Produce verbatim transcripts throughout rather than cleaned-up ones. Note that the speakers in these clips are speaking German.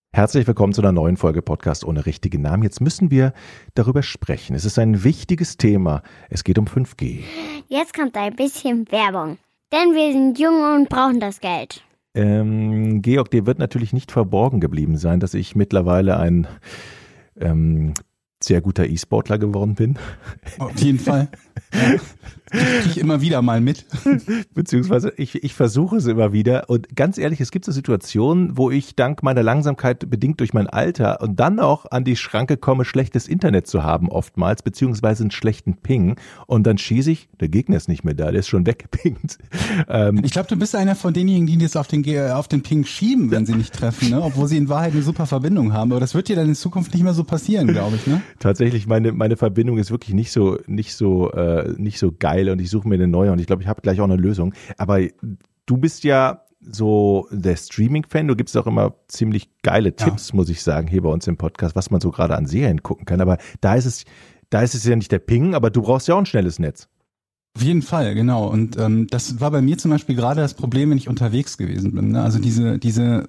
Herzlich willkommen zu einer neuen Folge Podcast ohne richtigen Namen. Jetzt müssen wir darüber sprechen. Es ist ein wichtiges Thema. Es geht um fünf G. Jetzt kommt ein bisschen Werbung. Denn wir sind jung und brauchen das Geld. Ähm, Georg, dir wird natürlich nicht verborgen geblieben sein, dass ich mittlerweile ein ähm, sehr guter E-Sportler geworden bin. Auf jeden Fall. Ja. Ich kriege immer wieder mal mit. Beziehungsweise ich, ich versuche es immer wieder. Und ganz ehrlich, es gibt so Situationen, wo ich dank meiner Langsamkeit, bedingt durch mein Alter, und dann auch an die Schranke komme, schlechtes Internet zu haben oftmals, beziehungsweise einen schlechten Ping. Und dann schieße ich, der Gegner ist nicht mehr da, der ist schon weggepingt. Ähm, ich glaube, du bist einer von denjenigen, die das auf den, auf den Ping schieben, wenn sie nicht treffen, ne? Obwohl sie in Wahrheit eine super Verbindung haben. Aber das wird dir dann in Zukunft nicht mehr so passieren, glaube ich, ne? Tatsächlich, meine, meine Verbindung ist wirklich nicht so, nicht so, äh, nicht so geil. Und ich suche mir eine neue und ich glaube, ich habe gleich auch eine Lösung. Aber du bist ja so der Streaming-Fan, du gibst auch immer ziemlich geile Tipps, ja. muss ich sagen, hier bei uns im Podcast, was man so gerade an Serien gucken kann. Aber da ist es, da ist es ja nicht der Ping, aber du brauchst ja auch ein schnelles Netz. Auf jeden Fall, genau. Und ähm, das war bei mir zum Beispiel gerade das Problem, wenn ich unterwegs gewesen bin. Ne? Also diese, diese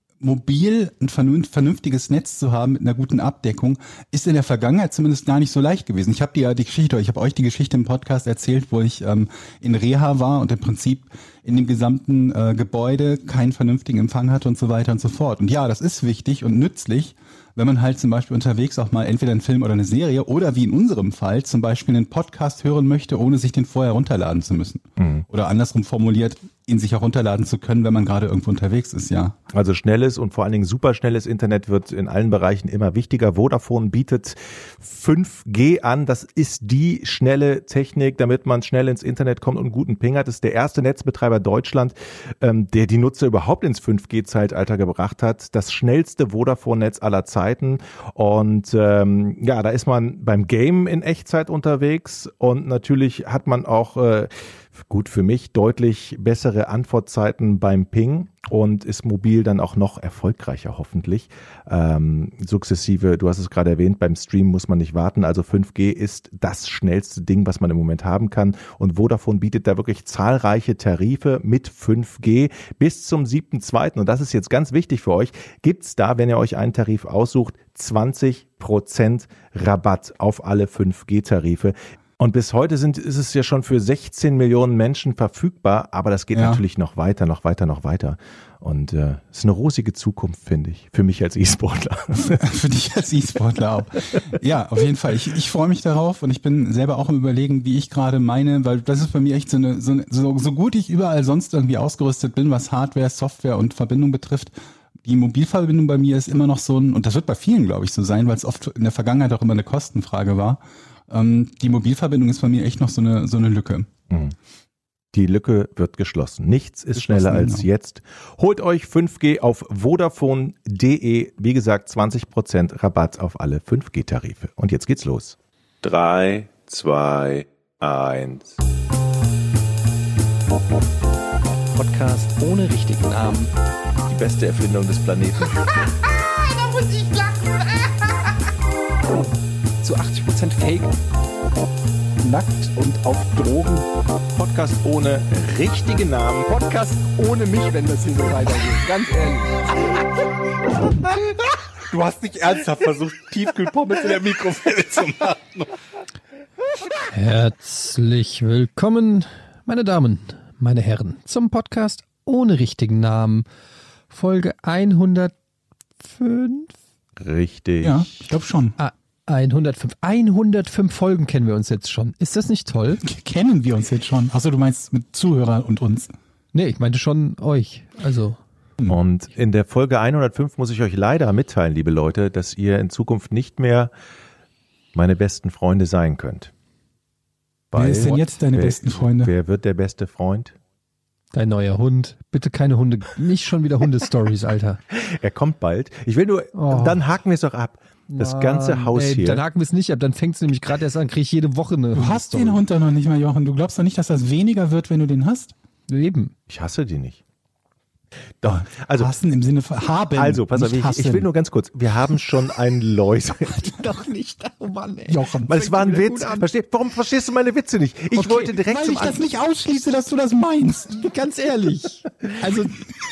mobil ein vernünftiges Netz zu haben mit einer guten Abdeckung, ist in der Vergangenheit zumindest gar nicht so leicht gewesen. Ich habe dir ja die Geschichte, ich habe euch die Geschichte im Podcast erzählt, wo ich ähm, in Reha war und im Prinzip in dem gesamten äh, Gebäude keinen vernünftigen Empfang hatte und so weiter und so fort. Und ja, das ist wichtig und nützlich, wenn man halt zum Beispiel unterwegs auch mal entweder einen Film oder eine Serie oder wie in unserem Fall zum Beispiel einen Podcast hören möchte, ohne sich den vorher runterladen zu müssen. Mhm. Oder andersrum formuliert, ihn sich auch runterladen zu können, wenn man gerade irgendwo unterwegs ist, ja. Also schnelles und vor allen Dingen superschnelles Internet wird in allen Bereichen immer wichtiger. Vodafone bietet fünf G an. Das ist die schnelle Technik, damit man schnell ins Internet kommt und einen guten Ping hat. Das ist der erste Netzbetreiber Deutschland, ähm, der die Nutzer überhaupt ins fünf G Zeitalter gebracht hat. Das schnellste Vodafone-Netz aller Zeiten. Und ähm, ja, da ist man beim Game in Echtzeit unterwegs und natürlich hat man auch äh, gut für mich deutlich bessere Antwortzeiten beim Ping und ist mobil dann auch noch erfolgreicher hoffentlich. Ähm, sukzessive, du hast es gerade erwähnt, beim Stream muss man nicht warten. Also fünf G ist das schnellste Ding, was man im Moment haben kann. Und Vodafone bietet da wirklich zahlreiche Tarife mit fünf G bis zum siebten zweiten Und das ist jetzt ganz wichtig für euch. Gibt's da, wenn ihr euch einen Tarif aussucht, zwanzig Prozent Rabatt auf alle fünf G Tarife. Und bis heute sind, ist es ja schon für sechzehn Millionen Menschen verfügbar, aber das geht ja. natürlich noch weiter, noch weiter, noch weiter. Und es äh, ist eine rosige Zukunft, finde ich, für mich als E-Sportler. Für dich als E-Sportler auch. Ja, auf jeden Fall. Ich, ich freue mich darauf und ich bin selber auch im Überlegen, wie ich gerade meine, weil das ist bei mir echt so eine, so, eine, so, so gut ich überall sonst irgendwie ausgerüstet bin, was Hardware, Software und Verbindung betrifft. Die Mobilverbindung bei mir ist immer noch so ein, und das wird bei vielen, glaube ich, so sein, weil es oft in der Vergangenheit auch immer eine Kostenfrage war. Ähm, die Mobilverbindung ist bei mir echt noch so eine, so eine Lücke. Die Lücke wird geschlossen. Nichts ist geschlossen, schneller als genau. jetzt. Holt euch fünf G auf Vodafone punkt de. Wie gesagt, zwanzig Prozent Rabatt auf alle fünf G Tarife. Und jetzt geht's los. Drei, zwei, eins. Podcast ohne richtigen Namen. Die beste Erfindung des Planeten. Da muss ich lachen. Zu achtzig Prozent Fake. Nackt und auf Drogen. Podcast ohne richtigen Namen. Podcast ohne mich, wenn das hier so weitergeht. Ganz ehrlich. Du hast nicht ernsthaft versucht, Tiefkühlpommes in der Mikrowelle zu machen. Herzlich willkommen, meine Damen, meine Herren, zum Podcast ohne richtigen Namen. Folge hundertfünf. Richtig. Ja, ich glaube schon. Ah, hundertfünf. hundertfünf Folgen kennen wir uns jetzt schon. Ist das nicht toll? Kennen wir uns jetzt schon? Achso, du meinst mit Zuhörern und uns? Nee, ich meinte schon euch. Also. Und in der Folge hundertfünf muss ich euch leider mitteilen, liebe Leute, dass ihr in Zukunft nicht mehr meine besten Freunde sein könnt. Wer ist denn jetzt deine wer, besten Freunde? Wer wird der beste Freund? Dein neuer Hund. Bitte keine Hunde, nicht schon wieder Hundestories, Alter. Er kommt bald. Ich will nur, oh. dann haken wir es doch ab. Das ganze Haus Ey, hier. Dann haken wir es nicht ab, dann fängt es nämlich gerade erst an, kriege ich jede Woche eine Du hast den Hund doch noch nicht mal, Jochen. Du glaubst doch nicht, dass das weniger wird, wenn du den hast? Eben. Ich hasse die nicht. Doch, also hassen im Sinne von haben. Also, pass auf, ich, ich will nur ganz kurz. Wir haben schon einen Läuse. Doch nicht, oh Mann, ey. Jochen. Weil es war ein Witz. Versteh, warum verstehst du meine Witze nicht? Ich okay, wollte direkt weil zum ich das nicht ausschließe, dass du das meinst. Ganz ehrlich. Also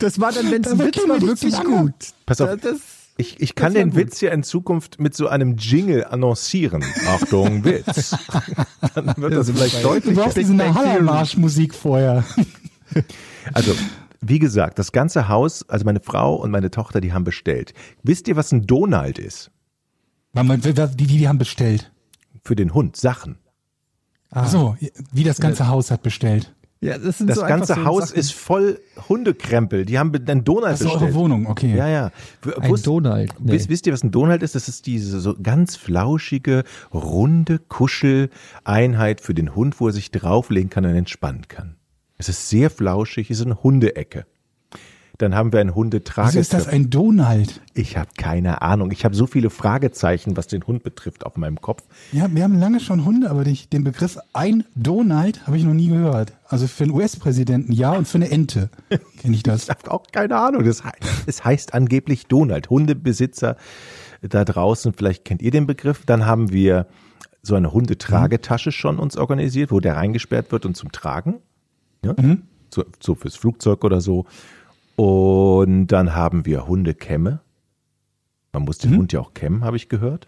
Das war dann, wenn es ein Da Witz kennen war, wir dich wirklich zu lange. gut. Pass auf. Das, das, Ich, ich kann Das war den gut. Witz ja in Zukunft mit so einem Jingle annoncieren. Achtung, Witz. Dann wird das vielleicht Du deutlich. brauchst diese Hallermarsch-Musik vorher. Also, wie gesagt, das ganze Haus, also meine Frau und meine Tochter, die haben bestellt. Wisst ihr, was ein Donald ist? Die, die, die haben bestellt. Für den Hund, Sachen. Ach so, wie das ganze Haus hat bestellt. ja, das sind Das so einfach ganze so Haus Sachen. ist voll Hundekrempel. Die haben einen Donald Das ist bestellt. eure Wohnung, okay. Ja, ja. W- Ein wusst- Donald. Nee. Wisst, wisst ihr, was ein Donald ist? Das ist diese so ganz flauschige, runde Kuscheleinheit für den Hund, wo er sich drauflegen kann und entspannen kann. Es ist sehr flauschig, es ist eine Hundeecke. Dann haben wir ein Hundetrage. Wieso ist das ein Donald? Ich habe keine Ahnung. Ich habe so viele Fragezeichen, was den Hund betrifft, auf meinem Kopf. Ja, wir haben lange schon Hunde, aber die, den Begriff ein Donald habe ich noch nie gehört. Also für einen U S-Präsidenten ja und für eine Ente kenne ich das. Ich habe auch keine Ahnung. Das heißt, es heißt angeblich Donald. Hundebesitzer da draußen, vielleicht kennt ihr den Begriff. Dann haben wir so eine Hundetragetasche schon uns organisiert, wo der reingesperrt wird und zum Tragen. Ja? Mhm. So, so fürs Flugzeug oder so. Und dann haben wir Hundekämme. Man muss den Mhm. Hund ja auch kämmen, habe ich gehört.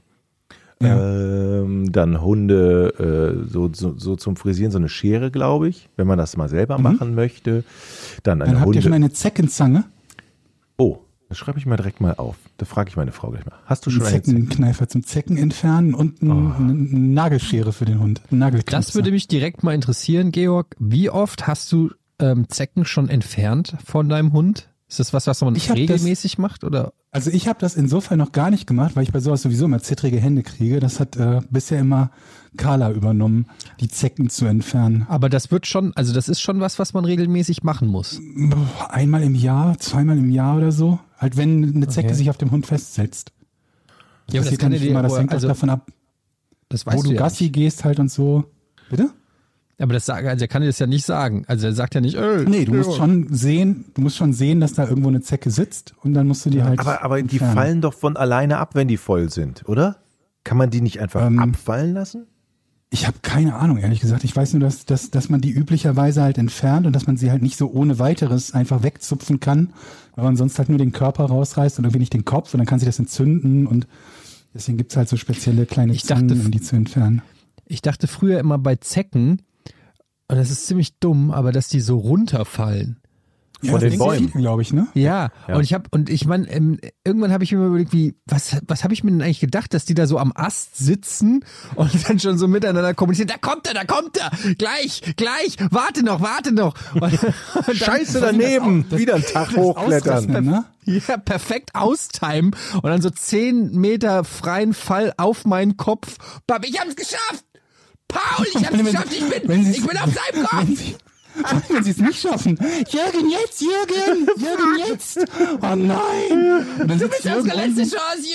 Ja. Ähm, dann Hunde äh, so, so, so zum Frisieren, so eine Schere, glaube ich, wenn man das mal selber Mhm. machen möchte. Dann eine Dann habt Hunde. ihr schon eine Zeckenzange, Oh, das schreibe ich mal direkt mal auf. Da frage ich meine Frau gleich mal. Hast du einen schon eine Zecken? Zeckenkneifer zum Zecken entfernen und ein, Oh. eine Nagelschere für den Hund. Ein Nagelknipser. Das würde mich direkt mal interessieren, Georg. Wie oft hast du ähm, Zecken schon entfernt von deinem Hund? Ist das was, was man Ich hab regelmäßig macht? Oder? Also ich habe das insofern noch gar nicht gemacht, weil ich bei sowas sowieso immer zittrige Hände kriege. Das hat äh, bisher immer Carla übernommen, die Zecken zu entfernen. Aber das wird schon, also das ist schon was, was man regelmäßig machen muss. Einmal im Jahr, zweimal im Jahr oder so. Halt wenn eine Zecke Okay. sich auf dem Hund festsetzt. Das Ja, aber das passiert kann ja ja nicht dir- immer, das hängt also- auch davon ab, Das wo weißt du du ja Gassi nicht. gehst halt und so. Bitte? Aber das sagen, also er kann dir das ja nicht sagen. Also er sagt ja nicht, ey, Nee, du musst Georg. schon sehen, du musst schon sehen, dass da irgendwo eine Zecke sitzt und dann musst du die halt Aber, aber die entfernen. fallen doch von alleine ab, wenn die voll sind, oder? Kann man die nicht einfach Ähm, abfallen lassen? Ich habe keine Ahnung, ehrlich gesagt. Ich weiß nur, dass, dass, dass man die üblicherweise halt entfernt und dass man sie halt nicht so ohne weiteres einfach wegzupfen kann, weil man sonst halt nur den Körper rausreißt und irgendwie nicht den Kopf und dann kann sich das entzünden und deswegen gibt's halt so spezielle kleine Ich dachte- Zangen, um die zu entfernen. Ich dachte früher immer bei Zecken, und das ist ziemlich dumm, aber dass die so runterfallen. Von den Bäumen. glaube ich, ne? Ja, Ja. und ich habe und ich meine, ähm, irgendwann habe ich mir überlegt, wie was was habe ich mir denn eigentlich gedacht, dass die da so am Ast sitzen und dann schon so miteinander kommunizieren. Da kommt er, da kommt er, gleich, gleich, warte noch, warte noch. Und, und dann- Scheiße daneben, wieder einen Tag hochklettern. Ausrechnen, ne? Ja, perfekt austimen und dann so zehn Meter freien Fall auf meinen Kopf. Papa, ich hab's geschafft! Paul, ich hab's Wenn- geschafft! Ich bin, wenn Sie's- ich bin auf seinem Kopf! Wenn sie, wenn sie es nicht schaffen. Jürgen, jetzt, Jürgen! Jürgen, jetzt! Oh nein! Und dann Du sitzt bist unsere Jürgen letzte unten. Chance,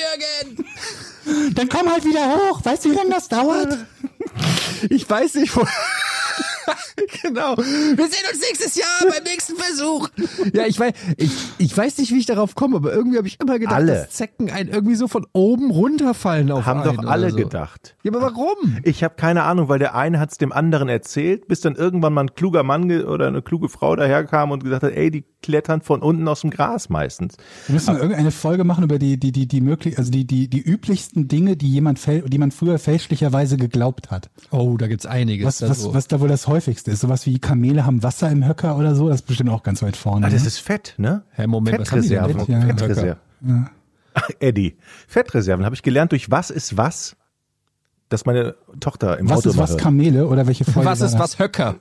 Jürgen! Dann komm halt wieder hoch. Weißt du, wie lange das dauert? Ich weiß nicht, wo... Genau. Wir sehen uns nächstes Jahr beim nächsten Versuch. Ja, ich weiß, ich, ich weiß nicht, wie ich darauf komme, aber irgendwie habe ich immer gedacht, Alle. dass Zecken einen irgendwie so von oben runterfallen auf Haben einen doch oder alle so. gedacht. Ja, aber warum? Ich habe keine Ahnung, weil der eine hat's dem anderen erzählt, bis dann irgendwann mal ein kluger Mann ge- oder eine kluge Frau daherkam und gesagt hat, ey, die klettern von unten aus dem Gras meistens. Wir müssen mal irgendeine Folge machen über die, die, die, die möglich, also die, die, die üblichsten Dinge, die jemand fäl die man früher fälschlicherweise geglaubt hat. Oh, da gibt's einiges. Was, da was, so. was da wohl das häufigste ist. Sowas wie Kamele haben Wasser im Höcker oder so, das ist bestimmt auch ganz weit vorne. Ah, das ne? ist Fett, ne? Hä, Moment, was haben die denn Fettreserven. mit? Ja. Fettreserven. Ach, Eddie. Fettreserven habe ich gelernt durch Was ist was, dass meine Tochter im was Auto ist mal was hört. Kamele oder welche Folge Was war ist das? was Höcker?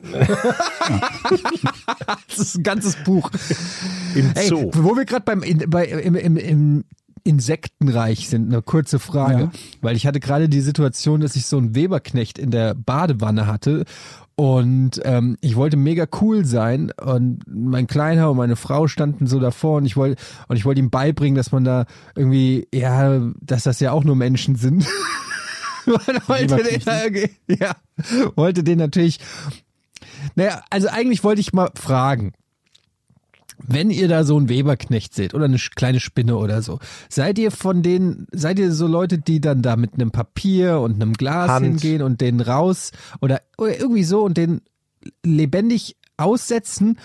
Das ist ein ganzes Buch. Im Ey, Zoo. wo wir gerade beim in, bei, im, im, im Insektenreich sind, eine kurze Frage, Ja. weil ich hatte gerade die Situation, dass ich so einen Weberknecht in der Badewanne hatte und ähm, ich wollte mega cool sein und mein Kleiner und meine Frau standen so davor und ich wollte und ich wollte ihm beibringen, dass man da irgendwie, ja, dass das ja auch nur Menschen sind. Man wollte den, da irgendwie- ja, wollte den natürlich, naja, also eigentlich wollte ich mal fragen, wenn ihr da so einen Weberknecht seht oder eine sch- kleine Spinne oder so, seid ihr von denen, seid ihr so Leute, die dann da mit einem Papier und einem Glas Hand. hingehen und den raus oder, oder irgendwie so und den lebendig aussetzen?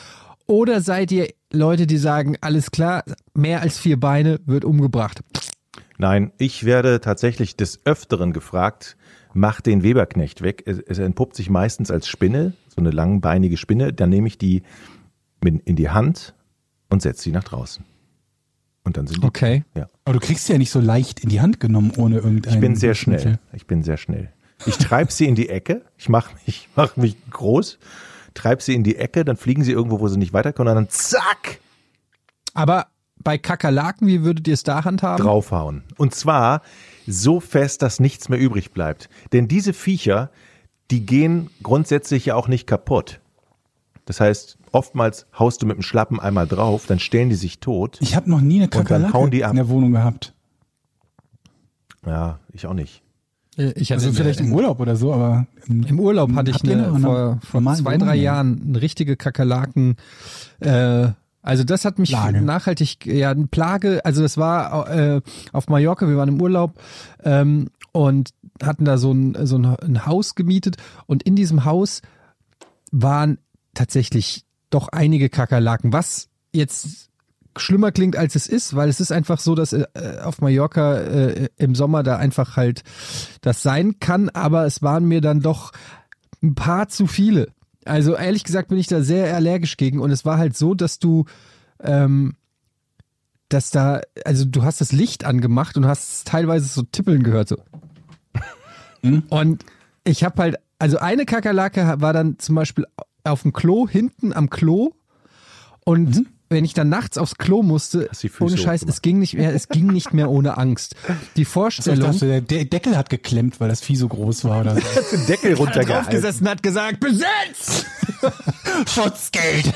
Oder seid ihr Leute, die sagen, alles klar, mehr als vier Beine wird umgebracht? Nein, ich werde tatsächlich des Öfteren gefragt, mach den Weberknecht weg. Es, es entpuppt sich meistens als Spinne, so eine langbeinige Spinne. Dann nehme ich die mit in die Hand und setze sie nach draußen. Und dann sind die. Okay. Ja. Aber du kriegst sie ja nicht so leicht in die Hand genommen ohne irgendeinen. Ich bin sehr schnell. Schnitzel. Ich bin sehr schnell. Ich treibe sie in die Ecke. Ich mache mich, mach mich groß, treibe sie in die Ecke, dann fliegen sie irgendwo, wo sie nicht weiterkommen und dann zack! Aber bei Kakerlaken, wie würdet ihr es da handhaben? Draufhauen. Und zwar so fest, dass nichts mehr übrig bleibt. Denn diese Viecher, die gehen grundsätzlich ja auch nicht kaputt. Das heißt, oftmals haust du mit dem Schlappen einmal drauf, dann stellen die sich tot. Ich habe noch nie eine Und dann Kakerlake hauen die ab. in der Wohnung gehabt. Ja, ich auch nicht. Ich hatte Also vielleicht im Urlaub oder so, aber im, Im Urlaub hatte ich Habt ihr eine, eine vor, vor normalen zwei, Wohnung? drei Jahren eine richtige Kakerlaken. Äh, also das hat mich Plage. nachhaltig, ja, eine Plage. Also das war äh, auf Mallorca, wir waren im Urlaub ähm, und hatten da so ein, so ein, ein Haus gemietet und in diesem Haus waren tatsächlich doch einige Kakerlaken, was jetzt schlimmer klingt, als es ist, weil es ist einfach so, dass äh, auf Mallorca äh, im Sommer da einfach halt das sein kann, aber es waren mir dann doch ein paar zu viele. Also ehrlich gesagt bin ich da sehr allergisch gegen und es war halt so, dass du ähm, dass da, also du hast das Licht angemacht und hast teilweise so Tippeln gehört so. Mhm. Und ich habe halt, also eine Kakerlake war dann zum Beispiel auf dem Klo, hinten am Klo und Mhm. wenn ich dann nachts aufs Klo musste, Hast die Füße ohne Scheiß, hochgemacht. es ging nicht mehr, es ging nicht mehr ohne Angst. Die ich Vorstellung, dachte, der De- Deckel hat geklemmt, weil das Vieh so groß war oder so. Den Deckel runtergehalten. draufgesessen hat gesagt, besetzt! Schutzgeld.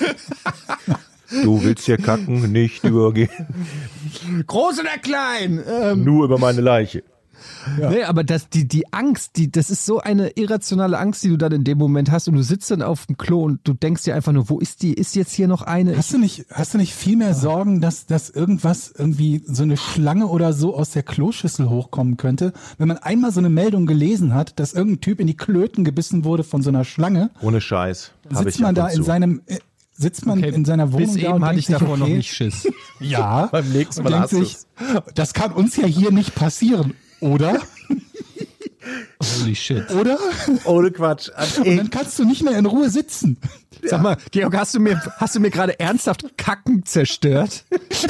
Du willst hier kacken, nicht übergehen. Groß oder klein? Ähm, Nur über meine Leiche. Nee, aber das, die, die Angst, die, das ist so eine irrationale Angst, die du dann in dem Moment hast und du sitzt dann auf dem Klo und du denkst dir einfach nur, wo ist die, ist jetzt hier noch eine? Hast du nicht, hast du nicht viel mehr Sorgen, dass, dass irgendwas irgendwie so eine Schlange oder so aus der Kloschüssel hochkommen könnte? Wenn man einmal so eine Meldung gelesen hat, dass irgendein Typ in die Klöten gebissen wurde von so einer Schlange, Ohne Scheiß. Hab sitzt ich man ab da und in zu. seinem, äh, sitzt man Okay, in seiner Wohnung bis da eben und hatte denkt ich sich, davor noch okay, nicht Schiss. Ja. Beim nächsten und Mal denkt hast sich, das kann uns ja hier nicht passieren, oder? Holy shit. Oder? Ohne Quatsch. Und dann kannst du nicht mehr in Ruhe sitzen. Sag mal, Georg, hast du mir, hast du mir gerade ernsthaft Kacken zerstört?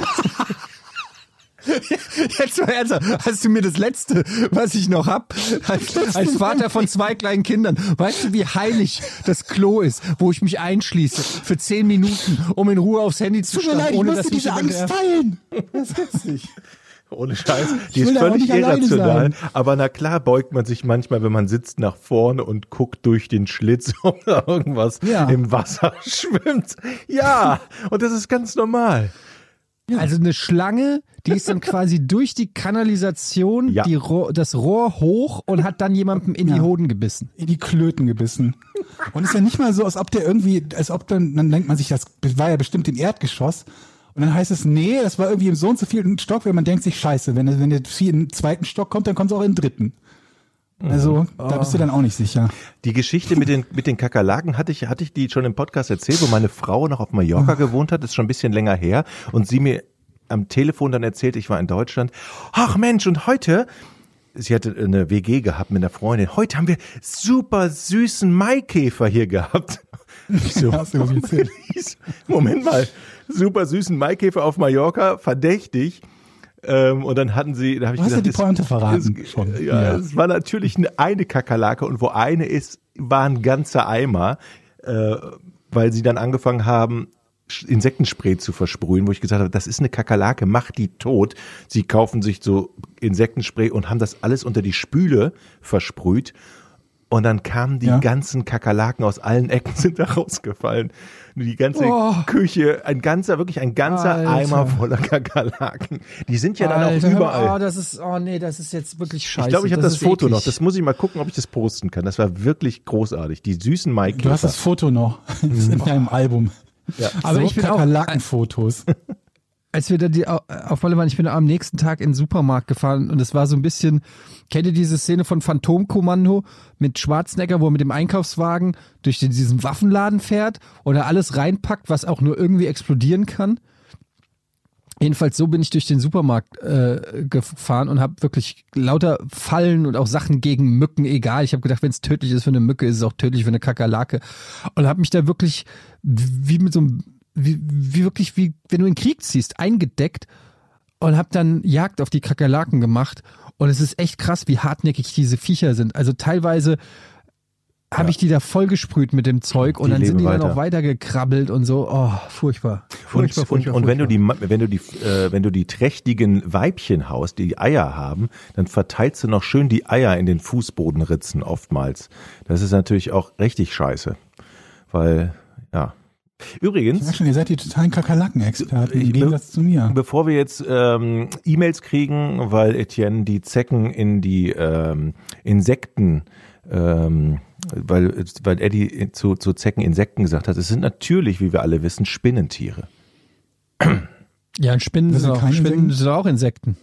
Jetzt mal ernsthaft, hast du mir das Letzte, was ich noch hab, als, als Vater von zwei kleinen Kindern, weißt du, wie heilig das Klo ist, wo ich mich einschließe für zehn Minuten, um in Ruhe aufs Handy zu Tut mir starren, leid, ich ohne musste dass mich diese jemand Angst nervt. teilen. Das gibt's nicht. Ohne Scheiß. Die Ich will ist da auch völlig nicht alleine irrational. sein. Aber na klar beugt man sich manchmal, wenn man sitzt, nach vorne und guckt durch den Schlitz, ob da irgendwas Ja. im Wasser schwimmt. Ja, und das ist ganz normal. Also eine Schlange, die ist dann quasi durch die Kanalisation, Ja. die Rohr, das Rohr hoch und hat dann jemandem in die Ja. Hoden gebissen. In die Klöten gebissen. Und ist ja nicht mal so, als ob der irgendwie, als ob dann, dann denkt man sich, das war ja bestimmt im Erdgeschoss. Und dann heißt es, nee, das war irgendwie im so und so vierten Stock, wenn man denkt sich, scheiße, wenn, wenn der Vieh in den zweiten Stock kommt, dann kommt es auch in den dritten. Also, da bist du dann auch nicht sicher. Die Geschichte mit den, mit den Kakerlaken hatte ich, hatte ich die schon im Podcast erzählt, wo meine Frau noch auf Mallorca gewohnt hat, ist schon ein bisschen länger her, und sie mir am Telefon dann erzählt, ich war in Deutschland. Ach Mensch, und heute, sie hatte eine W G gehabt mit einer Freundin, heute haben wir super süßen Maikäfer hier gehabt. Ich so, Hast du irgendwie erzählt. Moment mal, super süßen Maikäfer auf Mallorca, verdächtig. Ähm, und dann hatten sie, da habe ich Du hast ja gesagt, die das- Pointe verraten das- schon. Ja, Ja. es war natürlich eine, eine Kakerlake, und wo eine ist, war ein ganzer Eimer, äh, weil sie dann angefangen haben, Sch- Insektenspray zu versprühen, wo ich gesagt habe, das ist eine Kakerlake, mach die tot. Sie kaufen sich so Insektenspray und haben das alles unter die Spüle versprüht. Und dann kamen die Ja. ganzen Kakerlaken aus allen Ecken, sind da rausgefallen. Die ganze Oh. Küche, ein ganzer, wirklich ein ganzer Alter. Eimer voller Kakerlaken. Die sind ja dann Alter, auch hör mal, überall. Oh, das ist, oh nee, das ist jetzt wirklich scheiße. Ich glaube, ich habe das, ist Foto eklig. noch. Das muss ich mal gucken, ob ich das posten kann. Das war wirklich großartig. Die süßen Maikäfer. Du hast das Foto noch. Das ist in deinem Album. Ja. Aber so ich bin auch- Kakerlakenfotos. als wir da die, auf Malle waren, ich bin am nächsten Tag in den Supermarkt gefahren und es war so ein bisschen, kennt ihr diese Szene von Phantomkommando mit Schwarzenegger, wo er mit dem Einkaufswagen durch den, diesen Waffenladen fährt und er alles reinpackt, was auch nur irgendwie explodieren kann? Jedenfalls so bin ich durch den Supermarkt äh, gefahren und habe wirklich lauter Fallen und auch Sachen gegen Mücken, egal. Ich habe gedacht, wenn es tödlich ist für eine Mücke, ist es auch tödlich für eine Kakerlake. Und habe mich da wirklich wie mit so einem Wie, wie wirklich, wie wenn du in den Krieg ziehst, eingedeckt und hab dann Jagd auf die Kakerlaken gemacht und es ist echt krass, wie hartnäckig diese Viecher sind. Also teilweise habe Ja. ich die da vollgesprüht mit dem Zeug und Die dann sind die leben dann weiter. auch weitergekrabbelt und so. Oh, furchtbar. Und, Furchtbar, und, furchtbar, und wenn du furchtbar. die, wenn du die, äh, wenn du die trächtigen Weibchen haust, die Eier haben, dann verteilst du noch schön die Eier in den Fußbodenritzen oftmals. Das ist natürlich auch richtig scheiße, weil ja. Ich Übrigens, merke schon, ihr seid die totalen Kakerlaken-Experten im Ich- Gegensatz zu mir. bevor wir jetzt ähm, E-Mails kriegen, weil Etienne die Zecken in die ähm, Insekten, ähm, weil, weil Eddie zu, zu Zecken Insekten gesagt hat, es sind natürlich, wie wir alle wissen, Spinnentiere. Ja, und Spinnen, Das sind sind auch, keine Spinnen Insekten? sind auch Insekten.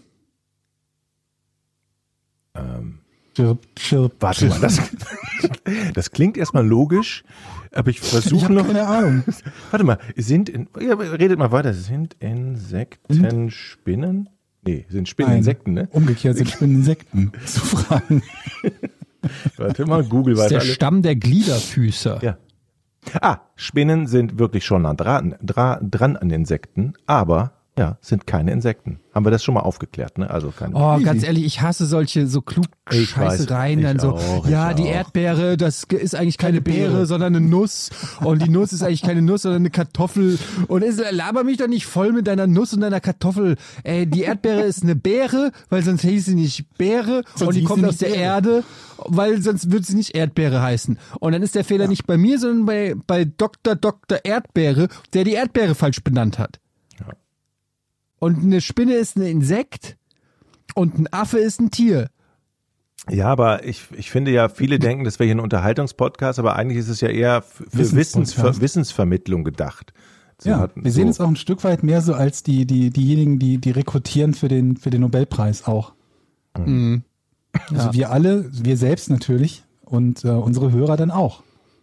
Ähm, Chirp, chirp, warte chirp. mal, das, das klingt erstmal logisch, aber ich Ich versuche habe noch. keine Ahnung. Warte mal, sind in, ja, redet mal weiter. Sind Insekten Spinnen? Nee, sind Spinnen Nein. Insekten, ne? Umgekehrt sind Spinnen Insekten zu fragen. Warte mal, Google Das ist weiter. der alle. Stamm der Gliederfüßer. Ja. Ah, Spinnen sind wirklich schon nah dran, dra, dran an Insekten, aber ja, sind keine Insekten. Haben wir das schon mal aufgeklärt, ne? Also keine. Oh, Easy. ganz ehrlich, ich hasse solche so Ich weiß, Klugscheißereien, ich dann so, auch, ich ja, die auch. Erdbeere, das ist eigentlich keine Beere, sondern eine Nuss und die Nuss ist eigentlich keine Nuss, sondern eine Kartoffel und ist, laber mich doch nicht voll mit deiner Nuss und deiner Kartoffel. Ey, die Erdbeere ist eine Beere, weil sonst hieß sie nicht Beere Sonst und die hieß kommt sie aus nicht der Beere. Erde, weil sonst würde sie nicht Erdbeere heißen. Und dann ist der Fehler nicht bei mir, sondern bei, bei Doktor Doktor Erdbeere, der die Erdbeere falsch benannt hat. Und eine Spinne ist ein Insekt und ein Affe ist ein Tier. Ja, aber ich, ich finde ja, viele denken, das wäre hier ein Unterhaltungspodcast, aber eigentlich ist es ja eher f- für Wissenspodcast. Wissensver Wissensvermittlung gedacht. So Ja, hat- wir sehen so. uns auch ein Stück weit mehr so als die, die, diejenigen, die, die rekrutieren für den, für den Nobelpreis auch. Mhm. Also wir alle, wir selbst natürlich und äh, unsere Hörer dann auch.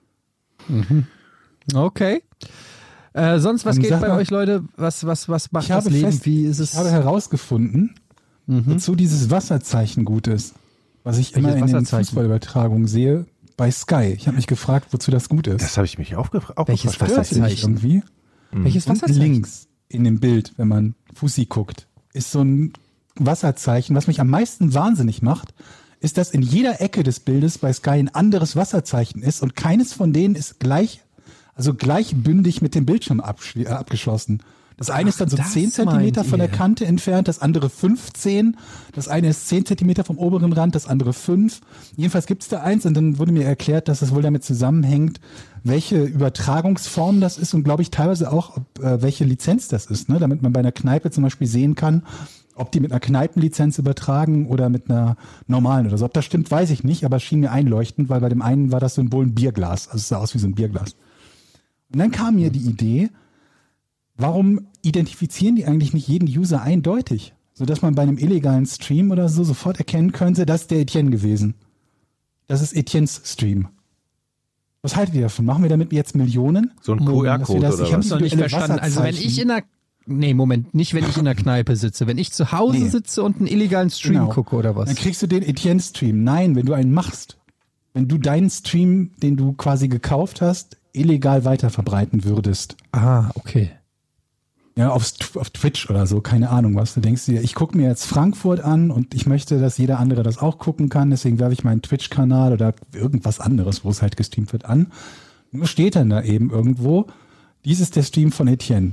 Okay. Äh, sonst, was Ähm, geht sag bei mal, euch, Leute? Was, was, was macht Ich das habe, Leben? fest, Wie ist es? ich habe herausgefunden, wozu dieses Wasserzeichen gut ist, was ich immer Welches in den Wasserzeichen? Fußballübertragungen sehe bei Sky. Ich habe mich gefragt, wozu das gut ist. Das habe ich mich auch, gefra- auch Welches gefragt. Stört sie nicht Wasserzeichen? irgendwie? Welches Und Wasserzeichen? links in dem Bild, wenn man Fussi guckt, ist so ein Wasserzeichen. Was mich am meisten wahnsinnig macht, ist, dass in jeder Ecke des Bildes bei Sky ein anderes Wasserzeichen ist und keines von denen ist gleich, also gleichbündig mit dem Bildschirm abschli- äh, abgeschlossen. Das eine ist dann so das zehn Zentimeter meint von der ihr. Kante entfernt, das andere fünfzehn, das eine ist zehn Zentimeter vom oberen Rand, das andere fünf. Jedenfalls gibt es da eins und dann wurde mir erklärt, dass es wohl damit zusammenhängt, welche Übertragungsform das ist und glaube ich teilweise auch, ob, äh, welche Lizenz das ist, ne? Damit man bei einer Kneipe zum Beispiel sehen kann, ob die mit einer Kneipenlizenz übertragen oder mit einer normalen oder so. Ob das stimmt, weiß ich nicht, aber es schien mir einleuchtend, weil bei dem einen war das Symbol ein Bierglas, also es sah aus wie so ein Bierglas. Und dann kam mir die Idee, warum identifizieren die eigentlich nicht jeden User eindeutig? Sodass man bei einem illegalen Stream oder so sofort erkennen könnte, das ist der Etienne gewesen. Das ist Etiennes Stream. Was haltet ihr davon? Machen wir damit jetzt Millionen? So ein Dass wir Q R-Code das- oder ich hab was? noch nicht individuelle verstanden. Also wenn Wasserzeichen. ich in der Nee, Moment, nicht wenn ich in der Kneipe sitze. Wenn ich zu Hause Nee. sitze und einen illegalen Stream Genau. gucke oder was? Dann kriegst du den Etienne-Stream. Nein, wenn du einen machst. Wenn du deinen Stream, den du quasi gekauft hast, illegal weiterverbreiten würdest. Ah, okay. Ja, auf, auf Twitch oder so, keine Ahnung was. Du denkst dir, ich gucke mir jetzt Frankfurt an und ich möchte, dass jeder andere das auch gucken kann, deswegen werfe ich meinen Twitch-Kanal oder irgendwas anderes, wo es halt gestreamt wird, an. Nur steht dann da eben irgendwo, dies ist der Stream von Etienne.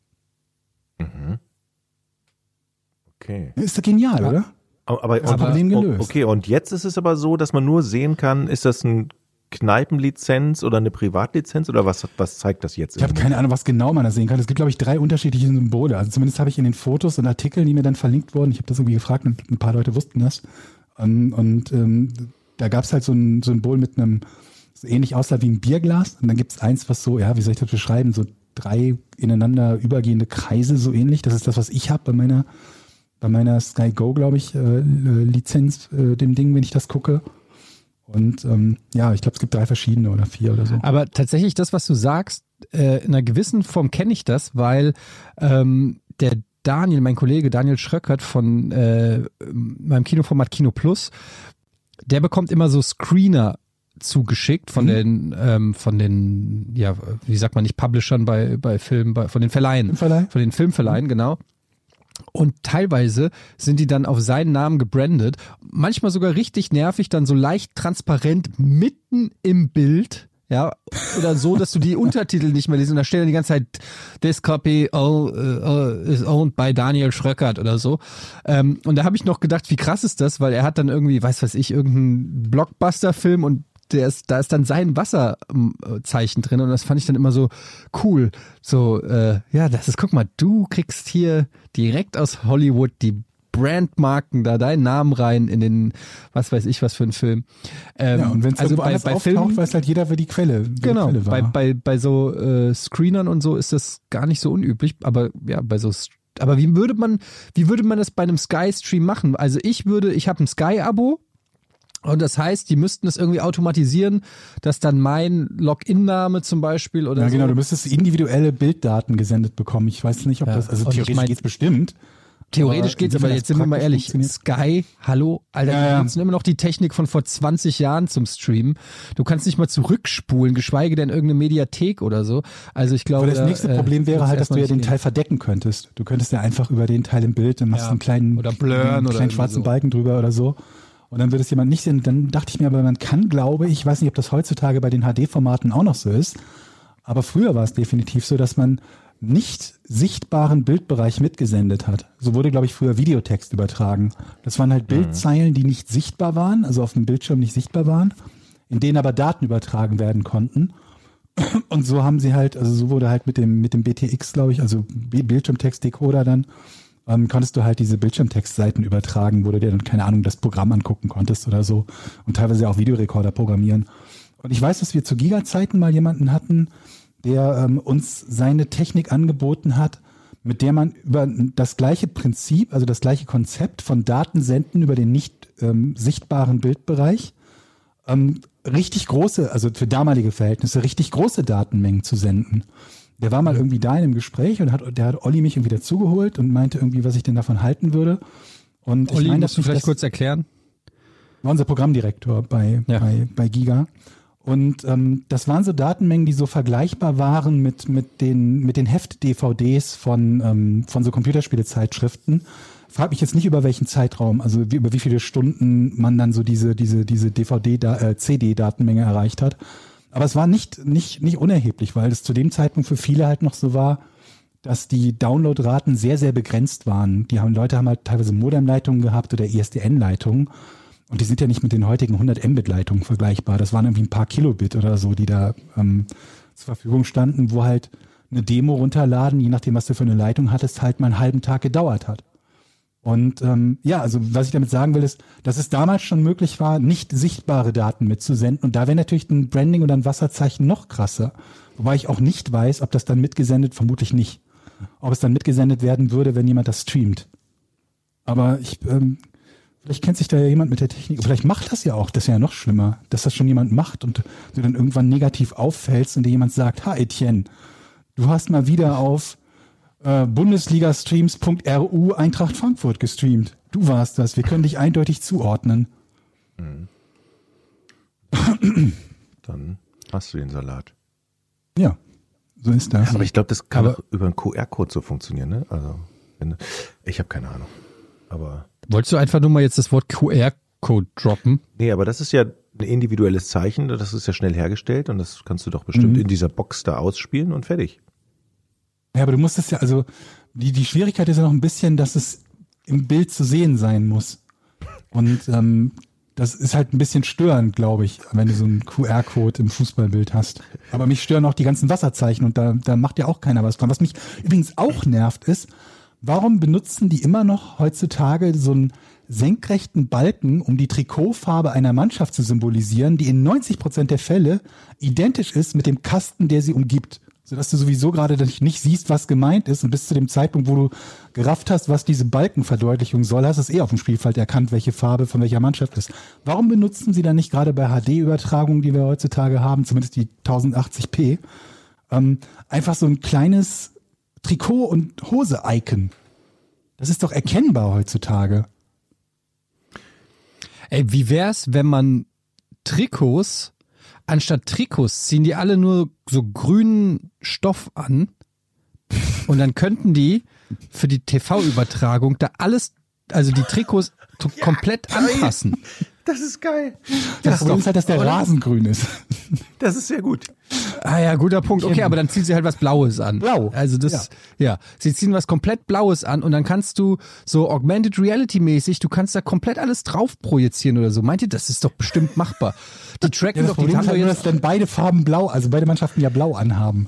Okay. Ist doch genial, oder? Aber, aber, Das Problem und, gelöst. okay, und jetzt ist es aber so, dass man nur sehen kann, ist das ein Kneipenlizenz oder eine Privatlizenz oder was, was zeigt das jetzt? Ich habe keine Ahnung, was genau man da sehen kann. Es gibt, glaube ich, drei unterschiedliche Symbole. Also zumindest habe ich in den Fotos und Artikeln, die mir dann verlinkt wurden, ich habe das irgendwie gefragt und ein paar Leute wussten das. Und, und ähm, da gab es halt so ein Symbol mit einem, so ähnlich aussah wie ein Bierglas. Und dann gibt es eins, was so, ja, wie soll ich das beschreiben, so drei ineinander übergehende Kreise, so ähnlich. Das ist das, was ich habe bei meiner bei meiner Sky Go, glaube ich, äh, Lizenz, äh, dem Ding, wenn ich das gucke. Und ähm, ja, ich glaube, es gibt drei verschiedene oder vier oder so. Aber tatsächlich das, was du sagst, äh, in einer gewissen Form kenne ich das, weil ähm, der Daniel, mein Kollege Daniel Schröckert von äh, meinem Kinoformat Kino Plus, der bekommt immer so Screener zugeschickt von mhm. den ähm, von den ja wie sagt man nicht Publishern bei bei Filmen bei von den Verleihen Filmverleih? von den Filmverleihen mhm. genau. Und teilweise sind die dann auf seinen Namen gebrandet, manchmal sogar richtig nervig, dann so leicht transparent mitten im Bild, ja, oder so, dass du die Untertitel nicht mehr liest und da steht dann die ganze Zeit "This copy oh, uh, is owned by Daniel Schröckert" oder so. Ähm, und da habe ich noch gedacht, wie krass ist das, weil er hat dann irgendwie, weiß was ich, irgendeinen Blockbuster-Film und der ist, da ist dann sein Wasserzeichen drin und das fand ich dann immer so cool. So, äh, ja, das ist, guck mal, du kriegst hier direkt aus Hollywood die Brandmarken, da deinen Namen rein in den, was weiß ich, was für einen Film. Ähm, ja, und wenn es also irgendwo bei, anders bei auftaucht, Filmen, weiß halt jeder, wer die Quelle, wer genau, die Quelle war. bei, bei, bei so äh, Screenern und so ist das gar nicht so unüblich, aber ja, bei so aber wie würde man, wie würde man das bei einem Sky-Stream machen? Also ich würde, ich habe ein Sky-Abo. Und das heißt, die müssten es irgendwie automatisieren, dass dann mein Login-Name zum Beispiel oder ja, so. genau, du müsstest individuelle Bilddaten gesendet bekommen. Ich weiß nicht, ob Ja, das, also und ich theoretisch mein- geht's bestimmt. Theoretisch Aber geht's, aber inwiefern jetzt das sind wir mal praktisch ehrlich, funktioniert? Sky, hallo, Alter, Ja, die ja. benutzen immer noch die Technik von vor zwanzig Jahren zum Streamen. Du kannst nicht mal zurückspulen, geschweige denn irgendeine Mediathek oder so. Also ich glaube, Aber das nächste da, äh, Problem wäre wird's halt, dass du erstmal ja den nicht Teil verdecken könntest. Du könntest ja einfach über den Teil im Bild, dann machst du Ja. einen kleinen, Oder blurren einen oder kleinen irgendwie schwarzen so. Balken drüber oder so. Und dann würde es jemand nicht sehen. Dann dachte ich mir, aber man kann, glaube ich, ich weiß nicht, ob das heutzutage bei den H D-Formaten auch noch so ist, aber früher war es definitiv so, dass man nicht sichtbaren Bildbereich mitgesendet hat. So wurde, glaube ich, früher Videotext übertragen. Das waren halt Bildzeilen, die nicht sichtbar waren, also auf dem Bildschirm nicht sichtbar waren, in denen aber Daten übertragen werden konnten. Und so haben sie halt, also so wurde halt mit dem, mit dem B T X, glaube ich, also B- Bildschirmtext-Decoder dann, ähm, konntest du halt diese Bildschirmtextseiten übertragen, wo du dir dann, keine Ahnung, das Programm angucken konntest oder so und teilweise auch Videorekorder programmieren. Und ich weiß, dass wir zu Giga-Zeiten mal jemanden hatten, der ähm, uns seine Technik angeboten hat, mit der man über das gleiche Prinzip, also das gleiche Konzept von Daten senden über den nicht ähm, sichtbaren Bildbereich, ähm, richtig große, also für damalige Verhältnisse, richtig große Datenmengen zu senden. Der war mal irgendwie da in einem Gespräch und hat, der hat Olli mich irgendwie dazugeholt und meinte irgendwie, was ich denn davon halten würde. Und Olli, ich meine, musst du dass vielleicht das kurz erklären? war unser Programmdirektor bei, Ja. bei, bei Giga. Und ähm, das waren so Datenmengen, die so vergleichbar waren mit, mit den, mit den Heft-D V Ds von, ähm, von so Computerspiele-Zeitschriften. Frag mich jetzt nicht, über welchen Zeitraum, also wie, über wie viele Stunden man dann so diese, diese, diese D V D, äh, C D-Datenmenge erreicht hat. Aber es war nicht, nicht, nicht unerheblich, weil es zu dem Zeitpunkt für viele halt noch so war, dass die Downloadraten sehr, sehr begrenzt waren. Die haben, Leute haben halt teilweise Modemleitungen gehabt oder I S D N-Leitungen. Und die sind ja nicht mit den heutigen hundert Mbit-Leitungen vergleichbar. Das waren irgendwie ein paar Kilobit oder so, die da ähm, zur Verfügung standen, wo halt eine Demo runterladen, je nachdem, was du für eine Leitung hattest, halt mal einen halben Tag gedauert hat. Und ähm, ja, also was ich damit sagen will, ist, dass es damals schon möglich war, nicht sichtbare Daten mitzusenden. Und da wäre natürlich ein Branding oder ein Wasserzeichen noch krasser. Wobei ich auch nicht weiß, ob das dann mitgesendet, vermutlich nicht. Ob es dann mitgesendet werden würde, wenn jemand das streamt. Aber ich, ähm, vielleicht kennt sich da ja jemand mit der Technik. Vielleicht macht das ja auch, das ist ja noch schlimmer, dass das schon jemand macht und du dann irgendwann negativ auffällst und dir jemand sagt, ha Etienne, du hast mal wieder auf äh, Bundesliga-Streams Punkt R U Eintracht Frankfurt gestreamt. Du warst das, wir können dich eindeutig zuordnen. Dann hast du den Salat. Ja, so ist das. Aber ich glaube, das kann Aber- auch über einen Q R-Code so funktionieren, ne? Also, wenn, ich habe keine Ahnung. Aber Wolltest du einfach nur mal jetzt das Wort Q R-Code droppen? nee, aber das ist ja ein individuelles Zeichen, das ist ja schnell hergestellt und das kannst du doch bestimmt Mhm. in dieser Box da ausspielen und fertig. Ja, aber du musst es ja, also die, die Schwierigkeit ist ja noch ein bisschen, dass es im Bild zu sehen sein muss. Und ähm, das ist halt ein bisschen störend, glaube ich, wenn du so einen Q R-Code im Fußballbild hast. Aber mich stören auch die ganzen Wasserzeichen und da, da macht ja auch keiner was dran. Was mich übrigens auch nervt ist, warum benutzen die immer noch heutzutage so einen senkrechten Balken, um die Trikotfarbe einer Mannschaft zu symbolisieren, die in neunzig Prozent der Fälle identisch ist mit dem Kasten, der sie umgibt. sodass du sowieso gerade nicht siehst, was gemeint ist und bis zu dem Zeitpunkt, wo du gerafft hast, was diese Balkenverdeutlichung soll, hast du es eh auf dem Spielfeld erkannt, welche Farbe von welcher Mannschaft ist. Warum benutzen sie dann nicht gerade bei H D-Übertragungen, die wir heutzutage haben, zumindest die tausendachtzig p, ähm, einfach so ein kleines Trikot- und Hose-Icon? Das ist doch erkennbar heutzutage. Ey, wie wär's, wenn man Trikots, anstatt Trikots ziehen die alle nur so grünen Stoff an und dann könnten die für die T V-Übertragung da alles, also die Trikots to- komplett anpassen. Das ist geil. Das Problem ist halt, dass der oder? Rasen grün ist. Das ist sehr gut. Ah ja, guter Punkt. Okay, aber dann ziehen sie halt was Blaues an. Blau. Also das, ja. ja. Sie ziehen was komplett Blaues an und dann kannst du so Augmented Reality mäßig, du kannst da komplett alles drauf projizieren oder so. Meint ihr, das ist doch bestimmt machbar? Die tracken Ja, das doch, die Problem haben ist doch halt nur, jetzt... dass dann beide Farben blau, also beide Mannschaften ja blau anhaben.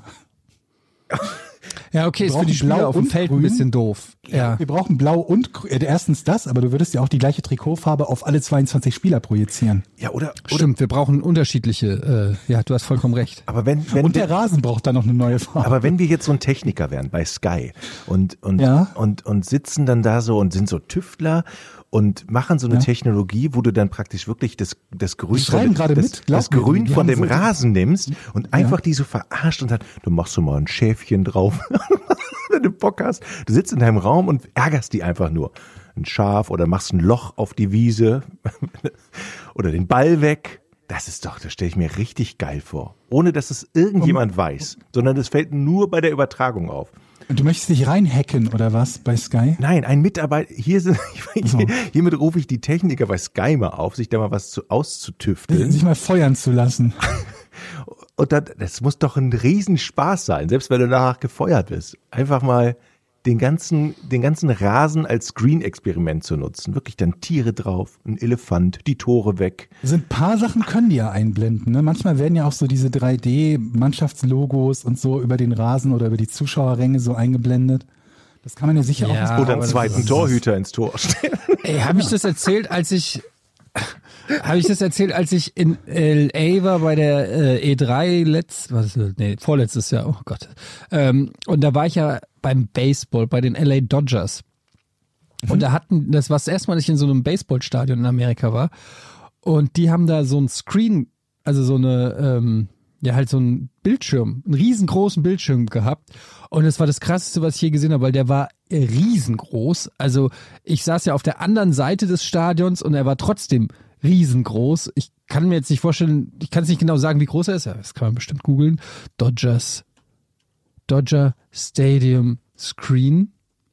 Ja, okay, Wir ist für die brauchen Spieler Blau auf dem und Feld ein Grün. bisschen doof. Ja. Wir brauchen blau und grün. Äh, erstens das, aber du würdest ja auch die gleiche Trikotfarbe auf alle zweiundzwanzig Spieler projizieren. Ja, oder, oder Stimmt, wir brauchen unterschiedliche, äh, ja, du hast vollkommen recht. aber wenn, wenn Und der Rasen braucht dann noch eine neue Farbe. Aber wenn wir jetzt so ein Techniker wären bei Sky und und Ja. und und sitzen dann da so und sind so Tüftler und machen so eine Ja. Technologie, wo du dann praktisch wirklich das das Grün Die schreiben von, gerade das, mit, glaub das mir, Grün die von haben dem so- Rasen nimmst und einfach die so verarscht und sagst, du machst so mal ein Schäfchen drauf, wenn du Bock hast. Du sitzt in deinem Raum und ärgerst die einfach nur. Ein Schaf oder machst ein Loch auf die Wiese oder den Ball weg. Das ist doch, das stelle ich mir richtig geil vor. Ohne dass es irgendjemand weiß, sondern es fällt nur bei der Übertragung auf. Und du möchtest dich reinhacken oder was bei Sky? Nein, ein Mitarbeiter, hier sind, hiermit rufe ich die Techniker bei Sky mal auf, sich da mal was zu, auszutüfteln. Sich mal feuern zu lassen. Und das, das muss doch ein Riesenspaß sein, selbst wenn du danach gefeuert bist. Einfach mal den ganzen, den ganzen Rasen als Screen-Experiment zu nutzen. Wirklich dann Tiere drauf, ein Elefant, die Tore weg. Also ein paar Sachen können die ja einblenden. Ne? Manchmal werden ja auch so diese drei D-Mannschaftslogos und so über den Rasen oder über die Zuschauerränge so eingeblendet. Das kann man ja sicher Ja, auch. Oder einen aber das zweiten ist- Torhüter ins Tor stellen. Ey, habe ich das erzählt, als ich habe ich das erzählt, als ich in L A war bei der äh, E drei letzt, was ist das? Nee, vorletztes Jahr, oh Gott. Ähm, und da war ich ja beim Baseball bei den L A Dodgers. Und da hatten, das war das erste Mal, dass ich in so einem Baseballstadion in Amerika war. Und die haben da so ein Screen, also so eine, ähm, ja halt so ein Bildschirm, einen riesengroßen Bildschirm gehabt. Und das war das Krasseste, was ich je gesehen habe, weil der war riesengroß. Also ich saß ja auf der anderen Seite des Stadions und er war trotzdem riesengroß. Ich kann mir jetzt nicht vorstellen, ich kann es nicht genau sagen, wie groß er ist. Ja, das kann man bestimmt googeln. Dodgers, Dodger Stadium Screen.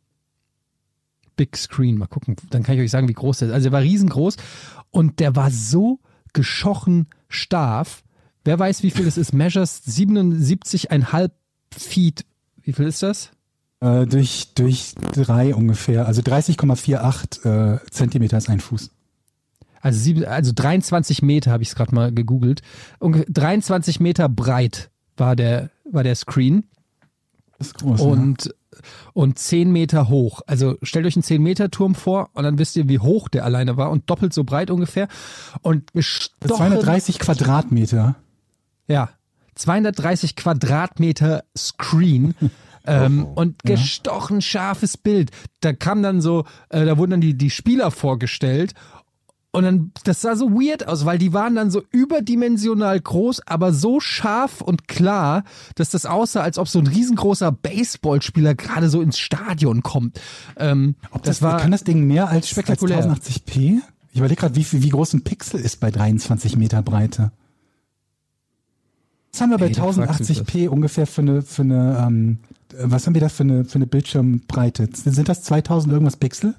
Big Screen, mal gucken, dann kann ich euch sagen, wie groß der ist. Also er war riesengroß und der war so geschochen starf. Wer weiß, wie viel das ist? Measures siebenundsiebzig Komma fünf Feet. Wie viel ist das? Äh, durch, durch drei ungefähr. Also dreißig Komma achtzig äh, Zentimeter ist ein Fuß. Also, sieben, also dreiundzwanzig Meter habe ich es gerade mal gegoogelt. Unge- dreiundzwanzig Meter breit war der, war der Screen. Das ist groß. Und, und zehn Meter hoch. Also stellt euch einen zehn Meter Turm vor und dann wisst ihr, wie hoch der alleine war und doppelt so breit ungefähr. Und ja. gestochen, zweihundertdreißig Quadratmeter. ja, zweihundertdreißig Quadratmeter Screen. Ähm, und gestochen scharfes Bild. Da kam dann so, äh, da wurden dann die, die Spieler vorgestellt. Und dann, das sah so weird aus, weil die waren dann so überdimensional groß, aber so scharf und klar, dass das aussah, als ob so ein riesengroßer Baseballspieler gerade so ins Stadion kommt. Ähm, Ob das, das, war kann das Ding mehr als, als spektakulär. tausendachtzig p? Ich überlege gerade, wie, viel- wie groß ein Pixel ist bei dreiundzwanzig Meter Breite. Was haben wir bei Ey, da fragst du mich tausendachtzig p ungefähr für eine, für eine ähm, was haben wir da für eine, für eine Bildschirmbreite? Sind das zweitausend irgendwas Pixel?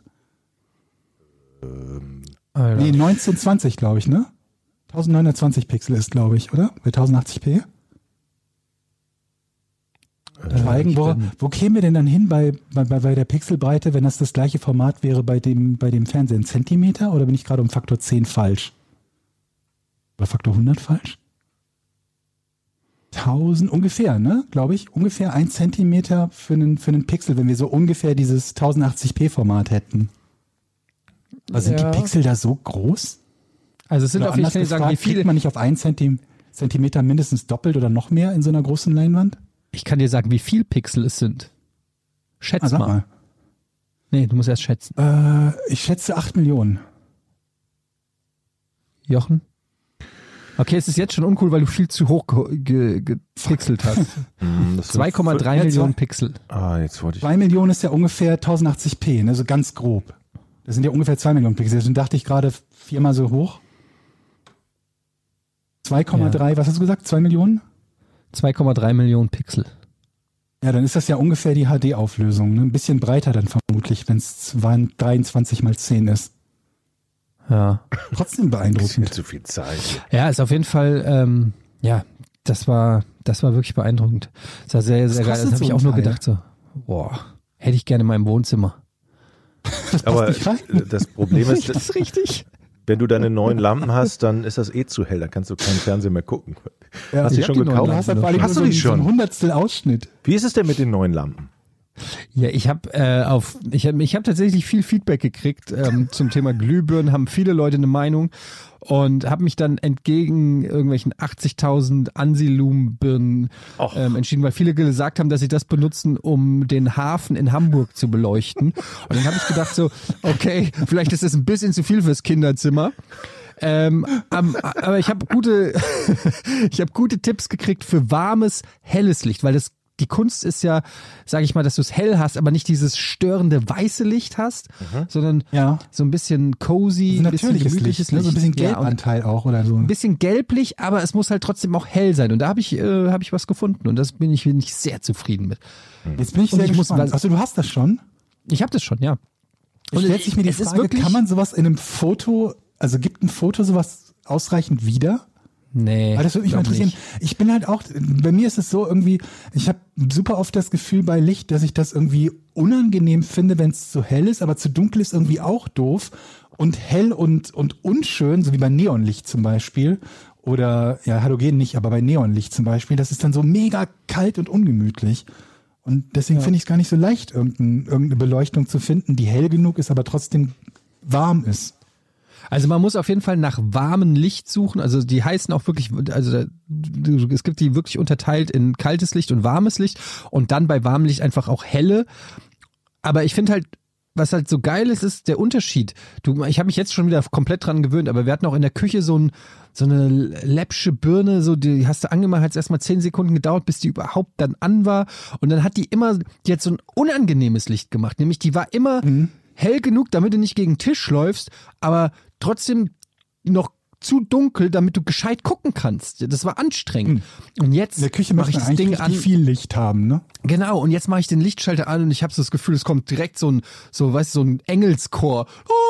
Alter. Nee, neunzehnhundertzwanzig, glaube ich, ne? neunzehnhundertzwanzig Pixel ist, glaube ich, oder? Bei tausendachtzig p? Schweigen, wo, wo kämen wir denn dann hin bei, bei, bei der Pixelbreite, wenn das das gleiche Format wäre bei dem, bei dem Fernsehen? Zentimeter oder bin ich gerade um Faktor zehn falsch? Oder Faktor hundert falsch? tausend ungefähr, ne? Glaube ich. Ungefähr ein Zentimeter für einen, für einen Pixel, wenn wir so ungefähr dieses tausendachtzig p Format hätten. Aber sind Ja. die Pixel da so groß? Also es sind Oder auf jeden anders Fall sagen, wie gefragt, kriegt viele. man nicht auf einen Zentimeter mindestens doppelt oder noch mehr in so einer großen Leinwand? Ich kann dir sagen, wie viel Pixel es sind. Schätz Ah, sag mal. mal. Nee, du musst erst schätzen. Äh, ich schätze acht Millionen. Jochen? Okay, es ist jetzt schon uncool, weil du viel zu hoch ge- ge- gepixelt hast. Hm, das sind zwei Komma drei Ja, Millionen zwei- Pixel. Ah, jetzt wollte ich. zwei Millionen ist ja ungefähr tausendachtzig p, ne, so ganz grob. Das sind ja ungefähr zwei Millionen Pixel. Deswegen dachte ich gerade viermal so hoch. zwei Komma drei, was hast du gesagt? zwei Millionen? zwei Komma drei Millionen Pixel. Ja, dann ist das ja ungefähr die H D-Auflösung. Ne? Ein bisschen breiter dann vermutlich, wenn es dreiundzwanzig mal zehn ist. Ja. Trotzdem Bisschen beeindruckend. zu viel Zeit. Ja, ist auf jeden Fall, ähm, ja, das war, das war wirklich beeindruckend. Das war sehr, sehr Was geil. kostet Das habe so ich ein auch nur Teil? gedacht so, boah, hätte ich gerne in meinem Wohnzimmer. Aber nicht rein. das Problem ist, Das ist richtig. wenn du deine neuen Lampen hast, dann ist das eh zu hell. Da kannst du keinen Fernseher mehr gucken. Ja, Hast du die ich schon hab die neuen gekauft? Du hast, halt vor allem Hast nur du die so, so schon? ein Hundertstel Ausschnitt. Wie ist es denn mit den neuen Lampen? Ja, ich habe äh, auf, ich habe, ich habe tatsächlich viel Feedback gekriegt ähm, zum Thema Glühbirnen. Haben viele Leute eine Meinung und habe mich dann entgegen irgendwelchen achtzigtausend Ansilum-Birnen Och. ähm, entschieden, weil viele gesagt haben, dass sie das benutzen, um den Hafen in Hamburg zu beleuchten. Und dann habe ich gedacht so, okay, vielleicht ist das ein bisschen zu viel fürs Kinderzimmer. Ähm, am, aber ich habe gute, ich habe gute Tipps gekriegt für warmes, helles Licht, weil das die Kunst ist ja, sage ich mal, dass du es hell hast, aber nicht dieses störende weiße Licht hast, sondern Ja. so ein bisschen cozy, Ein ein bisschen natürliches gemütliches Licht, ne? So ein bisschen Ja, und Gelbanteil auch oder so. ein bisschen gelblich, aber es muss halt trotzdem auch hell sein. Und da habe ich, äh, habe ich was gefunden und das bin ich, bin ich sehr zufrieden mit. Jetzt bin ich Und sehr ich muss- gespannt. Achso, du hast das schon? Ich habe das schon, ja. Und stellt sich mir die es ist Frage, wirklich- kann man sowas in einem Foto, also gibt ein Foto sowas ausreichend wieder? Nee. Weil das würde mich mal glaub interessieren. nicht. Ich bin halt auch, bei mir ist es so irgendwie, ich habe super oft das Gefühl bei Licht, dass ich das irgendwie unangenehm finde, wenn es zu hell ist, aber zu dunkel ist irgendwie auch doof. Und hell und, und unschön, so wie bei Neonlicht zum Beispiel, oder ja, Halogen nicht, aber bei Neonlicht zum Beispiel, das ist dann so mega kalt und ungemütlich. Und deswegen finde ich es gar nicht so leicht, irgendein, irgendeine Beleuchtung zu finden, die hell genug ist, aber trotzdem warm ist. Also man muss auf jeden Fall nach warmem Licht suchen. Also die heißen auch wirklich, also da- du- es gibt die wirklich unterteilt in kaltes Licht und warmes Licht und dann bei warmem Licht einfach auch helle. Aber ich finde halt, was halt so geil ist, ist der Unterschied. Du, ich habe mich jetzt schon wieder komplett dran gewöhnt, aber wir hatten auch in der Küche so, ein, so eine läppsche Birne, so die hast du angemacht, hat es erstmal zehn Sekunden gedauert, bis die überhaupt dann an war. Und dann hat die immer, die hat so ein unangenehmes Licht gemacht. Nämlich die war immer hell genug, damit du nicht gegen den Tisch läufst, aber trotzdem noch zu dunkel, damit du gescheit gucken kannst. Das war anstrengend. Und jetzt In der Küche mache möchte ich man das eigentlich Ding richtig an. viel Licht haben, ne? Genau, und jetzt mache ich den Lichtschalter an und ich habe so das Gefühl, es kommt direkt so ein, so, weißt du, so ein Engelschor.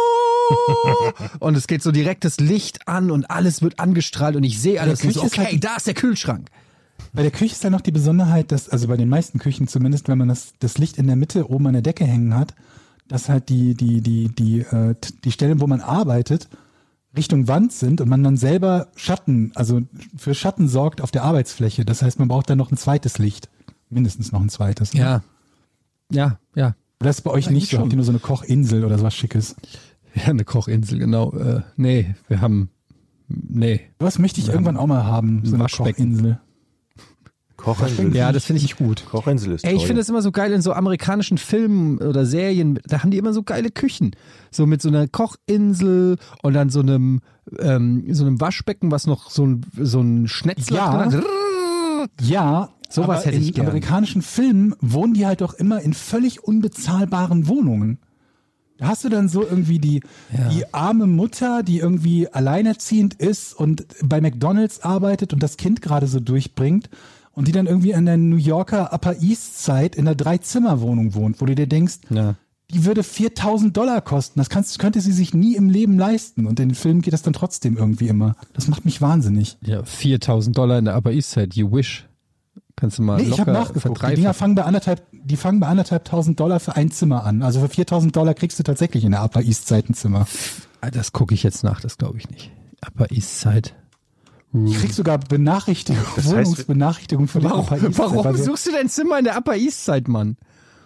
Und es geht so direkt das Licht an und alles wird angestrahlt und ich sehe alles und so, Küche ist okay, halt- da ist der Kühlschrank. Bei der Küche ist ja noch die Besonderheit, dass, also bei den meisten Küchen zumindest, wenn man das, das Licht in der Mitte oben an der Decke hängen hat, dass halt die, die, die, die, äh, t- die Stellen, wo man arbeitet, Richtung Wand sind und man dann selber Schatten, also für Schatten sorgt auf der Arbeitsfläche. Das heißt, man braucht dann noch ein zweites Licht. Mindestens noch ein zweites. Ne? Ja. Ja, ja. Oder ist bei euch nicht so? schon. Habt ihr nur so eine Kochinsel oder sowas Schickes? Ja, eine Kochinsel, genau. Äh, nee, wir haben, nee. Was möchte ich Wir irgendwann auch mal haben, so eine Waschbecken. Kochinsel. Kochinsel. Ja, das finde ich gut. Kochinsel ist Ey, ich toll. finde es immer so geil in so amerikanischen Filmen oder Serien, da haben die immer so geile Küchen. So mit so einer Kochinsel und dann so einem, ähm, so einem Waschbecken, was noch so ein, so ein Schnetzel Ja. drin hat. Ja, Sowas aber hätte ich in gern. amerikanischen Filmen wohnen die halt doch immer in völlig unbezahlbaren Wohnungen. Da hast du dann so irgendwie die, Ja. die arme Mutter, die irgendwie alleinerziehend ist und bei McDonald's arbeitet und das Kind gerade so durchbringt und die dann irgendwie in der New Yorker Upper East Side in einer Drei-Zimmer-Wohnung wohnt, wo du dir denkst, Ja. die würde viertausend Dollar kosten. Das kannst, könnte sie sich nie im Leben leisten. Und in den Filmen geht das dann trotzdem irgendwie immer. Das macht mich wahnsinnig. Ja, viertausend Dollar in der Upper East Side, you wish. Kannst du mal Nee, ich locker habe nachgeguckt. Die Dinger verdreifachen. fangen bei anderthalb, die fangen bei anderthalb tausend Dollar für ein Zimmer an. Also für viertausend Dollar kriegst du tatsächlich in der Upper East Side ein Zimmer. Ah, das gucke ich jetzt nach, das glaube ich nicht. Upper East Side. Ich krieg sogar Benachrichtigung, Das heißt, Wohnungsbenachrichtigung für die Warum, Upper East Side. warum weil wir- suchst du dein Zimmer in der Upper East Side, Mann?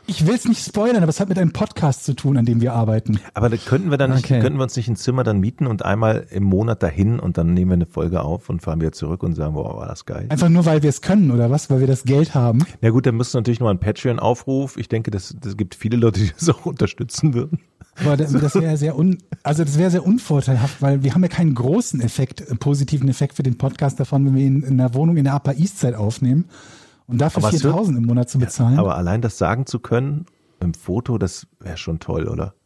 Ich will es nicht spoilern, aber es hat mit einem Podcast zu tun, an dem wir arbeiten. Aber da könnten wir dann nicht, Okay. könnten wir uns nicht ein Zimmer dann mieten und einmal im Monat dahin und dann nehmen wir eine Folge auf und fahren wieder zurück und sagen, boah, war das geil. Einfach nur, weil wir es können, oder was? Weil wir das Geld haben. Na gut, dann müsst ihr natürlich noch einen Patreon-Aufruf. Ich denke, das, das gibt viele Leute, die das auch unterstützen würden. Aber das, das wäre sehr un, also das wäre sehr unvorteilhaft, weil wir haben ja keinen großen Effekt, äh, positiven Effekt für den Podcast davon, wenn wir ihn in einer Wohnung in der Upper East Side aufnehmen und dafür Aber es viertausend im Monat zu bezahlen. Aber allein das sagen zu können im Foto, das wäre schon toll, oder?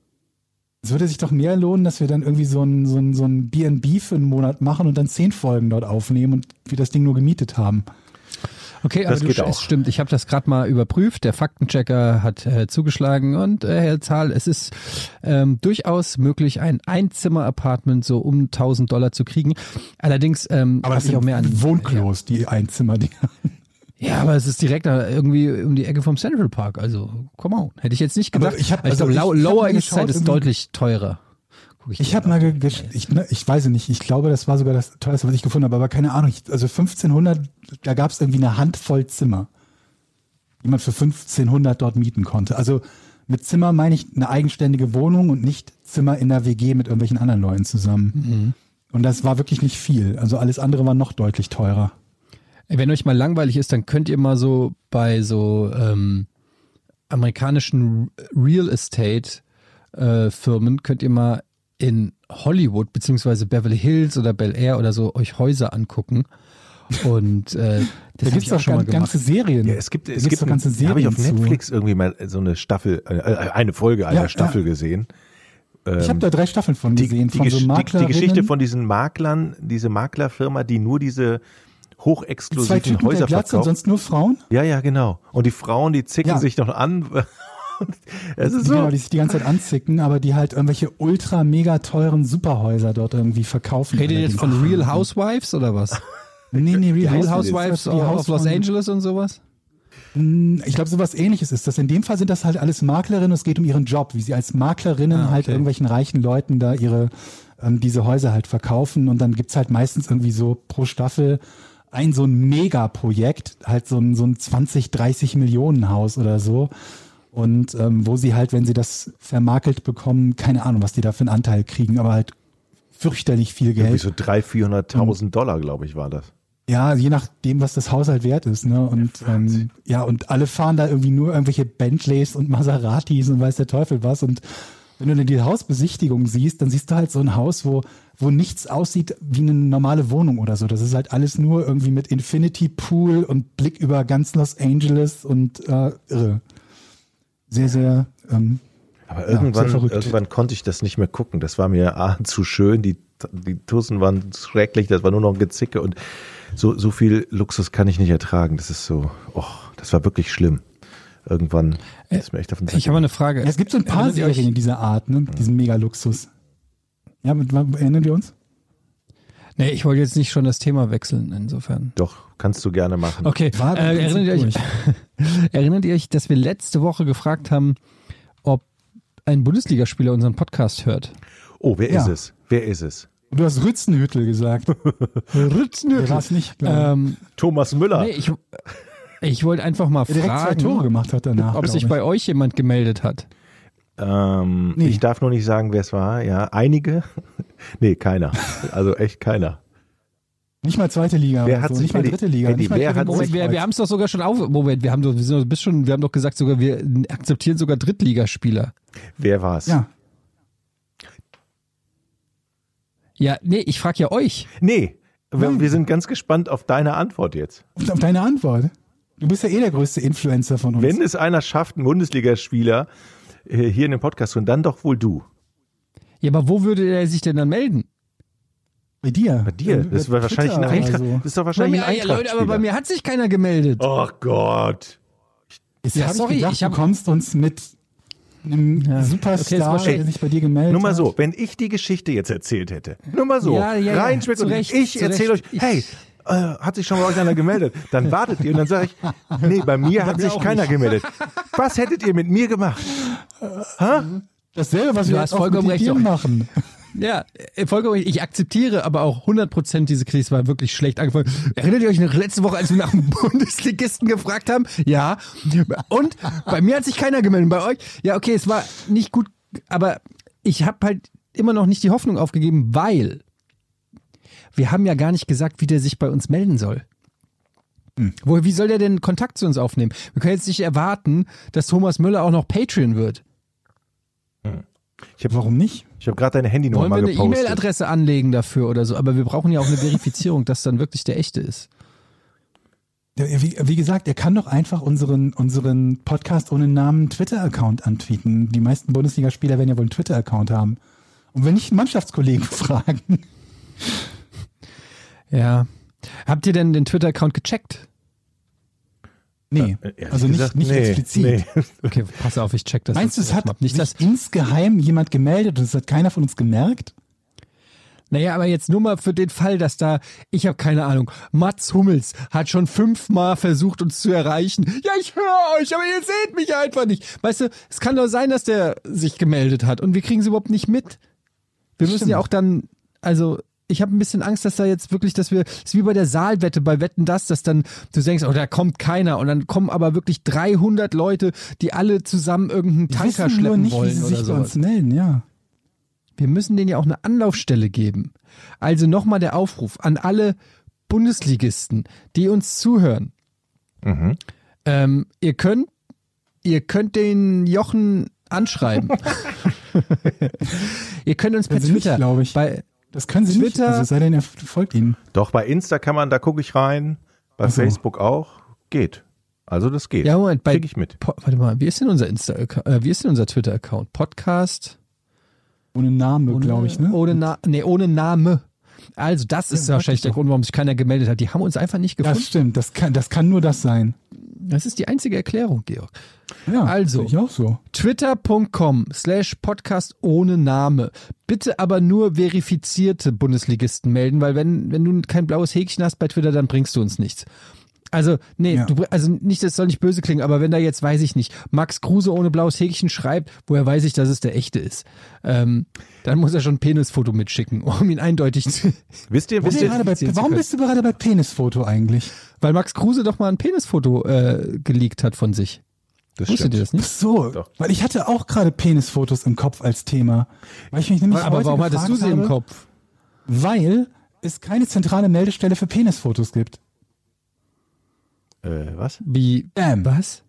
Es würde sich doch mehr lohnen, dass wir dann irgendwie so ein, so ein, so ein B and B für einen Monat machen und dann zehn Folgen dort aufnehmen und wir das Ding nur gemietet haben. Okay, aber Das du, geht auch. es stimmt, ich habe das gerade mal überprüft. Der Faktenchecker hat äh, zugeschlagen und äh, Herr Zahl, es ist ähm, durchaus möglich, ein Einzimmer-Apartment so um tausend Dollar zu kriegen. Allerdings, ähm, Aber das was ich sind auch mehr an Wohnklos, die Einzimmer-Dinger. Ja, aber es ist direkt da irgendwie um die Ecke vom Central Park. Also, come on. Hätte ich jetzt nicht gedacht. Aber ich hab- Weil ich also glaube, ich- ich hab Lower mal East Side geschaut, ist irgendwie- deutlich teurer. Guck Ich habe mal, ge ge ich, ne, ich weiß es nicht, ich glaube, das war sogar das teuerste, was ich gefunden habe, aber keine Ahnung, ich, also fünfzehnhundert, da gab es irgendwie eine Handvoll Zimmer, die man für fünfzehnhundert dort mieten konnte. Also mit Zimmer meine ich eine eigenständige Wohnung und nicht Zimmer in der W G mit irgendwelchen anderen Leuten zusammen. Mhm. Und das war wirklich nicht viel. Also alles andere war noch deutlich teurer. Wenn euch mal langweilig ist, dann könnt ihr mal so bei so ähm, amerikanischen Real Estate äh, Firmen, könnt ihr mal in Hollywood beziehungsweise Beverly Hills oder Bel Air oder so euch Häuser angucken. Und äh, das Da hab gibt's ich auch doch schon mal gan- gemacht. ganze Serien. Ja, es gibt, Da es gibt's gibt, doch ganze da habe ich auf Serien zu. Netflix irgendwie mal so eine Staffel, äh, eine Folge einer Ja, Staffel ja. gesehen. Ich habe da drei Staffeln von Die, gesehen, die, von Gesch- so die, die Maklerinnen. Geschichte von diesen Maklern, diese Maklerfirma, die nur diese Zwei hochexklusiven Typen mit Häuser der Glatze und verkauft. sonst nur Frauen? Ja, ja, genau. Und die Frauen, die zicken Ja. sich noch an. Es ist Die, so. genau, die sich die ganze Zeit anzicken, aber die halt irgendwelche ultra mega teuren Superhäuser dort irgendwie verkaufen. Redet ihr jetzt von Real Housewives oder was? Nee, nee, Real, Real Housewives, Housewives die of Haus Los von- Angeles und sowas? Ich glaube, sowas Ähnliches ist das. In dem Fall sind das halt alles Maklerinnen. Es geht um ihren Job, wie sie als Maklerinnen Ah, okay. halt irgendwelchen reichen Leuten da ihre ähm, diese Häuser halt verkaufen. Und dann gibt's halt meistens irgendwie so pro Staffel ein so ein Megaprojekt, halt so ein so ein zwanzig, dreißig Millionen Haus oder so. Und ähm, wo sie halt, wenn sie das vermakelt bekommen, keine Ahnung, was die da für einen Anteil kriegen, aber halt fürchterlich viel Irgendwie Geld. so dreihunderttausend, vierhunderttausend Dollar, glaube ich, war das. Ja, je nachdem, was das Haus halt wert ist, ne? Und ähm, ja, und alle fahren da irgendwie nur irgendwelche Bentleys und Maseratis und weiß der Teufel was. Und wenn du dann die Hausbesichtigung siehst, dann siehst du halt so ein Haus, wo wo nichts aussieht wie eine normale Wohnung oder so. Das ist halt alles nur irgendwie mit Infinity Pool und Blick über ganz Los Angeles und äh, irre. Sehr, sehr ähm, Aber Ja, irgendwann, sehr verrückt. irgendwann konnte ich das nicht mehr gucken. Das war mir A, zu schön, die, die Tussen waren schrecklich, das war nur noch ein Gezicke und so, so viel Luxus kann ich nicht ertragen. Das ist so, oh, das war wirklich schlimm. Irgendwann ist mir echt auf den Sack Ich habe eine Frage. ja, es gibt so ein paar Erinnert ihr euch- Serien dieser Art, ne? Diesen Mega-Luxus. Ja, mit, erinnern wir uns? Nee, ich wollte jetzt nicht schon das Thema wechseln, insofern. Doch, kannst du gerne machen. Okay, War im äh, Prinzip erinnert, ihr euch, erinnert ihr euch, dass wir letzte Woche gefragt haben, ob ein Bundesligaspieler unseren Podcast hört? Oh, wer Ja. ist es? Wer ist es? Du hast Rützenhüttel gesagt. Der war es nicht, glaube ich. Ähm, Thomas Müller. nee, ich, ich wollte einfach mal Der direkt zwei Tore fragen, gemacht hat danach. ob glaub sich ich. bei euch jemand gemeldet hat. Ähm, Nee. Ich darf nur nicht sagen, wer es war. Ja, einige. Nee, keiner. Also echt keiner. Nicht mal zweite Liga, Wer oder hat so. sich- nicht mal Eddie, dritte Liga. Eddie, nicht mal wer Kevin hat sich- Moment, wir, wir haben es doch sogar schon auf. Moment, wir haben doch, wir sind doch bis schon, wir haben doch gesagt sogar, wir akzeptieren sogar Drittligaspieler. Wer war's? Ja, Ja, nee, ich frage ja euch. Nee, wir, Hm. wir sind ganz gespannt auf deine Antwort jetzt. und auf deine Antwort. Du bist ja eh der größte Influencer von uns. Wenn es einer schafft, einen Bundesligaspieler äh, hier in dem Podcast zu hören, dann doch wohl du. Ja, aber wo würde er sich denn dann melden? Bei dir. Bei dir. Über Das war wahrscheinlich ein Twitter Eintracht. oder so. Das ist doch Bei wahrscheinlich mir, ein ja, Leute, aber bei Eintracht-Spieler. mir hat sich keiner gemeldet. Oh Gott. Jetzt Ja, hab sorry, ich gedacht, ich hab- du kommst uns mit einem Ja. Superstar, Okay, der sich bei dir gemeldet Nur mal hat. so, wenn ich die Geschichte jetzt erzählt hätte, nur mal so, Ja, ja, ja, rein zu spekuliert, Recht, ich zu erzähle euch, Recht. Ich- hey, äh, hat sich schon bei euch einer gemeldet, dann wartet ihr und dann sage ich, nee, bei mir hat sich keiner gemeldet. Was hättet ihr mit mir gemacht? Dasselbe, was Du wir hast jetzt auch vollkommen mit recht, dir Jochen. machen. Ja, vollkommen. Ich akzeptiere aber auch hundert Prozent diese Kritik. Es war wirklich schlecht angefangen. Erinnert ihr euch noch letzte Woche, als wir nach dem Bundesligisten gefragt haben? Ja. Und bei mir hat sich keiner gemeldet. Bei euch? Ja, okay, es war nicht gut, aber ich habe halt immer noch nicht die Hoffnung aufgegeben, weil wir haben ja gar nicht gesagt, wie der sich bei uns melden soll. Hm. Wo, wie soll der denn Kontakt zu uns aufnehmen? Wir können jetzt nicht erwarten, dass Thomas Müller auch noch Patreon wird. Hm. Ich hab, warum nicht? Ich habe gerade deine Handynummer Wollen mal wir eine gepostet. E-Mail-Adresse anlegen dafür oder so? Aber wir brauchen ja auch eine Verifizierung, dass dann wirklich der echte ist. Wie, wie gesagt, er kann doch einfach unseren, unseren Podcast ohne Namen Twitter-Account antweeten. Die meisten Bundesligaspieler werden ja wohl einen Twitter-Account haben. Und wenn nicht, einen Mannschaftskollegen fragen. Ja. Habt ihr denn den Twitter-Account gecheckt? Nee, Ja, ehrlich also nicht, gesagt, nicht nee, explizit. nee. Okay, pass auf, ich check das. Meinst du, jetzt es hat erstmal. nicht sich das? insgeheim jemand gemeldet und es hat keiner von uns gemerkt? Naja, aber jetzt nur mal für den Fall, dass da, ich habe keine Ahnung, Mats Hummels hat schon fünfmal versucht, uns zu erreichen. Ja, ich höre euch, aber ihr seht mich einfach nicht. Weißt du, es kann doch sein, dass der sich gemeldet hat und wir kriegen es überhaupt nicht mit. Wir müssen Stimmt. ja auch dann, also ich habe ein bisschen Angst, dass da jetzt wirklich, dass wir, das ist wie bei der Saalwette, bei Wetten das, dass dann du denkst, oh, da kommt keiner und dann kommen aber wirklich dreihundert Leute, die alle zusammen irgendeinen Tanker Wissen nur schleppen nicht, wollen wie sie oder sich so. bei uns melden, ja. Wir müssen denen ja auch eine Anlaufstelle geben. Also nochmal der Aufruf an alle Bundesligisten, die uns zuhören. Mhm. Ähm, ihr könnt, ihr könnt den Jochen anschreiben. Ihr könnt uns per Also nicht, Twitter, glaube ich. bei Das können sie Twitter- nicht, also es sei denn, er folgt ihnen. Doch, bei Insta kann man, da gucke ich rein. Bei Ach so. Facebook auch. Geht. Also das geht. ja Moment, bei Krieg ich mit. Po, warte mal, wie ist denn unser Insta, äh, wie ist denn unser Twitter-Account? Podcast Ohne Name, ohne, glaube ich, ne? ohne Na, nee, ohne Name. Also das ist Ja, wahrscheinlich der doch. Grund, warum sich keiner gemeldet hat. Die haben uns einfach nicht gefunden. Das stimmt, das kann, das kann nur das sein. Das ist die einzige Erklärung, Georg. Ja, Also. sehe ich auch so. Twitter.com slash Podcast ohne Name. Bitte aber nur verifizierte Bundesligisten melden, weil wenn, wenn du kein blaues Häkchen hast bei Twitter, dann bringst du uns nichts. Also, nee, Ja. du, br- also nicht, das soll nicht böse klingen, aber wenn da jetzt, weiß ich nicht, Max Kruse ohne blaues Häkchen schreibt, woher weiß ich, dass es der echte ist? Ähm, dann muss er schon ein Penisfoto mitschicken, um ihn eindeutig zu, Wisst ihr, Warum, wisst ihr, gerade bei, identifizieren zu warum können. bist du gerade bei Penisfoto eigentlich? Weil Max Kruse doch mal ein Penisfoto äh, geleakt hat von sich. das Wusstet ihr das Ach nicht? so, Doch. weil ich hatte auch gerade Penisfotos im Kopf als Thema. Weil ich mich nämlich Aber heute warum hattest du gefragt sie im habe, Kopf? Weil es keine zentrale Meldestelle für Penisfotos gibt. Äh, was? Wie, Ähm. was?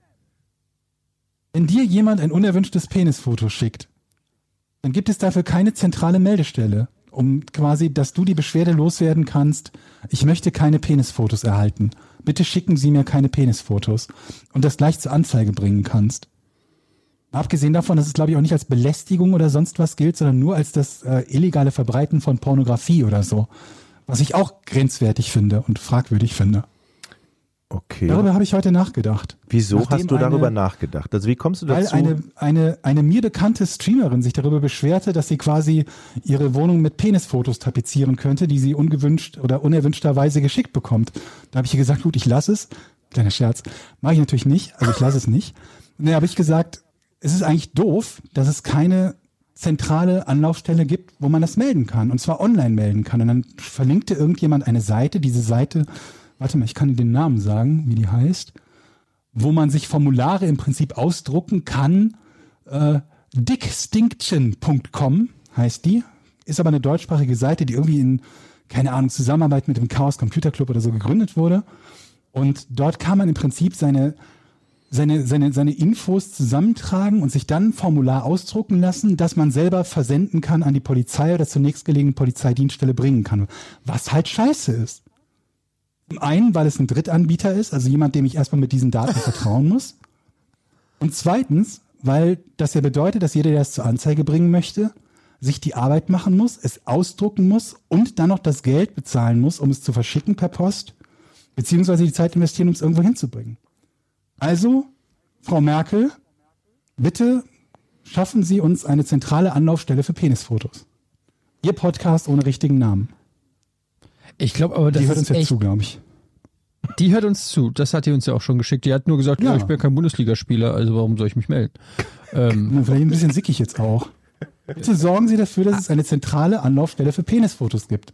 Wenn dir jemand ein unerwünschtes Penisfoto schickt, dann gibt es dafür keine zentrale Meldestelle, um quasi, dass du die Beschwerde loswerden kannst, ich möchte keine Penisfotos erhalten. Bitte schicken Sie mir keine Penisfotos. Und das gleich zur Anzeige bringen kannst. Abgesehen davon, dass es, glaube ich, auch nicht als Belästigung oder sonst was gilt, sondern nur als das äh, illegale Verbreiten von Pornografie oder so. Was ich auch grenzwertig finde und fragwürdig finde. Okay. Darüber habe ich heute nachgedacht. Wieso Nachdem hast du darüber eine- nachgedacht? Also wie kommst du Weil dazu? eine, eine, eine mir bekannte Streamerin sich darüber beschwerte, dass sie quasi ihre Wohnung mit Penisfotos tapezieren könnte, die sie ungewünscht oder unerwünschterweise geschickt bekommt. Da habe ich ihr gesagt, gut, ich lasse es. Kleiner Scherz. Mache ich natürlich nicht, also ich lasse es nicht. Ne, habe ich gesagt, es ist eigentlich doof, dass es keine zentrale Anlaufstelle gibt, wo man das melden kann. Und zwar online melden kann. Und dann verlinkte irgendjemand eine Seite, diese Seite, warte mal, ich kann dir den Namen sagen, wie die heißt, wo man sich Formulare im Prinzip ausdrucken kann. Äh, dickstinction punkt com heißt die. Ist aber eine deutschsprachige Seite, die irgendwie in, keine Ahnung, Zusammenarbeit mit dem Chaos Computer Club oder so gegründet wurde. Und dort kann man im Prinzip seine, seine, seine, seine Infos zusammentragen und sich dann ein Formular ausdrucken lassen, das man selber versenden kann an die Polizei oder zur nächstgelegenen Polizeidienststelle bringen kann. Was halt scheiße ist. Zum einen, weil es ein Drittanbieter ist, also jemand, dem ich erstmal mit diesen Daten vertrauen muss. Und zweitens, weil das ja bedeutet, dass jeder, der es zur Anzeige bringen möchte, sich die Arbeit machen muss, es ausdrucken muss und dann noch das Geld bezahlen muss, um es zu verschicken per Post, beziehungsweise die Zeit investieren, um es irgendwo hinzubringen. Also, Frau Merkel, bitte schaffen Sie uns eine zentrale Anlaufstelle für Penisfotos. Ihr Podcast ohne richtigen Namen. Ich glaube aber, das Die hört ist uns jetzt echt, zu, glaube ich. die hört uns zu. Das hat die uns ja auch schon geschickt. Die hat nur gesagt, ja, Ja. ich bin kein Bundesligaspieler, also warum soll ich mich melden? ähm, Ja, vielleicht ein bisschen sickig jetzt auch. Bitte sorgen Sie dafür, dass es eine zentrale Anlaufstelle für Penisfotos gibt.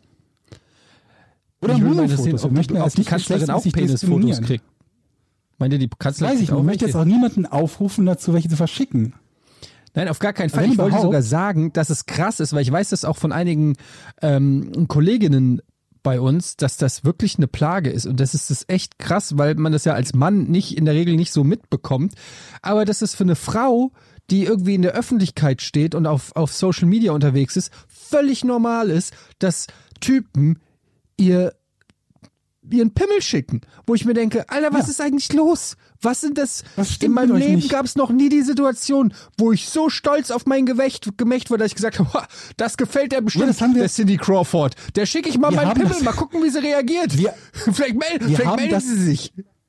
Oder Ich würde mal Monofotos. interessieren, ob Wir möchten die, ja ob als die nicht Kanzlerin auch geschlechtsmäßig Penisfotos diskriminieren. kriegt. Meint ihr, die Kanzlerin Weiß ich kriegt nicht. auch Ich möchte welche? jetzt auch niemanden aufrufen dazu, welche zu verschicken. Nein, auf gar keinen Also Fall. wenn Ich wollte überhaupt- sogar sagen, dass es krass ist, weil ich weiß das auch von einigen ähm, Kolleginnen bei uns, dass das wirklich eine Plage ist. Und das ist das echt krass, weil man das ja als Mann nicht in der Regel nicht so mitbekommt. Aber das ist für eine Frau, die irgendwie in der Öffentlichkeit steht und auf, auf Social Media unterwegs ist, völlig normal ist, dass Typen ihr ihren Pimmel schicken, wo ich mir denke, Alter, was Ja. ist eigentlich los? Was sind das? Was In stimmt meinem mit euch Leben nicht? gab es noch nie die Situation, wo ich so stolz auf mein Gemächt, Gemächt war, dass ich gesagt habe, "Hoa, das gefällt der bestimmt, Ja, das haben wir- der Cindy Crawford. Der schicke ich mal Wir meinen haben Pimmel, das- mal gucken, wie sie reagiert. Wir- vielleicht mel wir vielleicht haben meldet das- sie sich.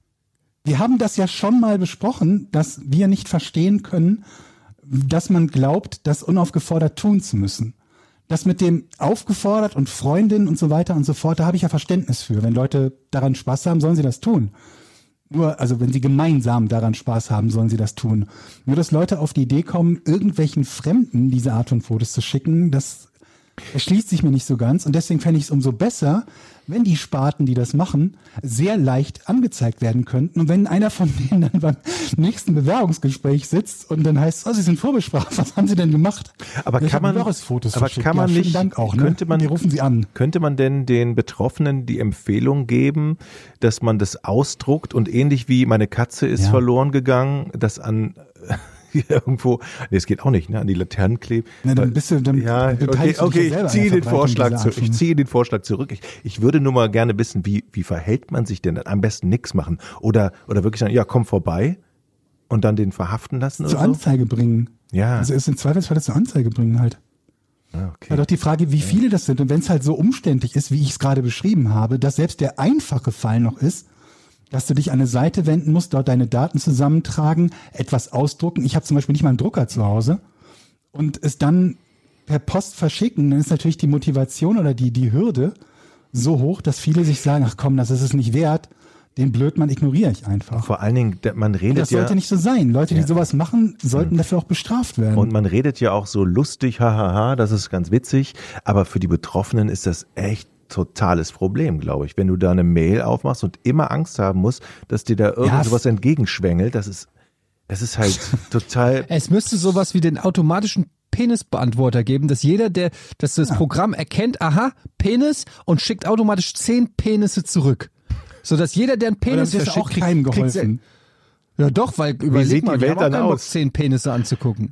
Wir haben das ja schon mal besprochen, dass wir nicht verstehen können, dass man glaubt, das unaufgefordert tun zu müssen. Das mit dem aufgefordert und Freundin und so weiter und so fort, da habe ich ja Verständnis für. Wenn Leute daran Spaß haben, sollen sie das tun. Nur, also wenn sie gemeinsam daran Spaß haben, sollen sie das tun. Nur, dass Leute auf die Idee kommen, irgendwelchen Fremden diese Art von Fotos zu schicken, das erschließt sich mir nicht so ganz. Und deswegen fände ich es umso besser, wenn die Sparten, die das machen, sehr leicht angezeigt werden könnten. Und wenn einer von denen dann beim nächsten Bewerbungsgespräch sitzt und dann heißt, oh, Sie sind vorbestraft, was haben Sie denn gemacht? Aber Ich kann habe man, Doris-Fotos aber verschickt. kann man ja, vielen nicht, Dank auch, ne? könnte man, Wir rufen Sie an. könnte man denn den Betroffenen die Empfehlung geben, dass man das ausdruckt und ähnlich wie meine Katze ist Ja. verloren gegangen, das an irgendwo, nee, es geht auch nicht, ne, an die Laternen klebt. Na, dann bist du, dann Ja, okay, beteiligst du dich okay, ja ich selber an ziehe der den Verbreitung Vorschlag dieser zurück. Art Ich von- ziehe den Vorschlag zurück. Ich, ich würde nur mal gerne wissen, wie, wie verhält man sich denn? Am besten nichts machen. Oder, oder wirklich sagen, ja, komm vorbei und dann den verhaften lassen zur oder so? Anzeige bringen. Ja. Also ist im Zweifelsfall zur Anzeige bringen halt. Ah, okay. Ja, doch die Frage, wie viele das sind. Und wenn es halt so umständlich ist, wie ich es gerade beschrieben habe, dass selbst der einfache Fall noch ist, dass du dich an eine Seite wenden musst, dort deine Daten zusammentragen, etwas ausdrucken. Ich habe zum Beispiel nicht mal einen Drucker zu Hause und es dann per Post verschicken, dann ist natürlich die Motivation oder die, die Hürde so hoch, dass viele sich sagen, ach komm, das ist es nicht wert, den Blödmann ignoriere ich einfach. Vor allen Dingen, der- man Und redet das ja, sollte nicht so sein. Leute, die Ja. sowas machen, sollten dafür auch bestraft werden. und man redet ja auch so lustig, hahaha, das ist ganz witzig, aber für die Betroffenen ist das echt totales Problem, glaube ich. Wenn du da eine Mail aufmachst und immer Angst haben musst, dass dir da irgend Ja, sowas entgegenschwängelt, das ist, das ist halt total, Es müsste sowas wie den automatischen Penisbeantworter geben, dass jeder, der, dass das Programm erkennt, aha, Penis und schickt automatisch zehn Penisse zurück. So dass jeder, der einen Aber Penis das ist verschickt, auch keinem kriegt, kriegt geholfen. Ja doch, weil überleg sieht die mal, Welt wir haben auch dann keinen Bock, aus? zehn Penisse anzugucken.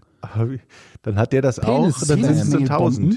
dann hat der das Penis, auch, dann sind es so Mailbomben. tausend.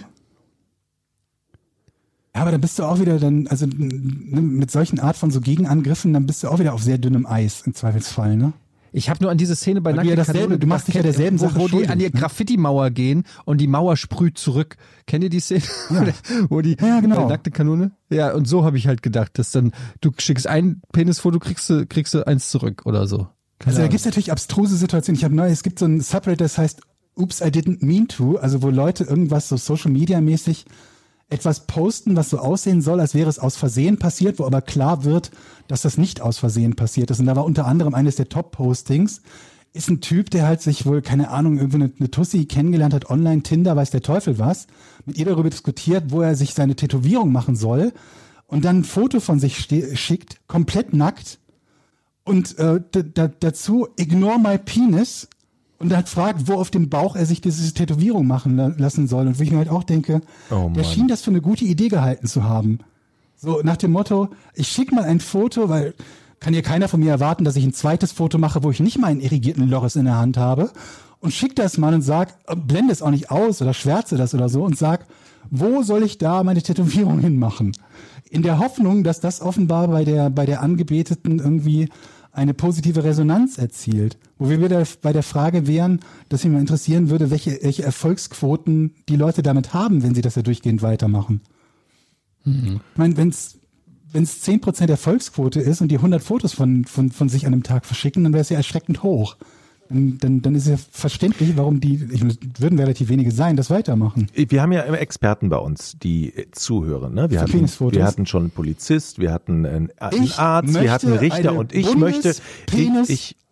Ja, aber dann bist du auch wieder dann, also ne, mit solchen Art von so Gegenangriffen, dann bist du auch wieder auf sehr dünnem Eis im Zweifelsfall, ne? Ich habe nur an diese Szene bei Weil du ja Nackte dasselbe- Kanone du machst dich ja gedacht, derselben wo, Sache wo die schuldig, an die ne? Graffiti-Mauer gehen und die Mauer sprüht zurück. Kennt ihr die Szene? wo die Ja, genau. bei Nackte Kanone? Ja, und so habe ich halt gedacht, dass dann du schickst ein Penisfoto, kriegst du kriegst du eins zurück oder so. Keine Also da Ahnung. gibt's natürlich abstruse Situationen. Ich habe neu, es gibt so ein Subreddit, das heißt Oops, I didn't mean to, also wo Leute irgendwas so Social Media mäßig etwas posten, was so aussehen soll, als wäre es aus Versehen passiert, wo aber klar wird, dass das nicht aus Versehen passiert ist. Und da war unter anderem eines der Top-Postings, ist ein Typ, der halt sich wohl, keine Ahnung, irgendwie eine, eine Tussi kennengelernt hat, online, Tinder, weiß der Teufel was, mit ihr darüber diskutiert, wo er sich seine Tätowierung machen soll und dann ein Foto von sich ste- schickt, komplett nackt und äh, d- d- dazu ignore my penis und halt fragt, wo auf dem Bauch er sich diese Tätowierung machen la- lassen soll. Und wo ich mir halt auch denke, Oh der Mann. schien das für eine gute Idee gehalten zu haben. So nach dem Motto, ich schicke mal ein Foto, weil kann hier keiner von mir erwarten, dass ich ein zweites Foto mache, wo ich nicht mal einen irrigierten Loris in der Hand habe und schick das mal und sag, äh, blende es auch nicht aus oder schwärze das oder so und sag, wo soll ich da meine Tätowierung hinmachen? In der Hoffnung, dass das offenbar bei der, bei der Angebeteten irgendwie eine positive Resonanz erzielt. Wo wir wieder bei der Frage wären, dass mich mal interessieren würde, welche, welche Erfolgsquoten die Leute damit haben, wenn sie das ja durchgehend weitermachen. Ich meine, wenn es wenn es zehn Prozent Erfolgsquote ist und die hundert Fotos von, von, von sich an einem Tag verschicken, dann wäre es ja erschreckend hoch. Dann, dann, dann ist ja verständlich, warum die, ich, würden relativ wenige sein, das weitermachen. Wir haben ja immer Experten bei uns, die äh, zuhören. Ne? Wir, Für hatten, Penisfotos. wir hatten schon einen Polizist, wir hatten einen, einen Ich Arzt, wir möchte hatten einen Richter eine und ich möchte, ich, Bundespenis- ich,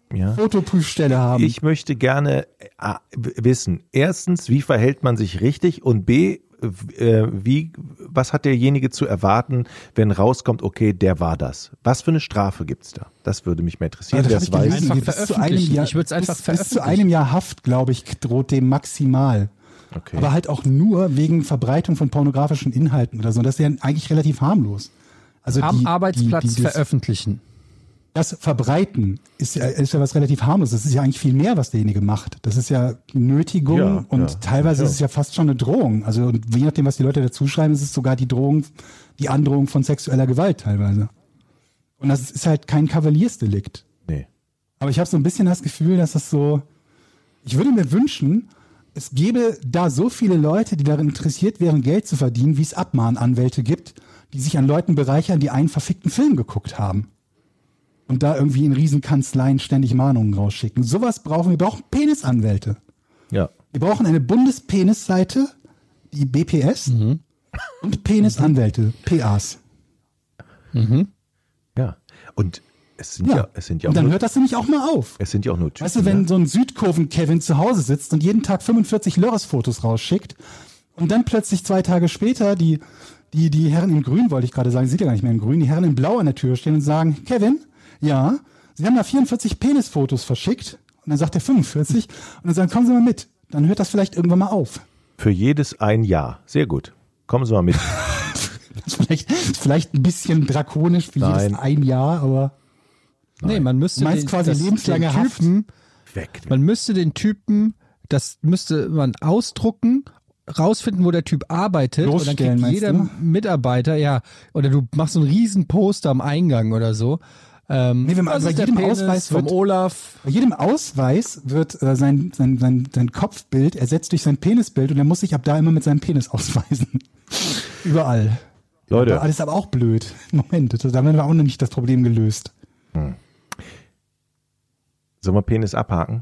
Ja. Fotoprüfstelle haben. Ich möchte gerne A, wissen, erstens, wie verhält man sich richtig und B, äh, wie, was hat derjenige zu erwarten, wenn rauskommt, okay, der war das. Was für eine Strafe gibt's da? Das würde mich mal interessieren, Ja, wer das es hab ich weiß. gelesen. Einfach Bis zu einem veröffentlichen. Jahr- Ich würde es einfach bis, bis zu veröffentlichen. einem Jahr Haft, glaube ich, droht dem maximal. Okay. Aber halt auch nur wegen Verbreitung von pornografischen Inhalten oder so. Das ist ja eigentlich relativ harmlos. Also Am die, Arbeitsplatz die, die, das, veröffentlichen. das Verbreiten ist ja, ist ja was relativ harmlos. Das ist ja eigentlich viel mehr, was derjenige macht. Das ist ja Nötigung Ja, und ja. teilweise Ja. ist es ja fast schon eine Drohung. Also und je nachdem, was die Leute dazu schreiben, ist es sogar die Drohung, die Androhung von sexueller Gewalt teilweise. Und das ist halt kein Kavaliersdelikt. Nee. Aber ich habe so ein bisschen das Gefühl, dass das so, ich würde mir wünschen, es gäbe da so viele Leute, die daran interessiert wären, Geld zu verdienen, wie es Abmahnanwälte gibt, die sich an Leuten bereichern, die einen verfickten Film geguckt haben. Und da irgendwie in Riesenkanzleien ständig Mahnungen rausschicken. Sowas brauchen wir. Wir brauchen Penisanwälte. Ja. Wir brauchen eine Bundespenisseite, die B P S, Mhm. und Penisanwälte, P As. Ja. Und es sind ja, Ja, es sind ja auch und dann nur, hört das nämlich auch mal auf. es sind ja auch nur Typen. Weißt du, wenn ne? so ein Südkurven-Kevin zu Hause sitzt und jeden Tag fünfundvierzig Lörres-Fotos rausschickt und dann plötzlich zwei Tage später die, die, die Herren in Grün, wollte ich gerade sagen, sieht ja gar nicht mehr in Grün, die Herren in Blau an der Tür stehen und sagen, Kevin, ja, Sie haben da vierundvierzig Penisfotos verschickt. Und dann sagt er fünfundvierzig und dann sagen, kommen Sie mal mit. Dann hört das vielleicht irgendwann mal auf. Für jedes ein Jahr. Sehr gut. Kommen Sie mal mit. Das ist vielleicht, ist vielleicht ein bisschen drakonisch für Nein. jedes ein Jahr, aber Nee, man müsste Du meinst den, quasi das, lebenslange den Haft? Typen, Weg. man müsste den Typen, das müsste man ausdrucken, rausfinden, wo der Typ arbeitet und dann Losstellen, kriegt meinst jeder du? Mitarbeiter, ja, oder du machst so einen riesen Poster am Eingang oder so. Ähm, Nee, wenn man- das bei ist der jedem Penis Ausweis vom wird- Olaf. bei jedem Ausweis wird äh, sein, sein, sein, sein Kopfbild ersetzt durch sein Penisbild und er muss sich ab da immer mit seinem Penis ausweisen. Überall. Leute, Alles aber auch blöd. Moment, das, da haben wir auch noch nicht das Problem gelöst. sollen wir Penis abhaken?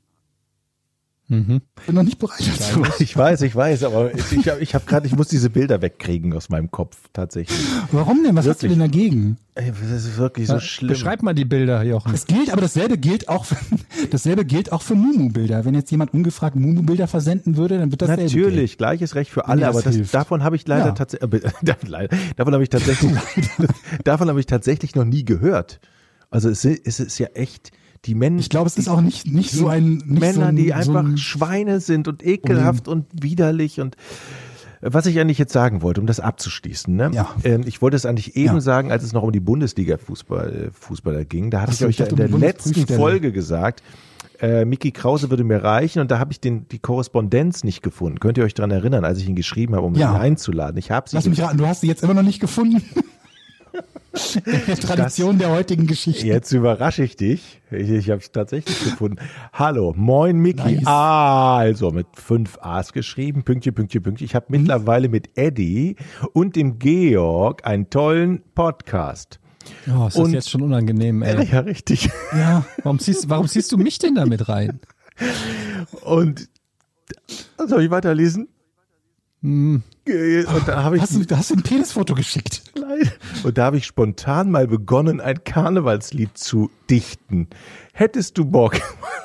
Mhm. Bin noch nicht bereit dazu. Ich weiß, ich weiß, aber ich habe ich hab gerade, ich muss diese Bilder wegkriegen aus meinem Kopf, tatsächlich. Warum denn? Was hast du Wirklich? denn dagegen? Ey, das ist wirklich so schlimm. Beschreib mal die Bilder, Jochen. Es gilt, aber dasselbe gilt auch für, dasselbe gilt auch für Mumu-Bilder. Wenn jetzt jemand ungefragt Mumu-Bilder versenden würde, dann wird dasselbe Natürlich, gleiches Recht für alle, Wenn dir aber das das, hilft. davon habe ich leider Ja. tatsächlich, äh, davon habe ich tatsächlich, davon habe ich tatsächlich noch nie gehört. Also es ist, es ist ja echt die Männer. Ich glaube, es ist auch nicht, nicht so ein, nicht Männer, so ein, die so einfach ein, Schweine sind und ekelhaft und widerlich und äh, was ich eigentlich jetzt sagen wollte, um das abzuschließen, ne? Ja. Ähm, ich wollte es eigentlich eben Ja. sagen, als es noch um die Bundesliga-Fußball, Fußballer ging. Da hatte Ach ich so, euch ich ja dachte, in um der die letzten Bundesprüfstelle. Folge gesagt, äh, Micky Krause würde mir reichen und da habe ich den, die Korrespondenz nicht gefunden. Könnt ihr euch daran erinnern, als ich ihn geschrieben habe, um Ja. ihn einzuladen? Ich habe sie lass mich raten, du hast sie jetzt immer noch nicht gefunden. In der Tradition der heutigen Geschichte. Jetzt überrasche ich dich. Ich, ich habe es tatsächlich gefunden. Hallo, moin Micky. Nice. Ah, also mit fünf A's geschrieben. Pünktchen, Pünktchen, Pünktchen. Ich habe Mhm. mittlerweile mit Eddie und dem Georg einen tollen Podcast. Oh, ist das Und- jetzt schon unangenehm, ey. Ja, richtig. Ja. Warum ziehst, warum ziehst du mich denn damit rein? Und soll ich weiterlesen? Hm. Und da habe ich Hast du, da hast du ein Penisfoto geschickt. und da habe ich spontan mal begonnen, ein Karnevalslied zu dichten. Hättest du Bock?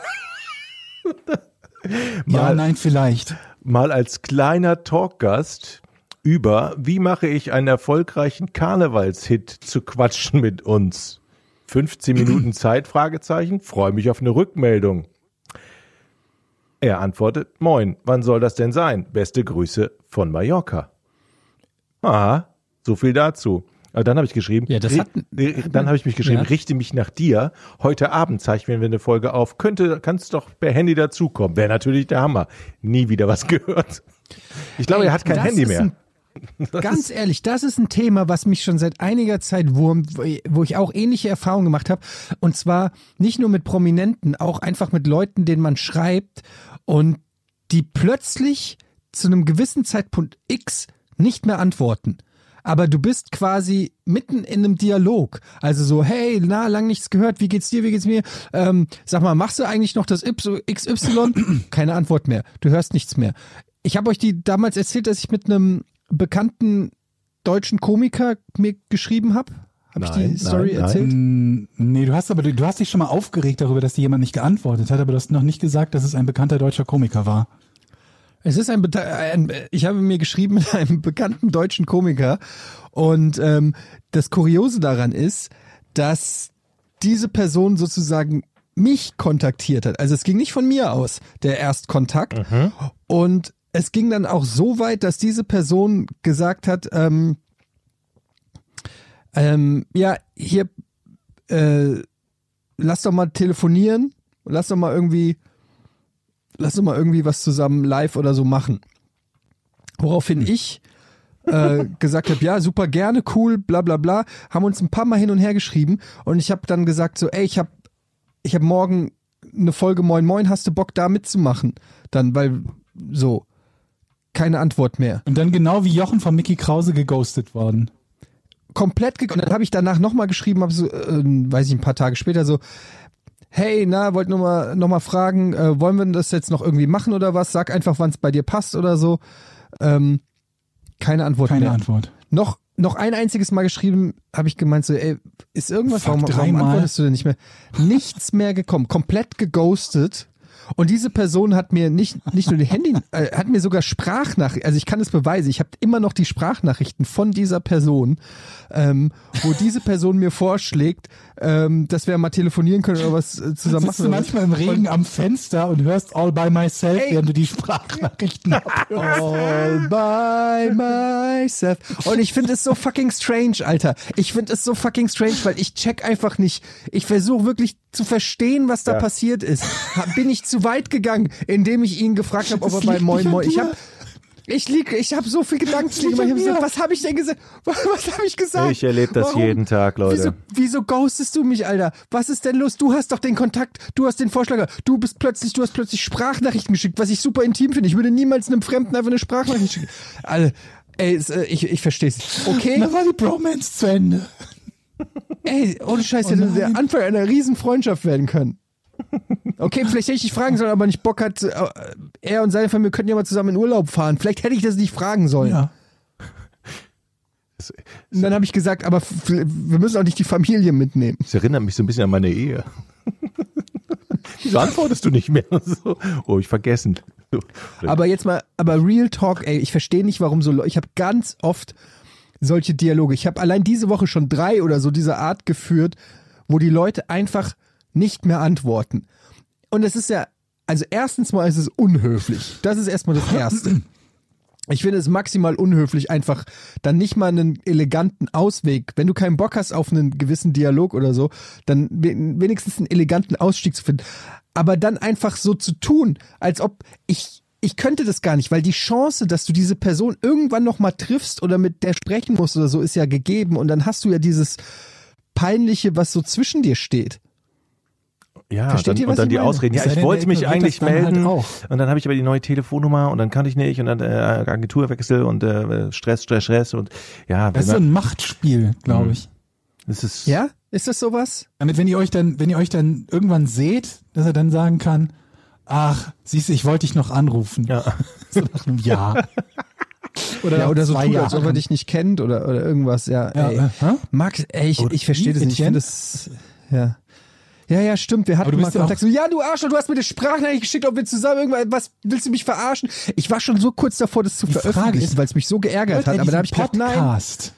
Ja, Mal- nein, vielleicht. mal als kleiner Talkgast über, wie mache ich einen erfolgreichen Karnevalshit zu quatschen mit uns. fünfzehn Minuten Zeit, Fragezeichen, freue mich auf eine Rückmeldung. Er antwortet, moin, wann soll das denn sein? Beste Grüße von Mallorca. Aha, so viel dazu. Aber dann habe ich geschrieben, Ja, das ri- hat- ri- dann habe ich mich geschrieben, Ja. richte mich nach dir. Heute Abend zeichnen wir eine Folge auf. Könnte, kannst doch per Handy dazukommen. Wäre natürlich der Hammer. Nie wieder was gehört. Ich glaube, Ey, er hat kein das Handy ist mehr. ein- Ganz ehrlich, das ist ein Thema, was mich schon seit einiger Zeit wurmt, wo ich auch ähnliche Erfahrungen gemacht habe. Und zwar nicht nur mit Prominenten, auch einfach mit Leuten, denen man schreibt und die plötzlich zu einem gewissen Zeitpunkt X nicht mehr antworten. Aber du bist quasi mitten in einem Dialog. Also so, hey, na, lang nichts gehört, wie geht's dir, wie geht's mir? Ähm, sag mal, machst du eigentlich noch das X Y? Keine Antwort mehr. Du hörst nichts mehr. Ich habe euch die damals erzählt, dass ich mit einem bekannten deutschen Komiker mir geschrieben habe. Habe ich Nein, die Story nein, nein. erzählt? Mm, Nee, du hast aber du hast dich schon mal aufgeregt darüber, dass dir jemand nicht geantwortet hat, aber du hast noch nicht gesagt, dass es ein bekannter deutscher Komiker war. Es ist ein, Beta- ein, ich habe mir geschrieben mit einem bekannten deutschen Komiker und ähm, das Kuriose daran ist, dass diese Person sozusagen mich kontaktiert hat. Also es ging nicht von mir aus, der Erstkontakt. Mhm. Und es ging dann auch so weit, dass diese Person gesagt hat, ähm, ähm, ja, hier, äh, lass doch mal telefonieren, lass doch mal irgendwie, lass doch mal irgendwie was zusammen live oder so machen. Woraufhin ich äh, gesagt habe, ja, super gerne, cool, bla bla bla, haben uns ein paar Mal hin und her geschrieben und ich habe dann gesagt so, ey, ich habe ich hab morgen eine Folge Moin Moin, hast du Bock da mitzumachen? Dann, weil so, keine Antwort mehr. Und dann genau wie Jochen von Mickey Krause geghostet worden. Komplett ge- und dann habe ich danach nochmal geschrieben, hab so, äh, weiß ich, ein paar Tage später so, hey, na, wollte nur mal, noch mal fragen, äh, wollen wir das jetzt noch irgendwie machen oder was? Sag einfach, wann es bei dir passt oder so. Ähm, keine Antwort Keine mehr. Antwort. Noch, noch ein einziges Mal geschrieben, habe ich gemeint so, ey, ist irgendwas, Fuck, warum, warum dreimal? antwortest du denn nicht mehr? Nichts mehr gekommen, komplett geghostet. Und diese Person hat mir nicht, nicht nur die Handy, äh, hat mir sogar Sprachnachrichten, also ich kann es beweisen, ich habe immer noch die Sprachnachrichten von dieser Person, ähm, wo diese Person mir vorschlägt, ähm, dass wir mal telefonieren können oder was äh, zusammen Sitzt du machen. manchmal im Regen am Fenster und hörst All by Myself, Ey. während du die Sprachnachrichten abhörst. All by myself. Und ich finde es so fucking strange, Alter. Ich finde es so fucking strange, weil ich check einfach nicht. Ich versuche wirklich zu verstehen, was da Ja. passiert ist. Hab- Bin ich zu weit gegangen, indem ich ihn gefragt habe, ob Das er bei liegt Moin nicht an Moin. Ich dir. habe ich lieg, ich habe so viel Gedanken liegt gemacht. Ich an hab gesagt, mir. was habe ich denn gesagt? Was, was habe ich gesagt? Ich erlebe das Warum? jeden Tag, Leute. Wieso, wieso ghostest du mich, Alter? Was ist denn los? Du hast doch den Kontakt, du hast den Vorschlag, du bist plötzlich, du hast plötzlich Sprachnachrichten geschickt, was ich super intim finde. Ich würde niemals einem Fremden einfach eine Sprachnachricht schicken. Alter, ey, es, äh, ich, ich versteh's. Okay? Da war die Bromance zu Ende. Ey, ohne Scheiß, Oh hätte nein. der Anfang einer riesen Freundschaft werden können. Okay, vielleicht hätte ich dich fragen sollen, aber nicht Bock hat, äh, er und seine Familie könnten ja mal zusammen in Urlaub fahren. Vielleicht hätte ich das nicht fragen sollen. Ja. Und dann habe ich gesagt, aber f- wir müssen auch nicht die Familie mitnehmen. Das erinnert mich so ein bisschen an meine Ehe. Wieso antwortest du nicht mehr? So, oh, ich vergessen. So. Aber jetzt mal, aber Real Talk, ey, ich verstehe nicht, warum so Leute, ich habe ganz oft solche Dialoge. Ich habe allein diese Woche schon drei oder so dieser Art geführt, wo die Leute einfach nicht mehr antworten. Und es ist ja, also erstens mal ist es unhöflich. Das ist erstmal das Erste. Ich finde es maximal unhöflich, einfach dann nicht mal einen eleganten Ausweg. Wenn du keinen Bock hast auf einen gewissen Dialog oder so, dann we- wenigstens einen eleganten Ausstieg zu finden. Aber dann einfach so zu tun, als ob ich, ich könnte das gar nicht, weil die Chance, dass du diese Person irgendwann noch mal triffst oder mit der sprechen musst oder so, ist ja gegeben. Und dann hast du ja dieses Peinliche, was so zwischen dir steht. Ja, Versteht dann, ihr, was und dann ich die meine? Ausreden. Ja, Es sei ich denn, wollte der mich ignoriert eigentlich das dann halt melden auch. und dann habe ich aber die neue Telefonnummer und dann kann ich nicht und dann äh, Agenturwechsel und äh, Stress, Stress, Stress und ja, Das ist so wenn man, ein Machtspiel, glaube ich. das ist Ja? Ist das sowas? Damit, wenn ihr euch dann, wenn ihr euch dann irgendwann seht, dass er dann sagen kann, ach, siehst du, ich wollte dich noch anrufen. ja. So nach einem Jahr. Oder, Ja, nach oder so zwei tut, als ob er Jahren. dich nicht kennt oder, oder irgendwas. Ja, Ja, ey. äh, hä? Max, ey, ich, Oder ich verstehe wie, das nicht. Ich Etienne? finde das, ja. Ja, ja, stimmt. Wir Aber hatten du mal bist ja Kontakt. So, ja, du Arschloch, du hast mir eine Sprachnachricht geschickt, ob wir zusammen irgendwas, was, willst du mich verarschen? Ich war schon so kurz davor, das zu Die Frage veröffentlichen, ist, weil es mich so geärgert Hört hat. er Aber da habe diesen ich gedacht, nein, Podcast?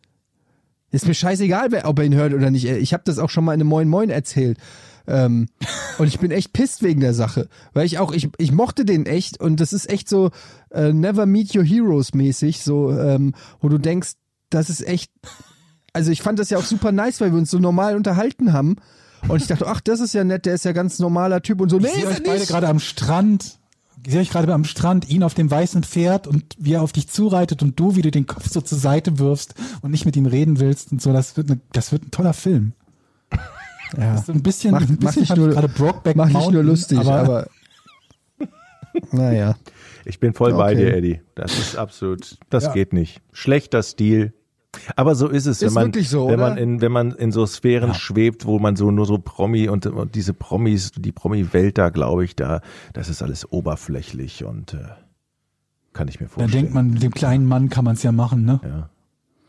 ist mir scheißegal, wer, ob er ihn hört oder nicht. Ich habe das auch schon mal in einem Moin Moin erzählt. Ähm, und ich bin echt pisst wegen der Sache. Weil ich auch, ich, ich mochte den echt und das ist echt so äh, Never Meet Your Heroes mäßig, so, ähm, wo du denkst, das ist echt, also ich fand das ja auch super nice, weil wir uns so normal unterhalten haben. Und ich dachte, ach, das ist ja nett, der ist ja ganz normaler Typ und so. Nee, Ich sehe ist euch er beide nicht. gerade am Strand. Ich sehe euch gerade am Strand, ihn auf dem weißen Pferd und wie er auf dich zureitet und du, wie du den Kopf so zur Seite wirfst und nicht mit ihm reden willst und so. Das wird, eine, das wird ein toller Film. Ja. Das ist ein bisschen, Macht- ein macht bisschen nicht hab ich nur- gerade Brokeback Mach Mountain, nicht nur lustig, aber, aber, naja. Ich bin voll bei Okay. dir, Eddie. Das ist absolut, das Ja. geht nicht. Schlechter Stil. Aber so ist es, wenn Ist man, wirklich so, wenn oder? man in, wenn man in so Sphären Ja. schwebt, wo man so nur so Promi und, und diese Promis, die Promi-Welt da, glaube ich, da, das ist alles oberflächlich und äh, kann ich mir da vorstellen. denkt man, mit dem kleinen Mann kann man es ja machen, ne? Ja.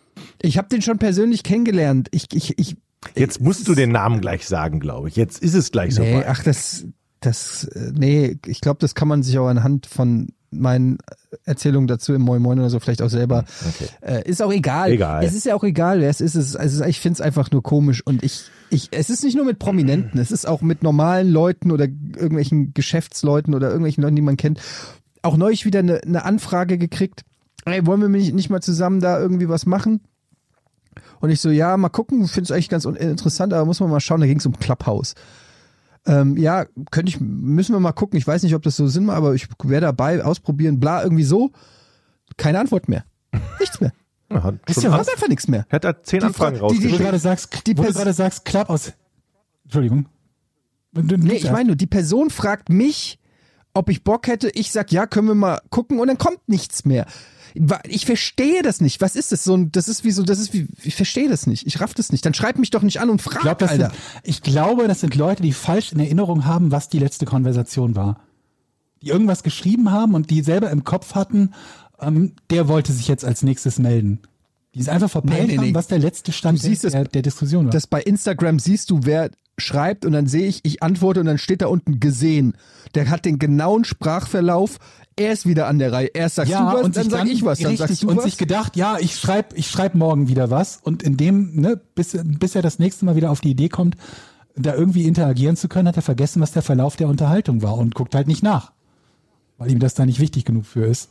Ich habe den schon persönlich kennengelernt. Ich, ich, ich. Jetzt musst du den Namen gleich sagen, glaube ich. Jetzt ist es gleich so Nee, weit. ach, das, das, nee, ich glaube, das kann man sich auch anhand von meinen Erzählungen dazu im Moin Moin oder so vielleicht auch selber. Okay. Äh, ist auch egal. Egal. Es ist ja auch egal, wer es ist. Es ist, es ist ich finde es einfach nur komisch und ich, ich, es ist nicht nur mit Prominenten, es ist auch mit normalen Leuten oder irgendwelchen Geschäftsleuten oder irgendwelchen Leuten, die man kennt. Auch neulich wieder eine, eine Anfrage gekriegt. Ey, wollen wir nicht, nicht mal zusammen da irgendwie was machen? Und ich so, ja, mal gucken, finde es eigentlich ganz interessant, aber muss man mal schauen, da ging es um Clubhouse. Ähm, ja, könnte ich, müssen wir mal gucken, ich weiß nicht, ob das so Sinn macht, aber ich wäre dabei, ausprobieren, bla, irgendwie so. Keine Antwort mehr. Nichts mehr. Ja, hat Es schon kommt Angst. einfach nichts mehr. Hätte er zehn Die Anfragen Frau- die- die- Wo du rausgeschickt. gerade sagst, die wo du Pers- gerade sagst, Club aus. Entschuldigung. Du- du- Nee, ich meine nur, die Person fragt mich, ob ich Bock hätte. Ich sag, ja, können wir mal gucken und dann kommt nichts mehr. Ich verstehe das nicht. Was ist das? So ein, das ist wie so, das ist wie, ich verstehe das nicht. Ich raff das nicht. Dann schreib mich doch nicht an und frag, Ich, glaub, das Alter. sind, ich glaube, das sind Leute, die falsch in Erinnerung haben, was die letzte Konversation war. Die irgendwas geschrieben haben und die selber im Kopf hatten, ähm, der wollte sich jetzt als nächstes melden. Die es einfach verpeilt Nee, nee, nee. haben, was der letzte Stand Du siehst der, es- der Diskussion war. Das bei Instagram siehst du, wer schreibt und dann sehe ich, ich antworte und dann steht da unten gesehen. Der hat den genauen Sprachverlauf. Er ist wieder an der Reihe. Erst sagst ja, du was, und dann sich sag ich was, dann richtig, sagst du und was. sich gedacht, ja, ich schreib, ich schreib morgen wieder was und in dem, ne, bis, bis er das nächste Mal wieder auf die Idee kommt, da irgendwie interagieren zu können, hat er vergessen, was der Verlauf der Unterhaltung war und guckt halt nicht nach, weil ihm das da nicht wichtig genug für ist.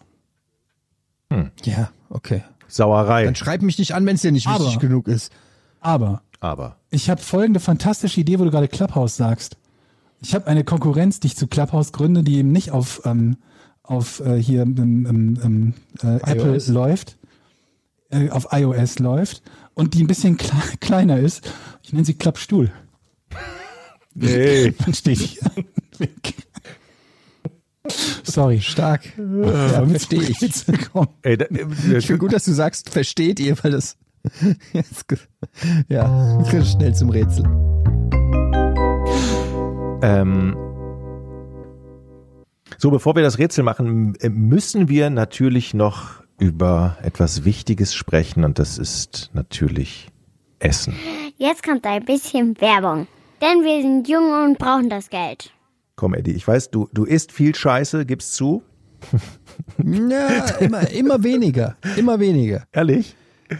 Ja, okay. Sauerei. Dann schreib mich nicht an, wenn es dir nicht Aber- wichtig genug ist. Aber Aber. ich habe folgende fantastische Idee, wo du gerade Clubhouse sagst. Ich habe eine Konkurrenz, die ich zu Clubhouse gründe, die eben nicht auf, ähm, auf äh, hier im, im, im, äh, Apple iOS. läuft, äh, auf iOS läuft und die ein bisschen kle kleiner ist. Ich nenne sie Klappstuhl. Nee. Dann steht hier. Sorry. Stark. Ja, Ja, verstehe ich. Ey, da, äh, Ich finde gut, dass du sagst, versteht ihr, weil das jetzt, ge- ja, schnell zum Rätsel. Ähm, so, bevor wir das Rätsel machen, äh, müssen wir natürlich noch über etwas Wichtiges sprechen und das ist natürlich Essen. Jetzt kommt ein bisschen Werbung. Denn wir sind jung und brauchen das Geld. Komm, Eddie, ich weiß, du, du isst viel Scheiße, gib's zu. Ja, immer, immer weniger, immer weniger. Ehrlich?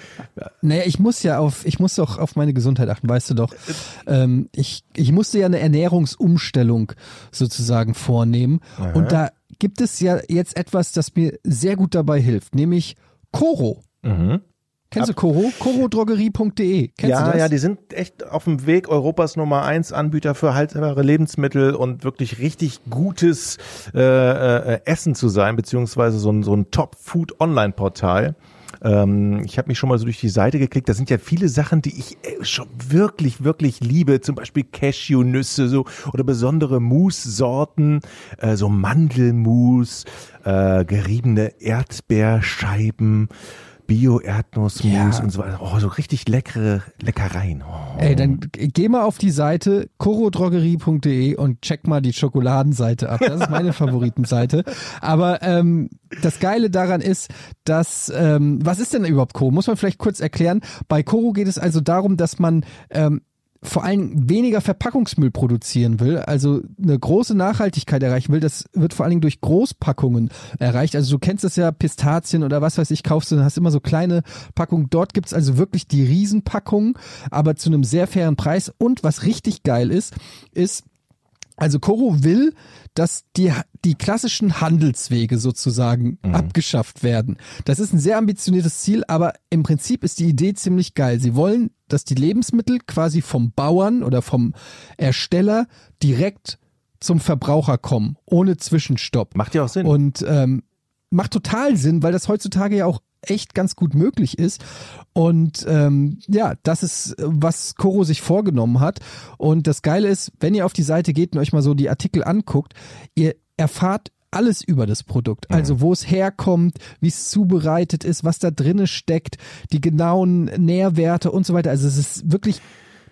Naja, ich muss ja auf, ich muss doch auf meine Gesundheit achten, weißt du doch. Ähm, ich, ich musste ja eine Ernährungsumstellung sozusagen vornehmen. Aha. Und da gibt es ja jetzt etwas, das mir sehr gut dabei hilft, nämlich Coro. Mhm. Kennst du Coro? coro drogerie punkt de. Kennst Ja, du das? ja, die sind echt auf dem Weg, Europas Nummer eins Anbieter für haltbare Lebensmittel und wirklich richtig gutes äh, äh, Essen zu sein, beziehungsweise so ein, so ein Top-Food-Online-Portal. Ähm, ich habe mich schon mal so durch die Seite geklickt. Da sind ja viele Sachen, die ich äh, schon wirklich, wirklich liebe. Zum Beispiel Cashewnüsse so oder besondere Mousse-Sorten, äh, so Mandelmus, äh, geriebene Erdbeerscheiben, Bio-Erdnussmus Ja. und so weiter. Oh, so richtig leckere Leckereien. Oh. Ey, dann geh mal auf die Seite coro drogerie punkt de und check mal die Schokoladenseite ab. Das ist meine Favoritenseite. Aber ähm, das Geile daran ist, dass, ähm, was ist denn überhaupt Coro? Muss man vielleicht kurz erklären. Bei Coro geht es also darum, dass man ähm, vor allem weniger Verpackungsmüll produzieren will, also eine große Nachhaltigkeit erreichen will. Das wird vor allen Dingen durch Großpackungen erreicht. Also du kennst das ja, Pistazien oder was weiß ich, kaufst du, hast immer so kleine Packungen. Dort gibt's also wirklich die Riesenpackungen, aber zu einem sehr fairen Preis. Und was richtig geil ist, ist, also Coro will, dass die, die klassischen Handelswege sozusagen Mhm. abgeschafft werden. Das ist ein sehr ambitioniertes Ziel, aber im Prinzip ist die Idee ziemlich geil. Sie wollen, dass die Lebensmittel quasi vom Bauern oder vom Ersteller direkt zum Verbraucher kommen, ohne Zwischenstopp. Macht ja auch Sinn. Und ähm, macht total Sinn, weil das heutzutage ja auch echt ganz gut möglich ist. Und ähm, ja, das ist, was Coro sich vorgenommen hat. Und das Geile ist, wenn ihr auf die Seite geht und euch mal so die Artikel anguckt, ihr erfahrt alles über das Produkt. Also wo es herkommt, wie es zubereitet ist, was da drinne steckt, die genauen Nährwerte und so weiter. Also es ist wirklich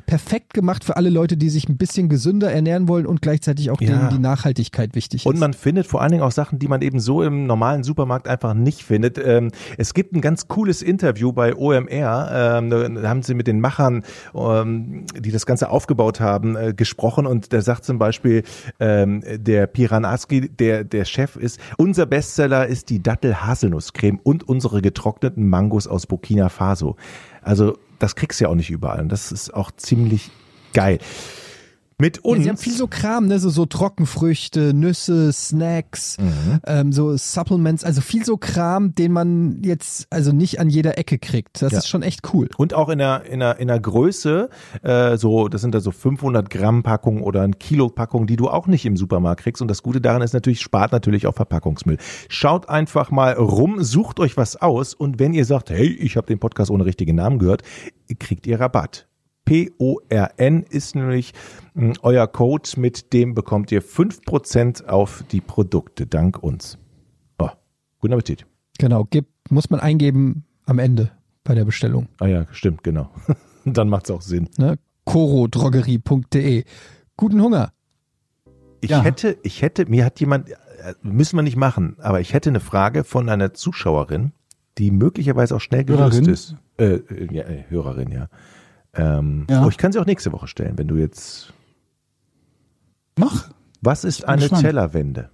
perfekt gemacht für alle Leute, die sich ein bisschen gesünder ernähren wollen und gleichzeitig auch Ja. denen die Nachhaltigkeit wichtig ist. Und man findet vor allen Dingen auch Sachen, die man eben so im normalen Supermarkt einfach nicht findet. Ähm, es gibt ein ganz cooles Interview bei O M R, ähm, da haben sie mit den Machern, ähm, die das Ganze aufgebaut haben, äh, gesprochen und der sagt zum Beispiel, ähm, der Piranski, der der Chef ist, unser Bestseller ist die Dattel-Haselnusscreme und unsere getrockneten Mangos aus Burkina Faso. Also das kriegst du ja auch nicht überall und das ist auch ziemlich geil. Mit uns. Ja, sie haben viel so Kram, ne, so, so Trockenfrüchte, Nüsse, Snacks, Mhm. ähm, so Supplements, also viel so Kram, den man jetzt also nicht an jeder Ecke kriegt. Das Ja. ist schon echt cool. Und auch in der, in der, in der Größe, äh, so, das sind da so fünfhundert Gramm Packungen oder ein Kilo Packung, die du auch nicht im Supermarkt kriegst. Und das Gute daran ist natürlich, spart natürlich auch Verpackungsmüll. Schaut einfach mal rum, sucht euch was aus und wenn ihr sagt, hey, ich habe den Podcast ohne richtigen Namen gehört, kriegt ihr Rabatt. P O R N ist nämlich mh, euer Code, mit dem bekommt ihr fünf Prozent auf die Produkte, dank uns. Oh, guten Appetit. Genau, gibt, muss man eingeben am Ende bei der Bestellung. Ah ja, stimmt, genau. Dann macht's auch Sinn. Ne? corodrogerie punkt de. Guten Hunger. Ich Ja. hätte, ich hätte, mir hat jemand, äh, müssen wir nicht machen, aber ich hätte eine Frage von einer Zuschauerin, die möglicherweise auch schnell gelöst Hörerin? ist. Äh, äh, ja, äh, Hörerin, ja. Ähm, Ja. Oh, ich kann sie auch nächste Woche stellen, wenn du jetzt. Mach. Was ist bin eine gespannt. Tellerwende?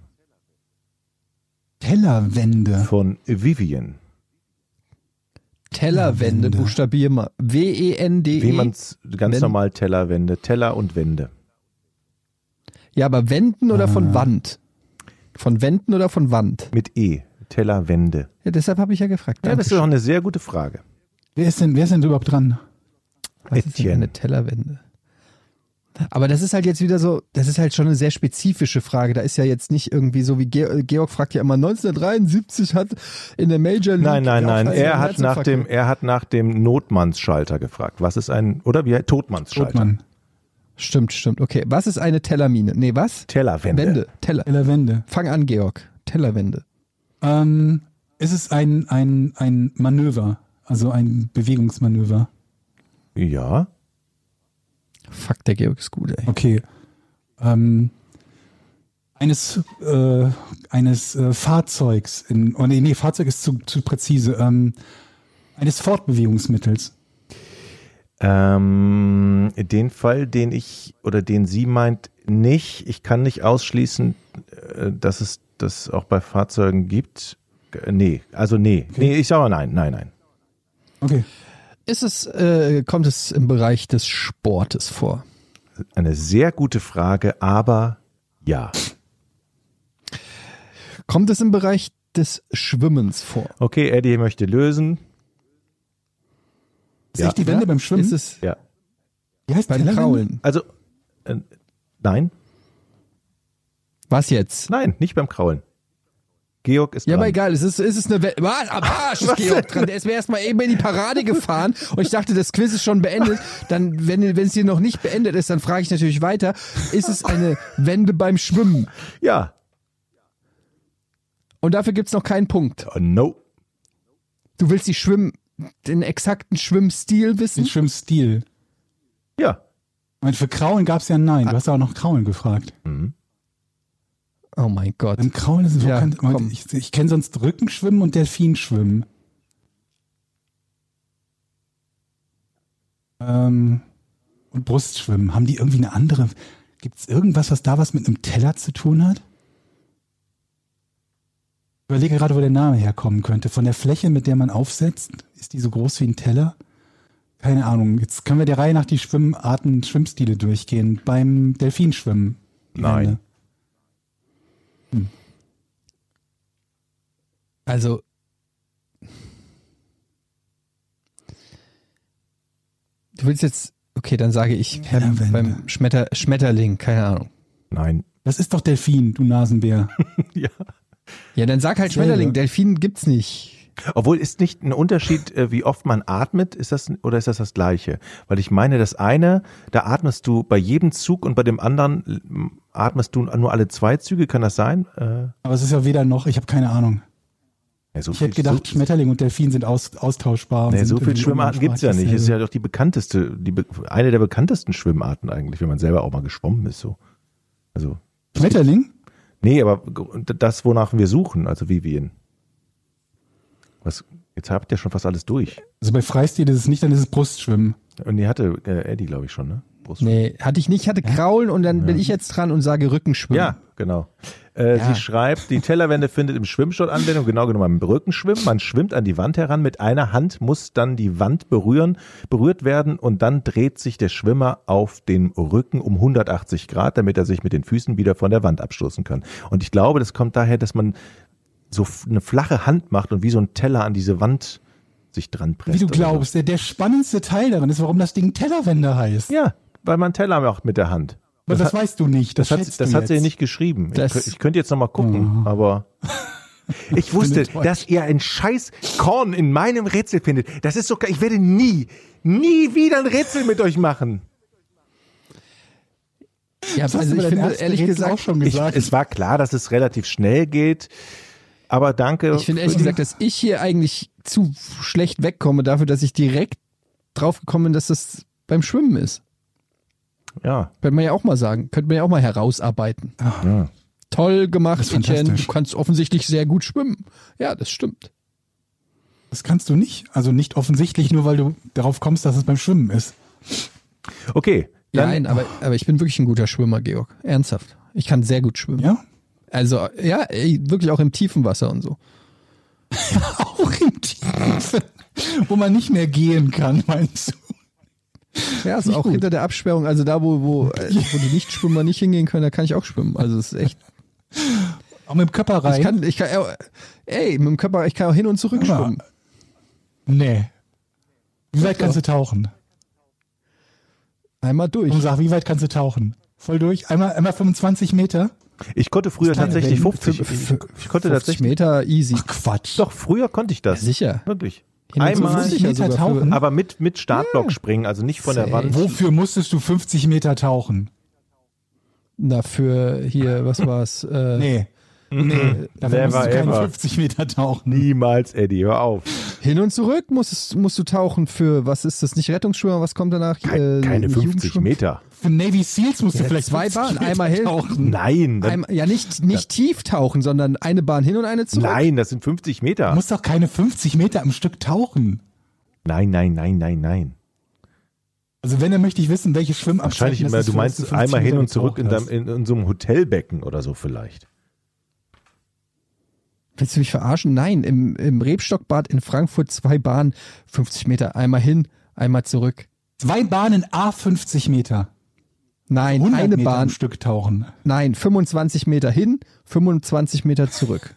Tellerwände. Von Vivian. Tellerwände, Wände. buchstabier mal. W E N D E. Wie man's ganz Wenn- normal Tellerwände, Teller und Wände. Ja, aber Wänden oder von Wand? Von Wänden oder von Wand? Mit E. Tellerwände. Ja, deshalb habe ich ja gefragt. Ja, das ist auch eine sehr gute Frage. Wer ist denn, wer ist denn überhaupt dran? Was ist denn Etienne. eine Tellerwände? Aber das ist halt jetzt wieder so, das ist halt schon eine sehr spezifische Frage. Da ist ja jetzt nicht irgendwie so wie Ge Georg fragt ja immer, neunzehnhundertdreiundsiebzig hat in der Major League. Nein, nein, nein. Rafael Er hat nach Herzinfarkt. dem, er hat nach dem Notmannsschalter gefragt. Was ist ein, oder wie, Totmannsschalter? Totmann. Stimmt, stimmt. Okay, was ist eine Tellermine? Nee, was? Tellerwände. Wände, Teller. Tellerwände. Fang an, Georg. Tellerwände. Ähm, ist es ein, ein, ein Manöver, also ein Bewegungsmanöver? Ja. Fuck, der Georg ist gut, ey. Okay. Ähm, eines äh, eines äh, Fahrzeugs, in, oh nee, nee, Fahrzeug ist zu, zu präzise, ähm, eines Fortbewegungsmittels. Ähm, den Fall, den ich oder den sie meint, nicht. Ich kann nicht ausschließen, äh, dass es das auch bei Fahrzeugen gibt. Äh, Nee, also nee. Nee, ich sage nein, nein, nein. Okay. Ist es, äh, kommt es im Bereich des Sportes vor? Eine sehr gute Frage, aber ja. Kommt es im Bereich des Schwimmens vor? Okay, Eddie möchte lösen. Ist Ja. echt die Wände beim Schwimmen? Ist es Ja. Wie heißt beim Tellerwände? Kraulen? Also, äh, nein, Was jetzt? nein, nicht beim Kraulen. Georg ist Ja, dran. aber egal, es ist, es ist eine Welt. Was? Am Arsch ist Georg dran. Der ist mir erstmal eben in die Parade gefahren und ich dachte, das Quiz ist schon beendet. Dann, wenn, wenn es hier noch nicht beendet ist, dann frage ich natürlich weiter. Ist es eine Wende beim Schwimmen? Ja. Und dafür gibt's noch keinen Punkt. Oh, no. Du willst die Schwimm, den exakten Schwimmstil wissen? Den Schwimmstil. Ja. Ich meine, für Kraulen gab es ja Nein. Du hast ja auch noch Kraulen gefragt. Mhm. Oh mein Gott. Im Kraulen ist es Ja, ja, kann, komm. ich, ich kenne sonst Rückenschwimmen und Delfinschwimmen. Ähm, und Brustschwimmen. Haben die irgendwie eine andere? Gibt es irgendwas, was da was mit einem Teller zu tun hat? Ich überlege gerade, wo der Name herkommen könnte. Von der Fläche, mit der man aufsetzt, ist die so groß wie ein Teller? Keine Ahnung. Jetzt können wir der Reihe nach die Schwimmarten, Schwimmstile durchgehen. Beim Delfinschwimmen. die Nein. Wände. Also. Du willst jetzt, okay, dann sage ich beim, Tellerwände. beim Schmetter, Schmetterling, keine Ahnung. Nein. Das ist doch Delfin, du Nasenbär. Ja. Ja, dann sag halt Selber. Schmetterling, Delfin gibt's nicht. Obwohl, ist nicht ein Unterschied, äh, wie oft man atmet, ist das, oder ist das das Gleiche? Weil ich meine, das eine, da atmest du bei jedem Zug und bei dem anderen äh, atmest du nur alle zwei Züge, kann das sein? Äh, Aber es ist ja weder noch, ich habe keine Ahnung. Ja, so Ich hätte gedacht, so, Schmetterling und Delfin sind aus, austauschbar. Und nee, sind so viele irgendwie Schwimmarten gibt's ja nicht. umgangssprachlich Ist ja doch die bekannteste, die be- eine der bekanntesten Schwimmarten eigentlich, wenn man selber auch mal geschwommen ist. So. Also Schmetterling? nee, aber das, wonach wir suchen, also Vivien. Was? Jetzt habt ihr schon fast alles durch. Also bei Freistil ist es nicht, dann ist es Brustschwimmen. Und die hatte äh, Eddie, glaube ich, schon, ne? Brustschwimmen. Nee, hatte ich nicht, ich hatte Kraulen und dann bin ich jetzt dran und sage Rückenschwimmen. Ja, genau. Äh, Ja. Sie schreibt, die Tellerwände findet im Schwimmsport Anwendung, genau genommen im Rückenschwimmen. Man schwimmt an die Wand heran, mit einer Hand muss dann die Wand berühren, berührt werden und dann dreht sich der Schwimmer auf den Rücken um hundertachtzig Grad, damit er sich mit den Füßen wieder von der Wand abstoßen kann. Und ich glaube, das kommt daher, dass man so f- eine flache Hand macht und wie so ein Teller an diese Wand sich dran presst. Wie du oder glaubst, der, der spannendste Teil daran ist, warum das Ding Tellerwände heißt. So. Ja, weil man Teller macht mit der Hand. Aber das, hat- weißt du nicht. Das, Das, hat, schätzt das du hat sie jetzt. nicht geschrieben. Ich, Das- kö- ich könnte jetzt noch mal gucken, aber ich wusste, enttäuscht. dass ihr ein scheiß Korn in meinem Rätsel findet. Das ist sogar, ich werde nie, nie wieder ein Rätsel mit euch machen. Ja, Das hast also du bei ich deinem finde ersten ehrlich Rätsel gesagt, auch schon Ich, gesagt. es war klar, dass es relativ schnell geht, aber danke. ich finde ehrlich für die- gesagt, dass ich hier eigentlich zu schlecht wegkomme dafür, dass ich direkt drauf gekommen bin, dass das beim Schwimmen ist. Ja, Könnte man ja auch mal sagen. Könnte man ja auch mal herausarbeiten. ja. Toll gemacht, Das ist Etienne. fantastisch. Du kannst offensichtlich sehr gut schwimmen. Ja, das stimmt. Das kannst du nicht. Also nicht offensichtlich, nur weil du darauf kommst, dass es beim Schwimmen ist. Okay. Dann, Nein, aber, aber ich bin wirklich ein guter Schwimmer, Georg. Ernsthaft. Ich kann sehr gut schwimmen. Ja? Also, ja, ey, wirklich auch im tiefen Wasser und so. Auch im Tiefen, wo man nicht mehr gehen kann, meinst du? Ja, also Nicht auch gut. hinter der Absperrung, also da, wo, wo, äh, wo die Nichtschwimmer nicht hingehen können, da kann ich auch schwimmen. Also es ist echt. Auch mit dem Körper rein? Ich kann, ich kann, ey, mit dem Körper, ich kann auch hin und zurück Aber- schwimmen. Nee. Wie weit kannst du tauchen? Einmal durch. Und sag, wie weit kannst du tauchen? Voll durch? Einmal, einmal fünfundzwanzig Meter? ich konnte früher Das kleine tatsächlich Wellen- fünfzig. Ich, ich konnte fünfzig tatsächlich. Meter easy. Ach Quatsch. Doch, früher konnte ich das. Ja, sicher. Wirklich. Hin und Einmal, zurück sicher Meter sogar für- tauchen? aber mit, mit Startblock springen, also nicht von der Safe. Wand. Wofür musstest du fünfzig Meter tauchen? Na, für hier, was war's? Äh, Nee. Nee. Dafür Never musst du keine ever. fünfzig Meter tauchen. Niemals, Eddie, hör auf. Hin und zurück musst, musst du tauchen für, was ist das, nicht Rettungsschwimmer, was kommt danach? Kein, Äh, keine nicht fünfzig Jugendschwimmen? Meter. Für Navy Seals musst du Ja, vielleicht zwei fünfzig Bahnen, Meter einmal hin. tauchen. Nein, dann, Einmal, ja, nicht, nicht tief tauchen, sondern eine Bahn hin und eine zurück. nein, das sind fünfzig Meter. Du musst doch keine fünfzig Meter am Stück tauchen. Nein, nein, nein, nein, nein. Also wenn, dann möchte ich wissen, welche Schwimmabzeichen Wahrscheinlich das immer, ist, du für meinst das fünfzig einmal hin Meter und zurück in, getaucht deinem, in, in so einem Hotelbecken oder so vielleicht. Willst du mich verarschen? Nein, im, im Rebstockbad in Frankfurt zwei Bahnen, fünfzig Meter, einmal hin, einmal zurück. hast. Zwei Bahnen A fünfzig Meter. Nein, hundert eine Meter am Bahn, Stück tauchen. nein, fünfundzwanzig Meter hin, fünfundzwanzig Meter zurück.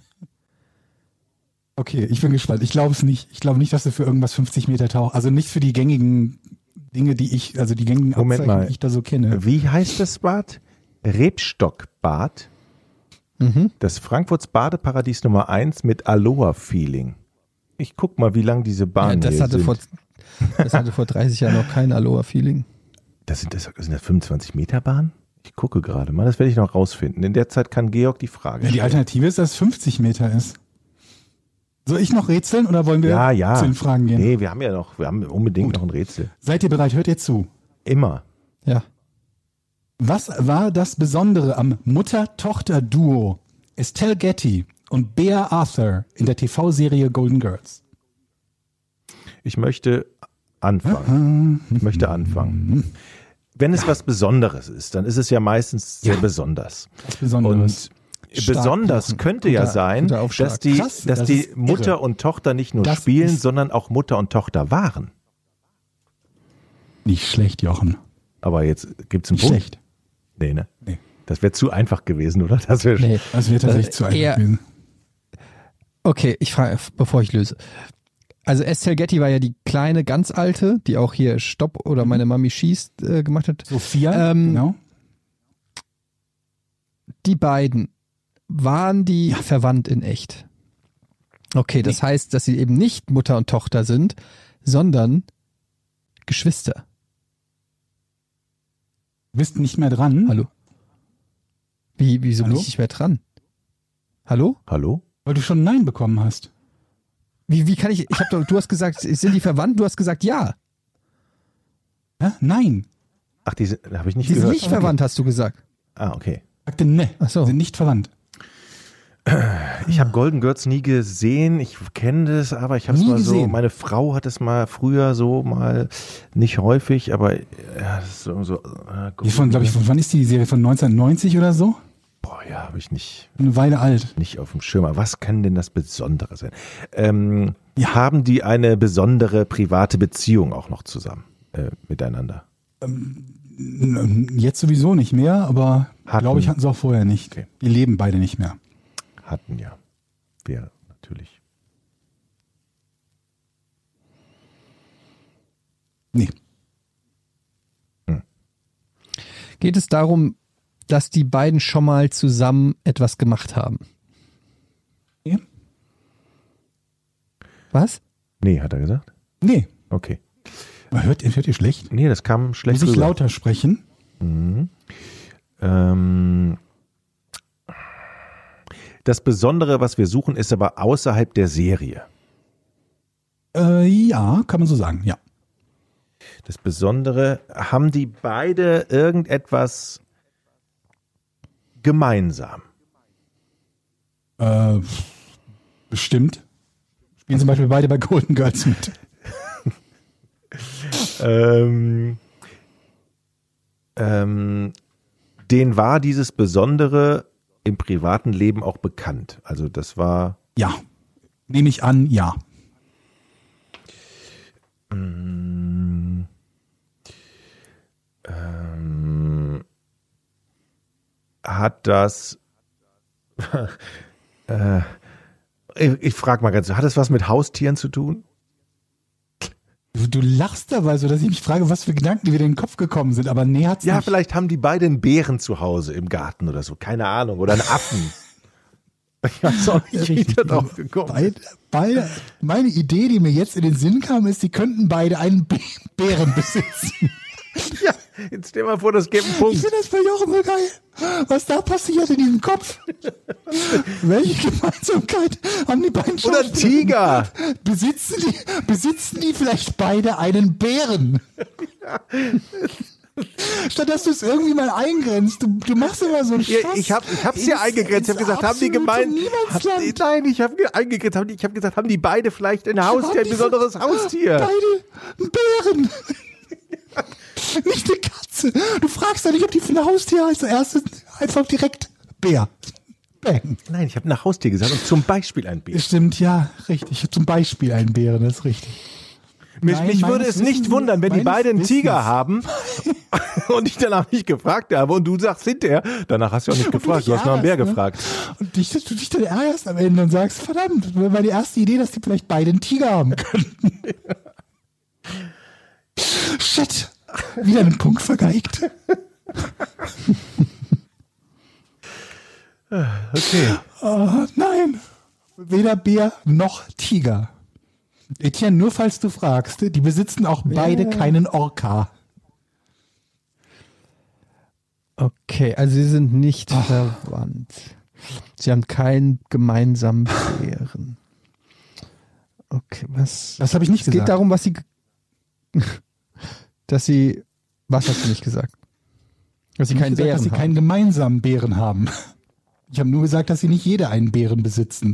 Okay, ich bin gespannt. Ich glaube es nicht. Ich glaube nicht, dass du für irgendwas fünfzig Meter tauchst. Also nicht für die gängigen Dinge, die ich, also die gängigen Moment Abzeichen, mal. die ich da so kenne. Wie heißt das Bad? Rebstockbad. Mhm. Das Frankfurts Badeparadies Nummer eins mit Aloha-Feeling. Ich guck mal, wie lang diese Ja, Bahnen das, hier hatte sind. vor, das hatte vor dreißig Jahren noch kein Aloha-Feeling. Das sind, das sind das fünfundzwanzig Meter Bahnen? Ich gucke gerade mal, das werde ich noch rausfinden. In der Zeit kann Georg die Frage Ja, die stellen. Alternative ist, dass es fünfzig Meter ist. Soll ich noch rätseln oder wollen wir Ja, ja. zu den Fragen gehen? Nee, wir haben ja noch, wir haben unbedingt Gut. noch ein Rätsel. Seid ihr bereit? Hört ihr zu? Immer. Ja. Was war das Besondere am Mutter-Tochter-Duo Estelle Getty und Bea Arthur in der T V-Serie Golden Girls? Ich möchte anfangen. Ich möchte anfangen. Wenn es was Besonderes ist, dann ist es ja meistens sehr Ja. besonders. Was Besonderes. Und Stark besonders machen. könnte ja Guter- sein, guter Aufschlag. dass die, Krass, dass das die ist Mutter irre. und Tochter nicht nur Das spielen, ist- sondern auch Mutter und Tochter waren. Nicht schlecht, Jochen. Aber jetzt gibt's einen Nicht Punkt. schlecht. Nee, ne? Nee. Das wäre zu einfach gewesen, oder? Das wäre Nee. Das wäre tatsächlich Äh, zu einfach eher- gewesen. Okay, ich frage, bevor ich löse. Also Estelle Getty war ja die kleine, ganz alte, die auch hier Stopp oder meine Mami schießt äh, gemacht hat. Sophia, Ähm, genau. Die beiden, waren die verwandt in echt? Okay, das heißt, dass sie eben nicht Mutter und Tochter sind, sondern Geschwister. Du bist nicht mehr dran. Hallo? Wie, wieso Hallo? bin ich nicht mehr dran? Hallo? Hallo? Weil du schon Nein bekommen hast. Wie, wie kann ich, ich hab doch, du hast gesagt, sind die verwandt? Du hast gesagt, ja. Ja? Nein. Ach, die sind, habe ich nicht Die sind gehört. nicht verwandt, hast du gesagt. Ah, okay. Sagte ne. Ach so. Sind nicht verwandt. Ich habe Golden Girls nie gesehen. Ich kenne das, aber ich habe es Nie mal so. gesehen. Meine Frau hat es mal früher so mal nicht häufig, aber ja, das ist so. so äh, Die von, glaube ich, von wann ist die Serie? Von neunzehnhundertneunzig oder so? Boah, ja, habe ich nicht. Eine Weile alt. Nicht auf dem Schirm. Aber was kann denn das Besondere sein? Ähm, Ja. Haben die eine besondere private Beziehung auch noch zusammen äh, miteinander? Jetzt sowieso nicht mehr, aber Hatten. glaube ich, hatten sie auch vorher nicht. Okay. Die leben beide nicht mehr. Hatten ja. Wäre natürlich. Nee. Geht es darum, dass die beiden schon mal zusammen etwas gemacht haben? Nee. Was? Nee, hat er gesagt? Nee. Okay. Man hört, hört ihr schlecht? Nee, das kam schlecht Muss ich rüber. lauter sprechen? Mhm. Ähm, das Besondere, was wir suchen, ist aber außerhalb der Serie. Äh, ja, kann man so sagen, ja. Das Besondere, haben die beide irgendetwas gemeinsam? Äh, bestimmt. Spielen zum Beispiel beide bei Golden Girls mit. Ähm, ähm, denen war dieses Besondere im privaten Leben auch bekannt. Also das war Ja. Nehme ich an, ja. mm, ähm, hat das äh, ich, ich frage mal ganz, hat das was mit Haustieren zu tun? Du, du lachst dabei so, dass ich mich frage, was für Gedanken dir wieder in den Kopf gekommen sind, aber nee, hat's Ja, nicht. vielleicht haben die beide einen Bären zu Hause im Garten oder so, keine Ahnung, oder einen Affen. Ich weiß auch nicht, wie ich da drauf gekommen bin. Beide, beide, meine Idee, die mir jetzt in den Sinn kam, ist, die könnten beide einen B- Bären besitzen. Ja, jetzt stell mal vor, das gibt einen Ich Punkt. finde das bei Jochen so geil. Was da passiert in diesem Kopf? Welche Gemeinsamkeit haben die beiden Oder ein Schauspieler? Tiger. Besitzen die, besitzen die vielleicht beide einen Bären? Statt dass du es irgendwie mal eingrenzt, du, du machst immer so einen Ja, Schuss. ich habe ich hab's ja eingegrenzt. Ich habe gesagt, haben die gemeint? Hab, nein, ich habe eingegrenzt. Hab, ich habe gesagt, haben die beide vielleicht ein Haustier, ein die besonderes Haustier? Beide Bären. Nicht eine Katze. Du fragst ja nicht, ob die für ein Haustier heißt. Erstes einfach direkt Bär. Bang. Nein, ich habe nach Haustier gesagt und zum Beispiel ein Bär. Stimmt, ja, richtig. Zum Beispiel einen Bären, das ist richtig. Mich, Nein, mich würde meines es nicht Wissens- wundern, wenn die meines beide einen Tiger Wissens. haben und ich danach nicht gefragt habe und du sagst hinterher, danach hast du auch nicht gefragt, du hast nach einem Bär ärgerst, ne? gefragt. Und dich, du dich dann ärgerst am Ende und sagst, verdammt, das war die erste Idee, dass die vielleicht beide einen Tiger haben könnten. Shit. Wieder einen Punkt vergeigt. Okay. Oh, nein. Weder Bär noch Tiger. Etienne, nur falls du fragst, die besitzen auch beide keinen Orca. Okay, also sie sind nicht verwandt. Sie haben keinen gemeinsamen Bären. Okay, was? Das habe ich nicht Es gesagt. geht darum, was sie, ge- dass sie, was hast du nicht gesagt? Dass sie Ich habe keinen gesagt, Bären dass sie haben. keinen gemeinsamen Bären haben. Ich habe nur gesagt, dass sie nicht jeder einen Bären besitzen.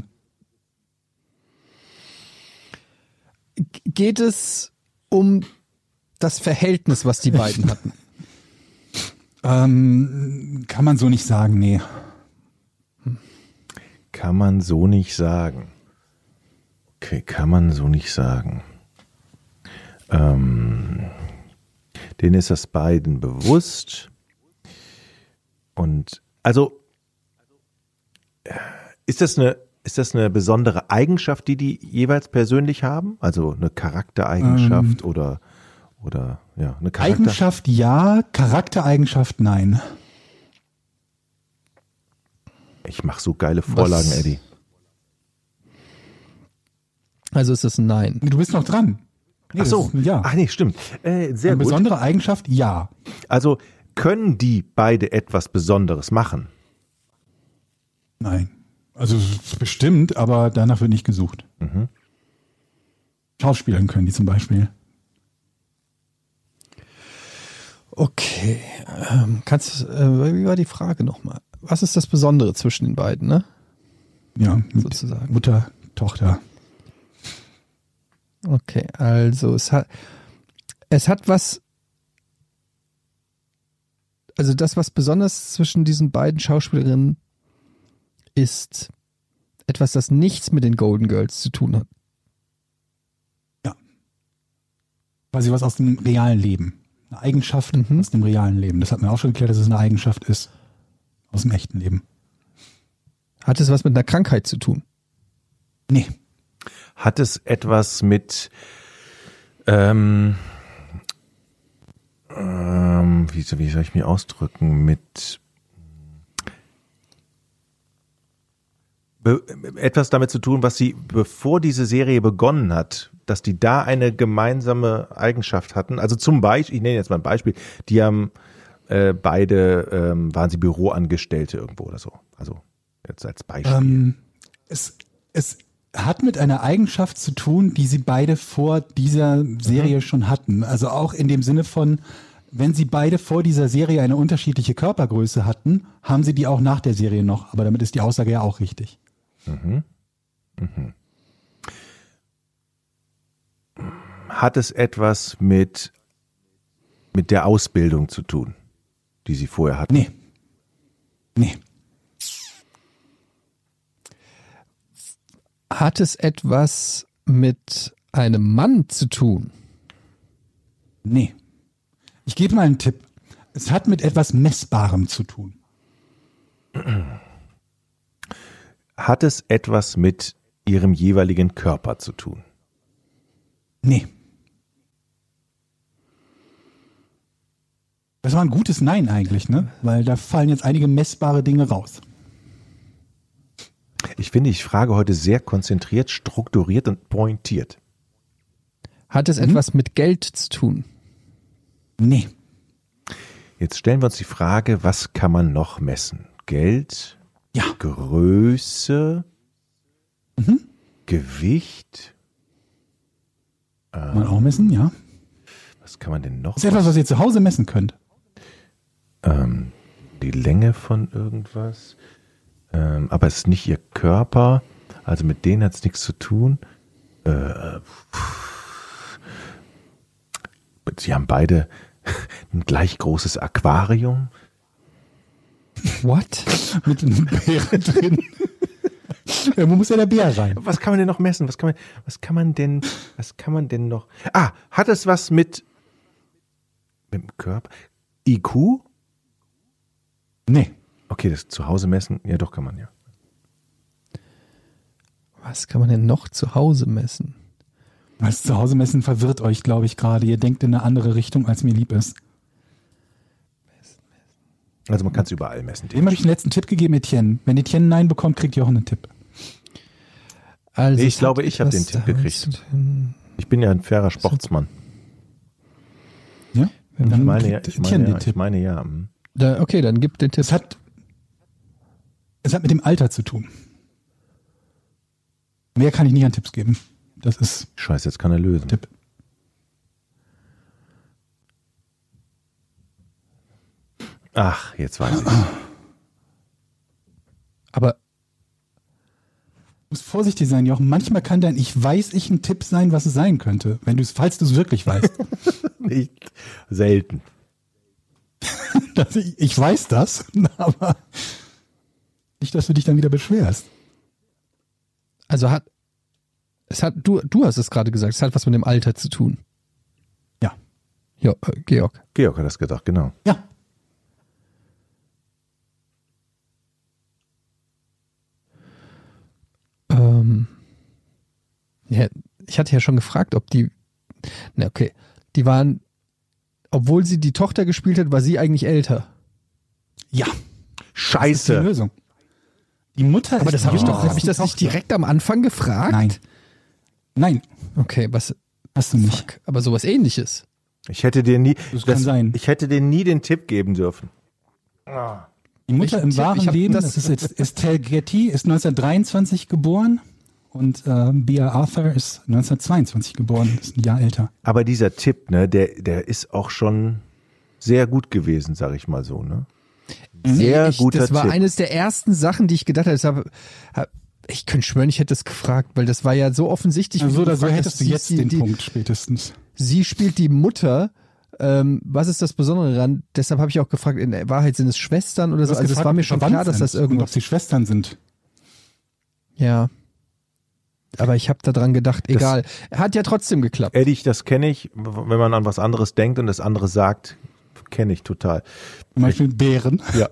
Geht es um das Verhältnis, was die beiden hatten? Ähm, kann man so nicht sagen, nee. Kann man so nicht sagen. Okay, kann man so nicht sagen. Ähm, denen ist das beiden bewusst. Und also ist das eine ist das eine besondere Eigenschaft, die die jeweils persönlich haben? Also eine Charaktereigenschaft Ähm, oder oder ja eine Charakter Eigenschaft ja, Charaktereigenschaft nein. Ich mache so geile Vorlagen, Was? Eddie. Also ist es ein Nein. Du bist noch dran. Nee, Ach so, das ist ein ja. ach nee, stimmt. Äh, sehr Eine gut. besondere Eigenschaft ja. Also können die beide etwas Besonderes machen? Nein. Also bestimmt, aber danach wird nicht gesucht. schauspielern können, die zum Beispiel. Okay, ähm, kannst, äh, wie war die Frage nochmal? Was ist das Besondere zwischen den beiden, ne? Ja, mit Sozusagen. Mutter, Tochter. Okay, also es hat, es hat was, also das, was besonders zwischen diesen beiden Schauspielerinnen ist, etwas, das nichts mit den Golden Girls zu tun hat. Quasi was aus dem realen Leben. Eine Eigenschaft Mhm. aus dem realen Leben. Das hat mir auch schon geklärt, dass es eine Eigenschaft ist aus dem echten Leben. Hat es was mit einer Krankheit zu tun? Nee. Hat es etwas mit ähm, ähm, wie, wie soll ich mich ausdrücken? Mit be, etwas damit zu tun, was sie, bevor diese Serie begonnen hat, dass die da eine gemeinsame Eigenschaft hatten. Also zum Beispiel, ich nenne jetzt mal ein Beispiel, die haben äh, beide, ähm, waren sie Büroangestellte irgendwo oder so. Also jetzt als Beispiel. Ähm, es, es hat mit einer Eigenschaft zu tun, die sie beide vor dieser Serie mhm. schon hatten. Also auch in dem Sinne von, wenn sie beide vor dieser Serie eine unterschiedliche Körpergröße hatten, haben sie die auch nach der Serie noch. Aber damit ist die Aussage ja auch richtig. Mhm. Mhm. Hat es etwas mit, mit der Ausbildung zu tun, die sie vorher hatten? Nee. Nee. Hat es etwas mit einem Mann zu tun? Nee. Ich gebe mal einen Tipp. Es hat mit etwas Messbarem zu tun. Hat es etwas mit ihrem jeweiligen Körper zu tun? Nee. Das war ein gutes Nein eigentlich, ne? Weil da fallen jetzt einige messbare Dinge raus. Ich finde, ich frage heute sehr konzentriert, strukturiert und pointiert. Hat es Mhm. etwas mit Geld zu tun? Nee. Jetzt stellen wir uns die Frage, was kann man noch messen? Geld? Ja. Größe? Mhm. Gewicht? Kann man auch messen, ja. Was kann man denn noch? Das ist etwas, was ihr zu Hause messen könnt. Ähm, die Länge von irgendwas? Ähm, aber es ist nicht ihr Körper, also mit denen hat es nichts zu tun. Äh, sie haben beide ein gleich großes Aquarium. What? Mit einem Bär drin. Ja, wo muss ja der Bär rein? Was kann man denn noch messen? Was kann man, was kann man denn, was kann man denn noch? Ah, hat es was mit, mit dem Körper? I Q? Nee. Okay, das zu Hause messen, ja doch kann man ja. Was kann man denn noch zu Hause messen? Das zu Hause messen verwirrt euch, glaube ich, gerade. Ihr denkt in eine andere Richtung, als mir lieb ist. Also man kann es überall messen. Dem habe ich den letzten Tipp gegeben, Etienne. Wenn Etienne Nein bekommt, kriegt ihr auch einen Tipp. Also Nee, ich es glaube, hat ich habe den etwas Tipp damit gekriegt. zu tun. Ich bin ja ein fairer Sportsmann. Ja? Wenn Ich Dann meine ja, kriegt ich Etienne meine ja, den ich Tipp. meine ja. hm. Da, okay, dann gib den Tipp. Es hat, es hat mit dem Alter zu tun. Mehr kann ich nicht an Tipps geben. Das ist Scheiße, jetzt kann er lösen. Tipp. Ach, jetzt weiß ich. Aber Du musst vorsichtig sein, Jochen. Manchmal kann dein Ich weiß ich ein Tipp sein, was es sein könnte. Wenn du es, falls du es wirklich weißt. Nicht selten. Das, ich, ich weiß das, aber nicht, dass du dich dann wieder beschwerst. also hat es hat du du hast es gerade gesagt, es hat was mit dem Alter zu tun. Ja. Ja, äh, Georg. Georg hat das gedacht, genau. Ja. Ähm, ja, ich hatte ja schon gefragt, ob die, na okay, die waren, obwohl sie die Tochter gespielt hat, war sie eigentlich älter. Ja. Das ist die Scheiße. Lösung. Die Mutter Aber ist das habe ich jünger doch, als habe ich die das nicht Tochter. direkt am Anfang gefragt? Nein. Nein, Okay, was, hast du nicht. fuck, aber sowas ähnliches. Ich hätte dir nie, Das kann sein. ich hätte dir nie den Tipp geben dürfen. Die Mutter Ich- im ich- wahren ich hab Leben, das- das ist jetzt Estelle Getty, ist neunzehnhundertdreiundzwanzig geboren Und äh, Bea Arthur ist neunzehnhundertzweiundzwanzig geboren, ist ein Jahr älter. Aber dieser Tipp, ne, der, der ist auch schon sehr gut gewesen, sag ich mal so, ne? Sehr ich, guter Das war Tipp. eines der ersten Sachen, die ich gedacht habe. Deshalb, hab- ich könnte schwören, ich hätte es gefragt, weil das war ja so offensichtlich. Also wie so du oder so gefragt hättest hast, du sie- jetzt die, den die, Punkt spätestens. Sie spielt die Mutter. Ähm, was ist das Besondere daran? Deshalb habe ich auch gefragt, in der Wahrheit sind es Schwestern oder Du so. hast Also es gefragt, war ob mir die schon verwandt klar, dass das sind und ob irgendwas. sie Schwestern sind. Ja. Aber ich habe daran gedacht, egal. Hat ja trotzdem geklappt. Ehrlich, das kenne ich, wenn man an was anderes denkt und das andere sagt, kenne ich total. Zum Beispiel Bären. Ja.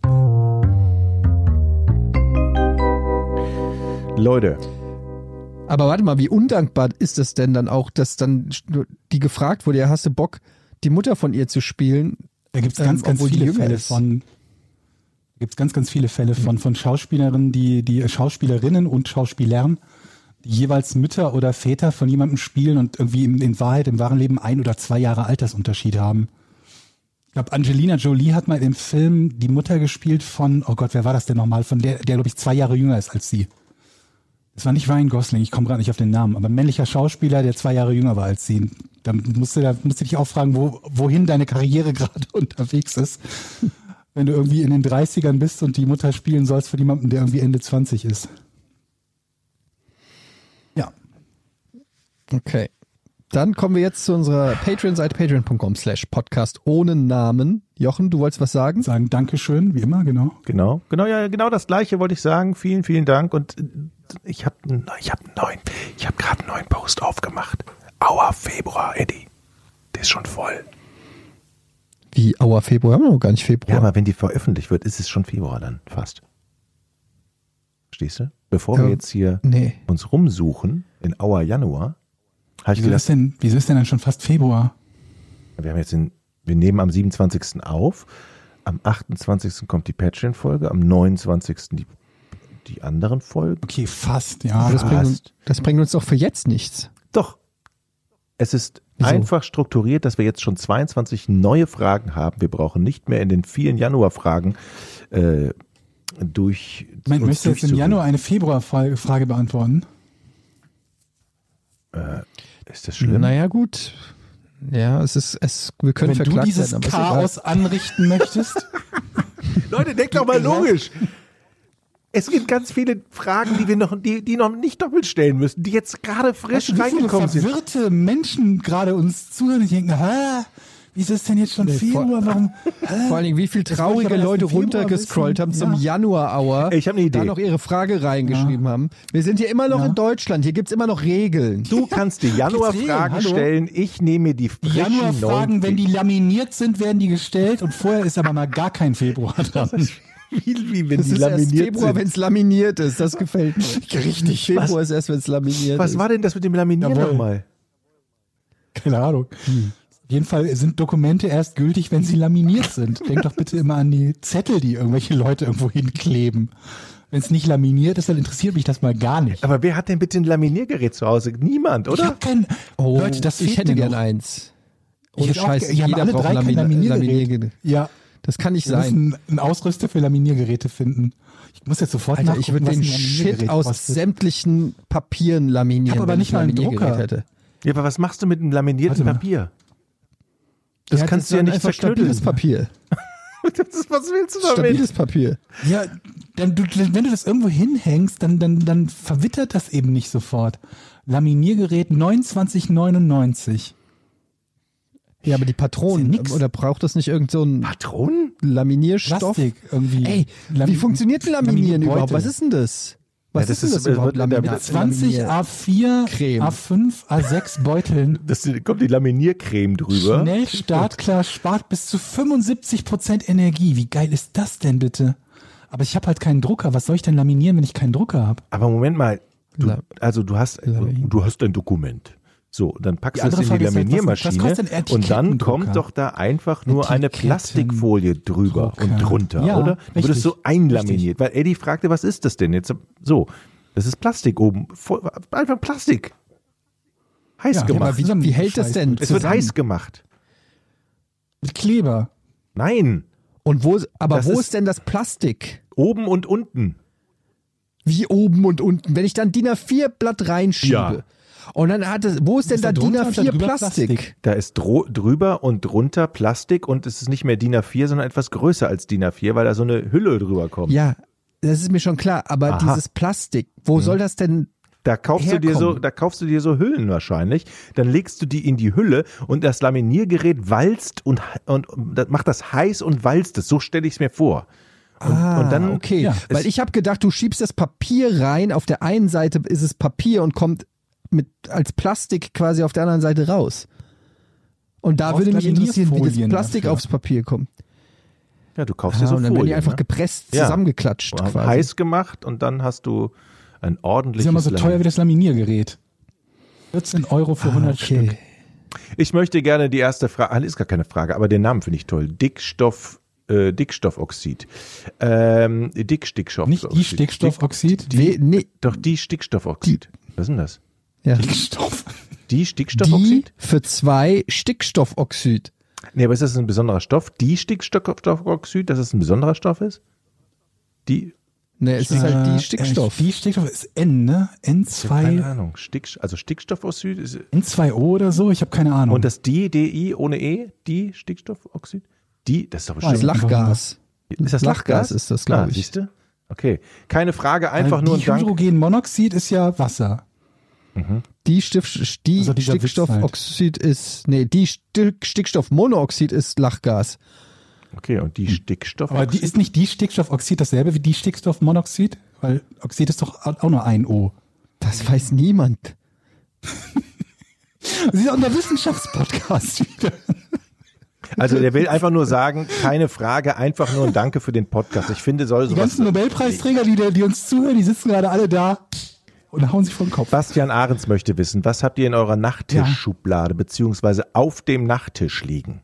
Leute, Aber warte mal, wie undankbar ist es denn dann auch, dass dann die gefragt wurde, ja, hast du Bock, die Mutter von ihr zu spielen? Da gibt es Ähm, ganz, ganz obwohl die viele jünger Fälle ist. von. Da gibt's ganz, ganz viele Fälle von, von Schauspielerinnen, die, die Schauspielerinnen und Schauspielern, die jeweils Mütter oder Väter von jemandem spielen und irgendwie in, in Wahrheit im wahren Leben ein oder zwei Jahre Altersunterschied haben. Ich glaube, Angelina Jolie hat mal im Film die Mutter gespielt von, oh Gott, wer war das denn nochmal? Von der, der glaube ich zwei Jahre jünger ist als sie. Das war nicht Ryan Gosling, ich komme gerade nicht auf den Namen, aber ein männlicher Schauspieler, der zwei Jahre jünger war als sie. Da musst du, da musst du dich auch fragen, wo, wohin deine Karriere gerade unterwegs ist. Wenn du irgendwie in den dreißigern bist und die Mutter spielen sollst für jemanden, der irgendwie Ende zwanzig ist. Ja. Okay. Dann kommen wir jetzt zu unserer Patreon-Seite, patreon punkt com slash podcast ohne Namen. Jochen, du wolltest was sagen? Sagen Dankeschön, wie immer, genau. genau, genau, ja, genau das Gleiche wollte ich sagen. Vielen, vielen Dank. Und äh, ich habe, ich habe einen neuen, ich habe gerade einen neuen Post aufgemacht. Aua, Februar, Eddie, der ist schon voll. Wie, Aua, Februar? Haben wir noch gar nicht Februar. Ja, aber wenn die veröffentlicht wird, ist es schon Februar dann fast. Verstehst du? Bevor wir Ja, jetzt hier nee. uns rumsuchen in Aua Januar, habe ich Wieso gedacht, ist, denn, wieso ist denn dann schon fast Februar? wir haben jetzt den, wir nehmen am siebenundzwanzigsten auf, am achtundzwanzigsten kommt die Patreon-Folge, am neunundzwanzigsten die, die anderen Folgen. Okay, fast, ja. Aber das, bringt uns, passt. das bringt uns doch für jetzt nichts. Doch. Es ist Wieso? einfach strukturiert, dass wir jetzt schon zweiundzwanzig neue Fragen haben. Wir brauchen nicht mehr in den vielen Januar-Fragen äh, durch. Moment, uns möchtest du jetzt im durchsuchen. Januar eine Februar-Frage beantworten? Äh, ist das schlimm? Naja, gut. Ja, es ist, es, wir können Wenn du verklagt dieses werden, aber Chaos anrichten möchtest? Leute, denkt doch mal logisch. Es gibt ganz viele Fragen, die wir noch, die, die noch nicht doppelt stellen müssen, die jetzt gerade frisch Weißt du, wie viele reingekommen sind. verwirrte Menschen gerade uns zuhören und denken, hä, wieso ist denn jetzt schon Nee, Februar? Warum? vor allen Dingen, wie viel traurige wollte ich aber Leute erst im Februar runtergescrollt haben wissen. zum Ja. Januar-Hour, Ey, ich hab eine Idee. da noch ihre Frage reingeschrieben haben. Wir sind hier immer noch Ja. in Deutschland, hier gibt's immer noch Regeln. Du kannst die Januar-Fragen Hallo? stellen, ich nehme mir die Die frischen Januar-Fragen, neuen- wenn die laminiert sind, werden die gestellt und vorher ist aber mal gar kein Februar dran. wie, wie wenn Das die ist erst laminiert Februar, wenn sind. es laminiert ist, das gefällt mir. Richtig. Februar ist erst, wenn es laminiert Was ist. war denn das mit dem Laminieren Jawohl. nochmal? Keine Ahnung. Auf jeden Fall sind Dokumente erst gültig, wenn sie laminiert sind. Denk doch bitte immer an die Zettel, die irgendwelche Leute irgendwo hinkleben. Wenn es nicht laminiert ist, dann interessiert mich das mal gar nicht. Aber wer hat denn bitte ein Laminiergerät zu Hause? Niemand, Ich oder? habe kein. Oh, Leute, das ich fehlt hätte mir gern noch. eins. Ich Ohne hätte auch Scheiß, ge- die haben jeder alle braucht drei ein kein Lamin Laminiergerät. Laminiergerät. Ja, Das kann nicht wir sein. müssen einen Ausrüster für Laminiergeräte finden. Ich muss jetzt sofort Alter, nachgucken, ich würde was den ein Shit Laminiergerät aus kostet. sämtlichen Papieren laminieren, Ich hab aber wenn nicht ich mal ein einen Laminiergerät Drucker. hätte. Ja, aber was machst du mit einem laminierten Warte mal. Papier? Das Ja, kannst ist du ja dann nicht einfach zerknütteln. stabiles Papier. Das ist, was willst du damit? Stabiles Papier. Ja, dann, du, wenn du das irgendwo hinhängst, dann, dann, dann verwittert das eben nicht sofort. Laminiergerät neunundzwanzig neunundneunzig. Ja, aber die Patronen, Ist ja nix. oder braucht das nicht irgend so ein Patronen? Laminierstoff? Plastik irgendwie. Ey, Lami- wie funktioniert denn Laminieren Laminierbeutel. überhaupt? Was ist denn das? Was Ja, das ist denn ist- das wird- überhaupt? wird in der- Laminat- zwanzig Laminier- A vier, Creme. A fünf, A sechs Beuteln. Das kommt die Laminiercreme drüber. Schnell, startklar, spart bis zu fünfundsiebzig Prozent Energie. Wie geil ist das denn bitte? Aber ich habe halt keinen Drucker. Was soll ich denn laminieren, wenn ich keinen Drucker habe? Aber Moment mal, du, La- also du hast, Lamin- du hast ein Dokument. So, dann packst Die du es in andere die Frage ist halt, was- Laminiermaschine was kostet ein und dann Etikettendrucker? kommt doch da einfach nur eine Etiketten- Plastikfolie drüber Drucker. und drunter, Ja, oder? Dann wird es richtig. so einlaminiert. Weil Eddie fragte, was ist das denn jetzt? So, das ist Plastik oben. Voll- Einfach Plastik. Heiß Ja, gemacht. aber wie, wie hält das denn es wird zusammen? heiß gemacht. Mit Kleber. Nein, Und wo, aber Das wo ist- ist denn das Plastik? oben und unten. wie oben und unten. Wenn ich dann D I N A vier Blatt reinschiebe Ja. und dann hat es, wo ist denn Ist da da D I N A drunter und da vier drüber Plastik? Plastik? Da ist dro drüber und drunter Plastik und es ist nicht mehr D I N A vier, sondern etwas größer als D I N A vier, weil da so eine Hülle drüber kommt. Ja, das ist mir schon klar, aber Aha. dieses Plastik, wo soll das denn? Da kaufst du dir so, herkommen? da kaufst du dir so Hüllen wahrscheinlich. Dann legst du die in die Hülle und das Laminiergerät walzt und, und, und das macht das heiß und walzt es. So stelle ich es mir vor. Und, Ah, und dann, okay, ja, weil ich habe gedacht, du schiebst das Papier rein, auf der einen Seite ist es Papier und kommt mit als Plastik quasi auf der anderen Seite raus. Und da Brauchst würde mich interessieren, wie das Laminierfolien Plastik dafür. aufs Papier kommt. ja, du kaufst Ah, dir so und dann werden die Folien, einfach ne? gepresst, Ja. zusammengeklatscht quasi. heiß gemacht und dann hast du ein Ist ordentliches ja mal so teuer wie Lamin- das Laminiergerät. vierzehn Euro für hundert Ah, okay. Stück. Ich möchte gerne die erste Frage, ah, ist gar keine Frage, aber den Namen finde ich toll. Dickstoff, äh, Dickstoffoxid. Ähm, Dickstickstoff. Nicht die Stickstoffoxid, We nee, Doch, die Stickstoffoxid. Was ist denn das? ja. Stickstoff. Die Die Stickstoffoxid? für zwei Stickstoffoxid. Nee, aber ist das ein besonderer Stoff? Die Stickstoffoxid, dass es ein besonderer Stoff ist? Die, Ne, es ist halt die Stickstoff. Äh, die Stickstoff ist N, ne? N ich hab keine zwei, Ahnung. Stick, also Stickstoffoxid ist, N zwei O oder so, ich habe keine Ahnung. und das die, D I ohne E, die Stickstoffoxid? Die, das ist doch Das ist bestimmt. Lachgas. Ist das Lachgas Lachgas? ist das, glaub ah, ich. Siehst du? Okay. Keine Frage, einfach Weil nur ein die Dank. Hydrogenmonoxid ist ja Wasser. Die, Stift, die Also dieser Stickstoffoxid ist, nee, die Stick, Stickstoffmonoxid ist Lachgas. Okay, und die Stickstoffoxid? Aber die, ist nicht die Stickstoffoxid dasselbe wie die Stickstoffmonoxid? Weil Oxid ist doch auch nur ein O. Das weiß niemand. Sie ist auch der Wissenschaftspodcast wieder. Also der will einfach nur sagen, keine Frage, einfach nur ein Danke für den Podcast. Ich finde, soll Die sowas... ganzen Nobelpreisträger, die, die uns zuhören, die sitzen gerade alle da und hauen sich vor den Kopf. Bastian Ahrens möchte wissen, was habt ihr in eurer Nachttischschublade beziehungsweise auf dem Nachttisch liegen?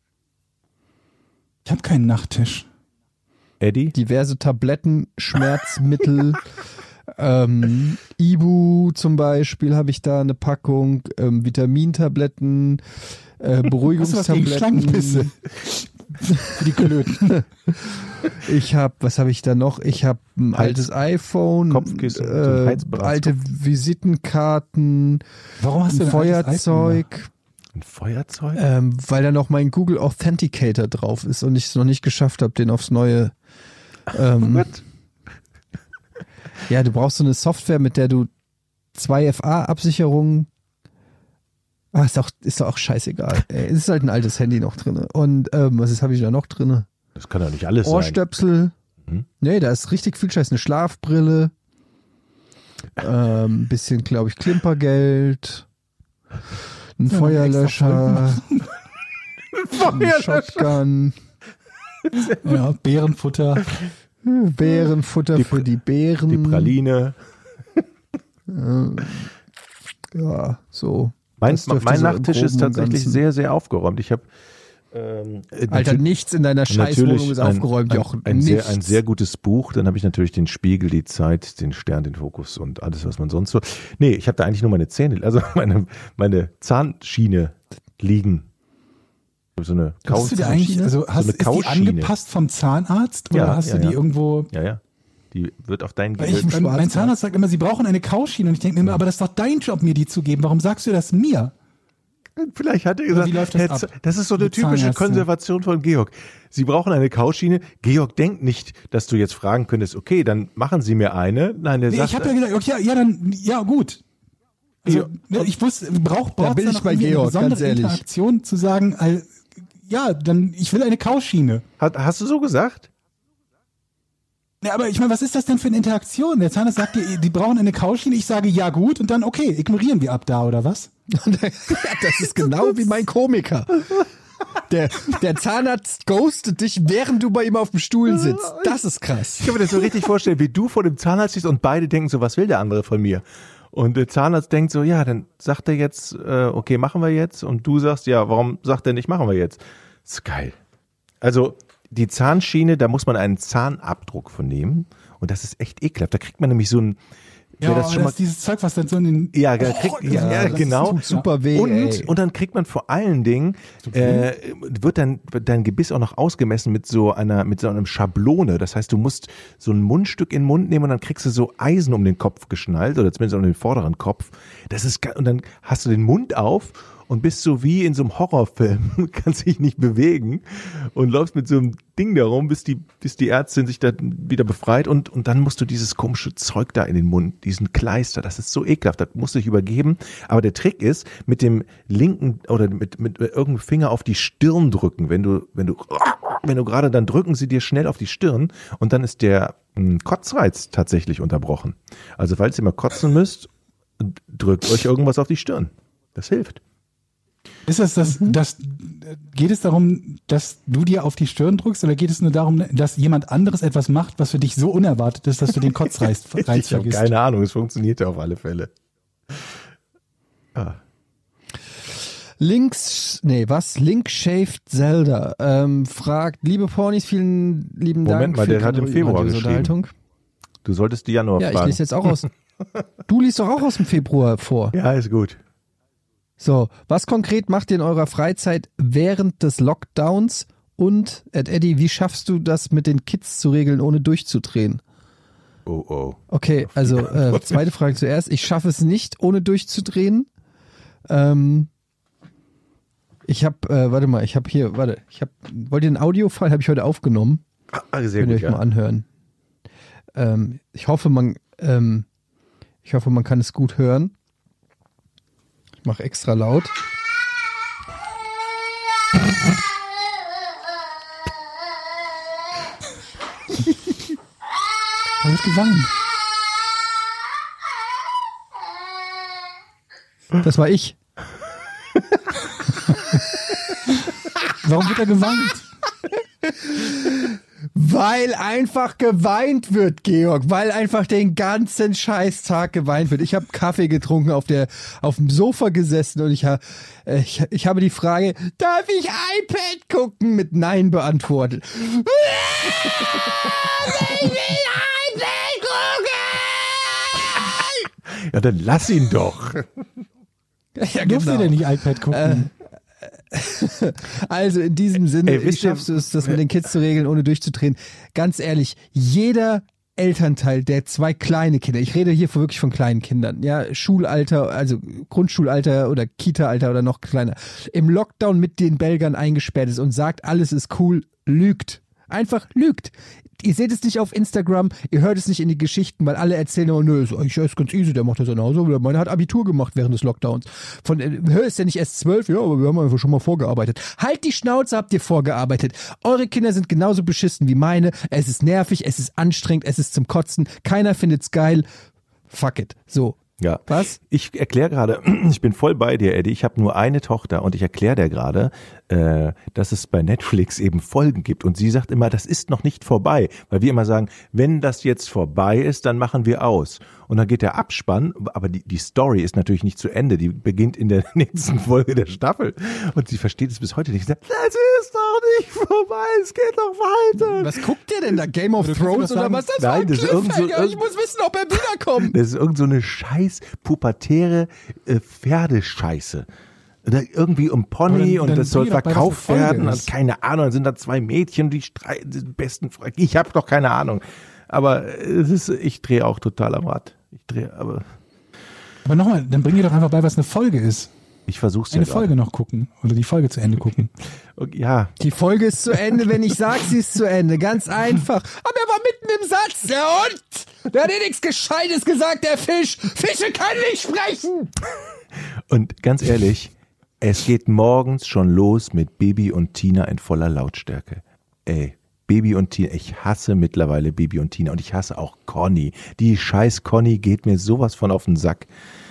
Ich habe keinen Nachttisch. Eddie? Diverse Tabletten, Schmerzmittel, ähm, Ibu zum Beispiel habe ich da eine Packung, ähm, Vitamintabletten, äh, Hast du was gegen Beruhigungstabletten. Schlangenpisse? Für die Klöten. Ich habe, was habe ich da noch? Ich habe ein Hals- altes iPhone, Kopfkissen, so ein äh, Heizbereitskopf. alte Visitenkarten, Warum hast du ein denn ein altes iPhone Feuerzeug, Ein Feuerzeug? ähm, weil da noch mein Google Authenticator drauf ist und ich es noch nicht geschafft habe, den aufs neue. Ähm, What? ja, du brauchst so eine Software, mit der du zwei F A-Absicherungen. Ah, ist doch, ist doch auch scheißegal. Ey, es ist halt ein altes Handy noch drin. Und ähm, was habe ich da noch drin? Das kann doch nicht alles sein. Ohrstöpsel. Hm? Nee, da ist richtig viel Scheiß. Eine Schlafbrille. Ähm, bisschen, glaube ich, Klimpergeld. Ein Ja, Feuerlöscher. Ein Shotgun. Ja, Bärenfutter. Bärenfutter Die- für die Bären. Die Praline. Ja, so. Mein, Das dürfte mein so im Nachttisch ist Groben und tatsächlich Ganzen- sehr, sehr aufgeräumt. Ich habe ähm, äh, Alter, natür- nichts in deiner Scheißwohnung ist ein, aufgeräumt, ein, Jochen. ein, sehr, Nichts. ein sehr gutes Buch. Dann habe ich natürlich den Spiegel, die Zeit, den Stern, den Fokus und alles, was man sonst so. Nee, ich habe da eigentlich nur meine Zähne, also meine, meine Zahnschiene liegen. So eine Hast du dir eigentlich, also hast, eine ist die Kauschiene. angepasst vom Zahnarzt oder Ja, hast ja, du die ja. irgendwo? Ja, ja. Die wird auf dein Weil ich, Gehirn. mein, mein Zahnarzt sagt immer, sie brauchen eine Kauschiene und ich denke mir immer, aber das ist doch dein Job, mir die zu geben. Warum sagst du das mir? Vielleicht hat er Oder gesagt, wie läuft das Herr ab? Z- das ist so eine Mit typische Zahnärzten. Konservation von Georg. Sie brauchen eine Kauschiene. Georg denkt nicht, dass du jetzt fragen könntest, okay, dann machen Sie mir eine. Nein, der Nee, sagt, ich habe ja gesagt, okay, ja, ja, dann, ja, gut. Also, ne, ich wusste, brauch, braucht bin da ich noch bei irgendwie Georg, eine besondere ganz ehrlich. Interaktion zu sagen, all, ja, dann, ich will eine Kauschiene. hat, hast du so gesagt? Ja, aber ich meine, was ist das denn für eine Interaktion? Der Zahnarzt sagt, die, die brauchen eine Kauschiene, ich sage, ja gut, und dann, okay, ignorieren wir ab da, oder was? ja, das ist genau wie mein Komiker. Der, der Zahnarzt ghostet dich, während du bei ihm auf dem Stuhl sitzt. Das ist krass. Ich kann mir das so richtig vorstellen, wie du vor dem Zahnarzt stehst und beide denken so, was will der andere von mir? Und der Zahnarzt denkt so, ja, dann sagt er jetzt, äh, okay, machen wir jetzt. Und du sagst, ja, warum sagt er nicht, machen wir jetzt? Das ist geil. Also die Zahnschiene, da muss man einen Zahnabdruck von nehmen. Und das ist echt ekelhaft. Da kriegt man nämlich so ein, Ja, das das, schon mal, ist dieses Zeug, was dann so in den... ja, da kriegt, ja, ja, das genau. tut Super weh, Und, ey. und dann kriegt man vor allen Dingen, äh, wird dann wird dein Gebiss auch noch ausgemessen mit so einer, mit so einem Schablone. Das heißt, du musst so ein Mundstück in den Mund nehmen und dann kriegst du so Eisen um den Kopf geschnallt oder zumindest um den vorderen Kopf. Das ist, ge- und dann hast du den Mund auf und bist so wie in so einem Horrorfilm, kannst dich nicht bewegen und läufst mit so einem Ding da rum, bis die, bis die Ärztin sich da wieder befreit und, und dann musst du dieses komische Zeug da in den Mund, diesen Kleister, das ist so ekelhaft, das musst du dich übergeben. Aber der Trick ist, mit dem linken oder mit, mit irgendeinem Finger auf die Stirn drücken, wenn du, wenn du, wenn du gerade, dann drücken sie dir schnell auf die Stirn und dann ist der mh, Kotzreiz tatsächlich unterbrochen. Also falls ihr mal kotzen müsst, drückt euch irgendwas auf die Stirn. Das hilft. Ist das, das, das, geht es darum, dass du dir auf die Stirn drückst oder geht es nur darum, dass jemand anderes etwas macht, was für dich so unerwartet ist, dass du den Kotzreiz Reiz Ich habe vergisst? keine Ahnung, es funktioniert ja auf alle Fälle. Ah. Links, nee, was? Link Shaved Zelda ähm, fragt, liebe Pornis, vielen lieben Dank Moment mal, für der hat im die Februar Unterhaltung. Du solltest die Januar Ja, ich fragen. lese jetzt auch aus. Du liest doch auch aus dem Februar vor. Ja, ist gut. So, was konkret macht ihr in eurer Freizeit während des Lockdowns? Und, Ed Eddie, wie schaffst du das mit den Kids zu regeln, ohne durchzudrehen? Oh, oh. Okay, also äh, zweite Frage zuerst. Ich schaffe es nicht, ohne durchzudrehen. Ähm, ich habe, äh, warte mal, ich habe hier, warte, ich habe, wollt ihr einen Audiofile, habe ich heute aufgenommen. Ah, sehr Könnt ihr gut, euch mal ja. anhören. Ähm, ich hoffe, man, ähm, ich hoffe, man kann es gut hören. Ich mache extra laut. Da wird geweint. Das war ich. Warum wird er geweint? Weil einfach geweint wird, Georg. Weil einfach den ganzen Scheißtag geweint wird. Ich habe Kaffee getrunken, auf der auf dem Sofa gesessen und ich, ha, äh, ich, ich habe die Frage, darf ich iPad gucken? Mit Nein beantwortet. Ich will iPad gucken! Ja, dann lass ihn doch. Ja, Durfte der nicht iPad gucken? Also in diesem Sinne, Ey, wie wisst ihr- schaffst du es, das mit den Kids zu regeln, ohne durchzudrehen? Ganz ehrlich, jeder Elternteil, der zwei kleine Kinder, ich rede hier wirklich von kleinen Kindern, ja, Schulalter, also Grundschulalter oder Kita-Alter oder noch kleiner, im Lockdown mit den Belgern eingesperrt ist und sagt, alles ist cool, lügt. Einfach lügt. Ihr seht es nicht auf Instagram, ihr hört es nicht in die Geschichten, weil alle erzählen immer, nö, ist eigentlich ist ganz easy, der macht das dann auch so, meiner hat Abitur gemacht während des Lockdowns. Von, äh, hör, ist ja nicht erst zwölf, ja, aber wir haben einfach schon mal vorgearbeitet. Halt die Schnauze, habt ihr vorgearbeitet. Eure Kinder sind genauso beschissen wie meine, es ist nervig, es ist anstrengend, es ist zum Kotzen, keiner findet's geil, fuck it. So. Ja. Was? Ich erkläre gerade, ich bin voll bei dir, Eddie. Ich habe nur eine Tochter und ich erkläre dir gerade, äh, dass es bei Netflix eben Folgen gibt. Und sie sagt immer, das ist noch nicht vorbei. Weil wir immer sagen, wenn das jetzt vorbei ist, dann machen wir aus. Und dann geht der Abspann, aber die, die Story ist natürlich nicht zu Ende. Die beginnt in der nächsten Folge der Staffel. Und sie versteht es bis heute nicht. Sie sagt, das ist doch nicht vorbei, es geht doch weiter. Was guckt ihr denn da? Game of Du kannst Thrones doch oder sagen, was? Das nein, war ein das ist irgend so- Cliffhanger. Ich muss wissen, ob er wiederkommt. Das ist irgend so eine scheiß pubertäre äh, Pferdescheiße. Da irgendwie um Pony Aber dann- und dann das soll bring doch bei, was verkauft eine Folge werden und ist. keine Ahnung, dann sind da zwei Mädchen, die streiten, die besten Freunde. Ich habe doch keine Ahnung. Aber es ist, ich drehe auch total am Rad. Ich drehe, aber Aber nochmal, dann bring dir doch einfach bei, was eine Folge ist. ich versuch's ja Eine gerade. Folge noch gucken oder die Folge zu Ende gucken. Okay, ja, Die Folge ist zu Ende, wenn ich sag, sie ist zu Ende. Ganz einfach. Aber er war mitten im Satz, der Hund. Der hat eh nichts Gescheites gesagt, der Fisch. Fische können nicht sprechen. und ganz ehrlich, es geht morgens schon los mit Bibi und Tina in voller Lautstärke. Ey, Bibi und Tina, ich hasse mittlerweile Bibi und Tina und ich hasse auch Conny. Die scheiß Conny geht mir sowas von auf den Sack.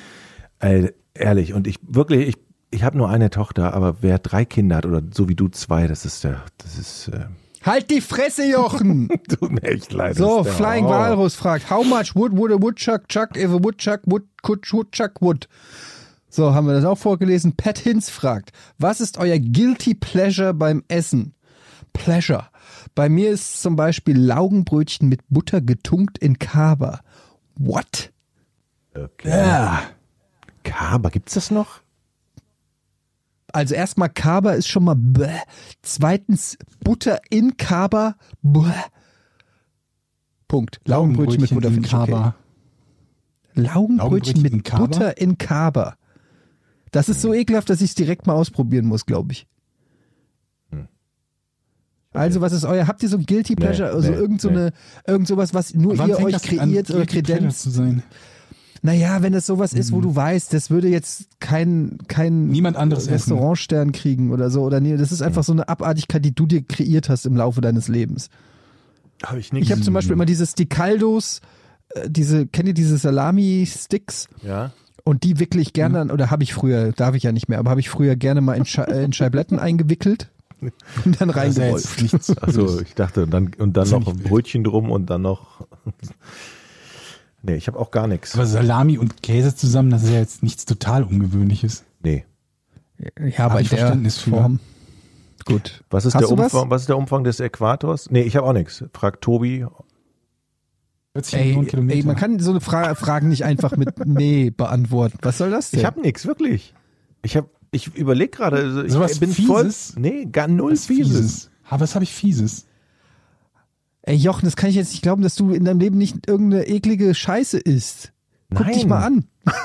Ey, ehrlich, und ich wirklich, ich, ich habe nur eine Tochter, aber wer drei Kinder hat oder so wie du zwei, das ist der, das ist, äh, Halt die Fresse, Jochen. tut mir echt leid. So, das ist der Flying Horror. Walrus fragt, how much wood would a woodchuck chuck if a woodchuck would, could woodchuck would? So, haben wir das auch vorgelesen. Pat Hinz fragt, was ist euer Guilty Pleasure beim Essen? Pleasure. Bei mir ist zum Beispiel Laugenbrötchen mit Butter getunkt in Kaba. What? Okay. Ja. Kaba, gibt's das noch? Also erstmal Kaba ist schon mal bäh. Zweitens Butter in Kaba. Bäh. Punkt. Laugenbrötchen mit Butter in finde ich okay. Kaba. Laugenbrötchen Laugenbrötchen mit in Kaba? Butter in Kaba. Das ist so ekelhaft, dass ich es direkt mal ausprobieren muss, glaube ich. Hm. Also was ist euer, habt ihr so ein Guilty Nee, Pleasure, also nee, irgend so nee. eine, irgend sowas, was nur Wann ihr fängt euch das an, kreiert oder Guilty Pleasure kredenzt? zu sein? Naja, wenn es sowas ist, wo du weißt, das würde jetzt kein, kein Niemand anderes Restaurantstern kriegen oder so. Oder nee, das ist einfach so eine Abartigkeit, die du dir kreiert hast im Laufe deines Lebens. Habe ich nicht. Ich habe zum Beispiel immer diese Sticaldos, äh, diese, kennt ihr diese Salami-Sticks? Ja. Und die wickle ich gerne, an, oder habe ich früher, darf ich ja nicht mehr, aber habe ich früher gerne mal in, Sche äh, in Scheibletten eingewickelt und dann Das ist ja reingerollt. jetzt nichts. Also ich dachte, und dann, und dann Das ist ja noch ein nicht wild. Brötchen drum und dann noch. Nee, ich habe auch gar nichts. Aber Salami und Käse zusammen, das ist ja jetzt nichts total Ungewöhnliches. Nee. Ja, aber ich in der Verständnis für. Form. Gut. Was ist, Hast der du was? Umfang, was ist der Umfang des Äquators? Nee, ich habe auch nichts. Fragt Tobi. vierzig Ey, Millionen Kilometer. ey, man kann so eine Fra Fragen nicht einfach mit Nee beantworten. Was soll das denn? Ich habe nichts, wirklich. Ich habe, ich überlege gerade, also ich Sowas bin Fieses? voll. Nee, gar null Was Fieses. Fieses. Aber was habe ich Fieses? Ey, Jochen, das kann ich jetzt nicht glauben, dass du in deinem Leben nicht irgendeine eklige Scheiße isst. Guck Nein. dich mal an.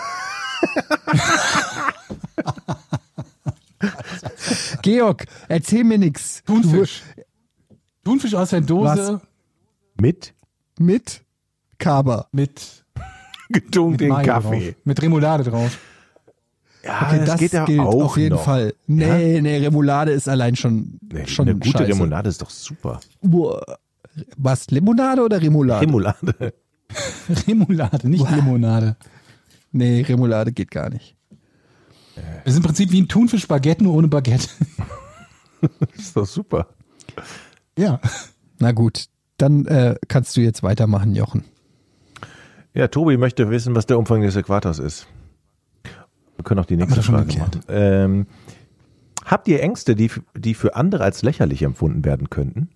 Georg, erzähl mir nix. Thunfisch. Thunfisch aus der Dose Mit Mit Kaba. mit, getunkt mit in Mayo Kaffee. drauf. Mit Remoulade drauf. Ja, Okay, das, das, geht ja gilt auch auf jeden noch. Fall. Nee, nee, Remoulade ist allein schon, Nee, schon eine gute scheiße. Remoulade ist doch super. Boah. Was, Limonade oder Remoulade? Remoulade. Remoulade, nicht Uah. Limonade. Nee, Remoulade geht gar nicht. Das ist im Prinzip wie ein Thunfisch-Baguette, nur ohne Baguette. ist doch super. Ja. Na gut, dann äh, kannst du jetzt weitermachen, Jochen. Ja, Tobi möchte wissen, was der Umfang des Äquators ist. Wir können auch die nächste das schon Frage geklärt. machen. Ähm, habt ihr Ängste, die, die für andere als lächerlich empfunden werden könnten?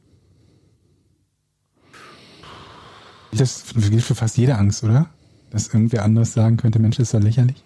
Das gilt für fast jede Angst, oder? Dass irgendwer anderes sagen könnte, Mensch, ist doch lächerlich.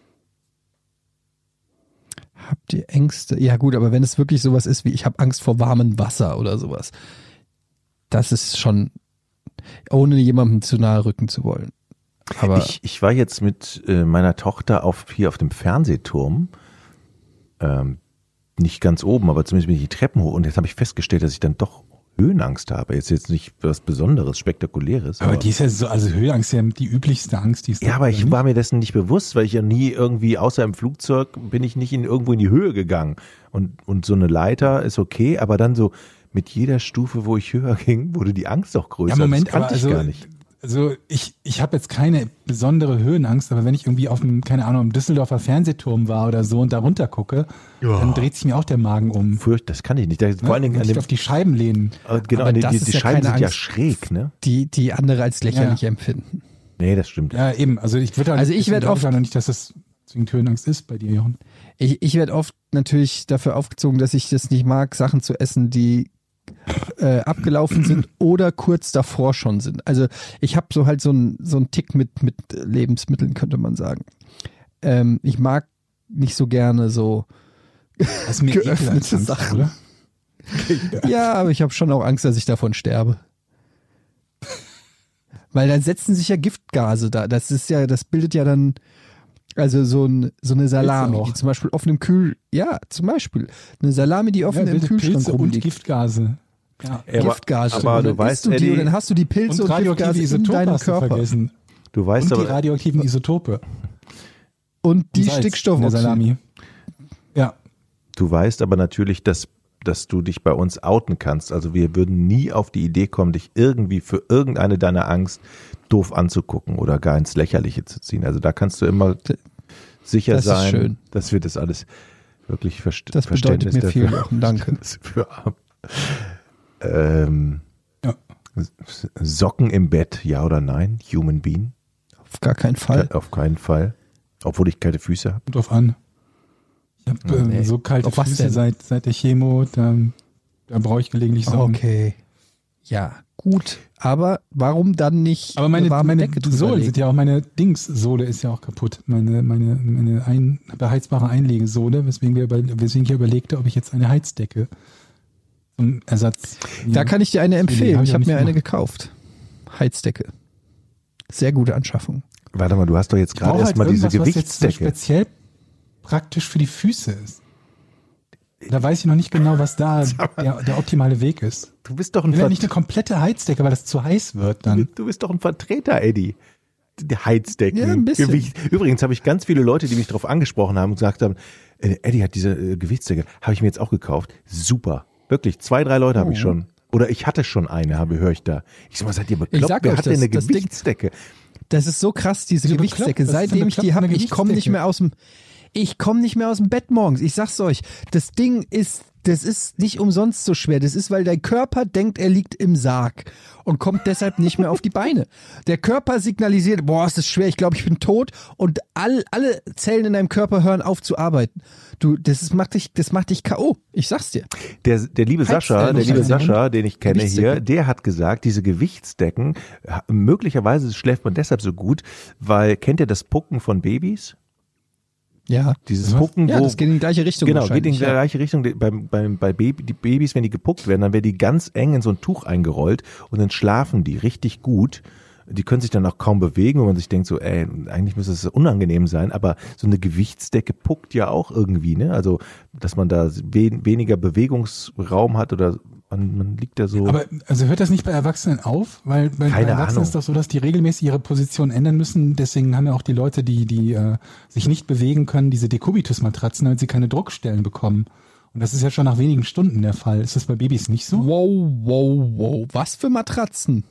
Habt ihr Ängste? Ja gut, aber wenn es wirklich sowas ist wie, ich habe Angst vor warmem Wasser oder sowas, das ist schon, ohne jemandem zu nahe rücken zu wollen. Aber Ich, ich war jetzt mit äh, meiner Tochter auf, hier auf dem Fernsehturm, ähm, nicht ganz oben, aber zumindest bin ich die Treppen hoch und jetzt habe ich festgestellt, dass ich dann doch Höhenangst habe. Jetzt jetzt nicht was Besonderes, Spektakuläres. Aber die ist ja so, also Höhenangst ist ja die üblichste Angst, die es Ja, aber ich war mir dessen nicht bewusst, weil ich ja nie irgendwie, außer im Flugzeug, bin ich nicht in, irgendwo in die Höhe gegangen. Und, und so eine Leiter ist okay, aber dann so mit jeder Stufe, wo ich höher ging, wurde die Angst auch größer. Ja, Moment, das kannte aber ich also, gar nicht. Also ich, ich habe jetzt keine besondere Höhenangst, aber wenn ich irgendwie auf dem, keine Ahnung, im Düsseldorfer Fernsehturm war oder so und da runter gucke, Ja. dann dreht sich mir auch der Magen um. Furcht, das kann ich nicht. Da, Ne? vor allen Dingen Und an sich dem, auf die Scheiben lehnen. äh, genau, Aber an den, das die, ist die ja Scheiben keine sind ja Angst. schräg, ne? die, die andere als lächerlich Ja. empfinden. Nee, das stimmt. Ja, eben. Also ich würde Also ich werd oft- noch nicht, dass das zwingend Höhenangst ist bei dir, Jochen. Ich, ich werde oft natürlich dafür aufgezogen, dass ich das nicht mag, Sachen zu essen, die äh, abgelaufen sind oder kurz davor schon sind. Also ich habe so halt so einen so einen Tick mit, mit Lebensmitteln, könnte man sagen. Ähm, ich mag nicht so gerne so Das ist mir Geöffnete ekel als Angst, Sachen. oder? Ja, aber ich habe schon auch Angst, dass ich davon sterbe. Weil dann setzen sich ja Giftgase da. Das ist ja, das bildet ja dann, also so, ein, so eine Salami, auch. die zum Beispiel offen im Kühl, ja, zum Beispiel eine Salami, die offen Ja, im wilde Kühlschrank Pilze und rumliegt. Giftgase. Ja. Ja, aber- Giftgase. aber Und du dann weißt, isst du die, Eddie- und dann hast du die Pilze Und und, radioaktive Giftgase in Isotope deinem hast du Körper. vergessen. Du weißt Und die aber, radioaktiven Isotope. Und die Und Salz in der Stickstoffoxide. Salami. Ja. du weißt aber natürlich, dass, dass du dich bei uns outen kannst. Also wir würden nie auf die Idee kommen, dich irgendwie für irgendeine deiner Angst doof anzugucken oder gar ins Lächerliche zu ziehen. Also da kannst du immer sicher Das ist sein, schön. dass wir das alles wirklich verst Das bedeutet Verständnis mir dafür, viel, Jochen, danke. dafür haben. Ähm, Ja. Socken im Bett, ja oder nein? Human Being? Auf gar keinen Fall. Auf keinen Fall. Obwohl ich kalte Füße habe. Kommt drauf an. Ich habe ähm, nee. so kalte Auf was Füße denn? seit, seit der Chemo, da, da brauche ich gelegentlich Socken. Okay. Ja, gut. Aber warum dann nicht Aber meine, eine warme meine Decke drüber Sohlen legen? sind ja auch, meine Dings-Sohle ist ja auch kaputt. Meine, meine, meine ein, beheizbare Einlegesohle, weswegen, wir über, weswegen ich überlegte, ob ich jetzt eine Heizdecke zum Ersatz. Da kann ich dir eine empfehlen. hab Ich ich auch habe nicht mir eine gemacht. gekauft. Heizdecke. Sehr gute Anschaffung. Warte mal, du hast doch jetzt Ich gerade brauche erstmal halt diese irgendwas, was jetzt so Gewichtsdecke. speziell praktisch für die Füße ist. Da weiß ich noch nicht genau, was da der, der optimale Weg ist. Du bist doch ein Ich will ja Ver- nicht eine komplette Heizdecke, weil das zu heiß wird dann. Du bist doch ein Vertreter, Eddie. Die Heizdecken, Ja, ein bisschen. Gewicht. Übrigens habe ich ganz viele Leute, die mich darauf angesprochen haben und gesagt haben, äh, Eddie hat diese äh, Gewichtsdecke, habe ich mir jetzt auch gekauft. Super. Wirklich, zwei, drei Leute habe Oh. ich schon. Oder ich hatte schon eine, habe höre ich da. Ich sag mal, seid ihr bekloppt? sag Wer euch, hat denn das- eine das Ding- Gewichtsdecke? Das ist so krass, diese Wieso Gewichtsdecke. bekloppt? Was ist denn Seitdem ich die bekloppt an habe, der ich komme nicht Gewichtsdecke? mehr aus dem, ich komme nicht mehr aus dem Bett morgens. Ich sag's euch, das Ding ist, das ist nicht umsonst so schwer. Das ist, weil dein Körper denkt, er liegt im Sarg und kommt deshalb nicht mehr auf die Beine. Der Körper signalisiert, boah, ist das schwer, ich glaube, ich bin tot, und all, alle Zellen in deinem Körper hören auf zu arbeiten. Du, das ist, macht dich, das macht dich K O. Ich sag's dir. Der, der liebe Heiz- Sascha, äh, der liebe Hund. Sascha, den ich kenne hier, Gewichtsdecke. der hat gesagt, diese Gewichtsdecken, ha- möglicherweise schläft man deshalb so gut, weil, kennt ihr das Pucken von Babys? Ja. Dieses Was? Pucken, Ja, wo, das geht in die gleiche Richtung. genau, geht in wahrscheinlich, die ja. gleiche Richtung. Die- Beim, beim, bei Baby, die Babys, wenn die gepuckt werden, dann werden die ganz eng in so ein Tuch eingerollt und dann schlafen die richtig gut. Die können sich dann auch kaum bewegen, wo man sich denkt so, ey, eigentlich müsste es unangenehm sein, aber so eine Gewichtsdecke puckt ja auch irgendwie, ne? Also, dass man da we weniger Bewegungsraum hat oder man, man liegt da so. Aber also hört das nicht bei Erwachsenen auf? Weil bei Keine bei Erwachsenen Ahnung. ist doch so, dass die regelmäßig ihre Position ändern müssen. Deswegen haben ja auch die Leute, die die äh, sich nicht bewegen können, diese Dekubitus-Matratzen, damit sie keine Druckstellen bekommen. Und das ist ja schon nach wenigen Stunden der Fall. Ist das bei Babys nicht so? Wow, wow, wow. Was für Matratzen?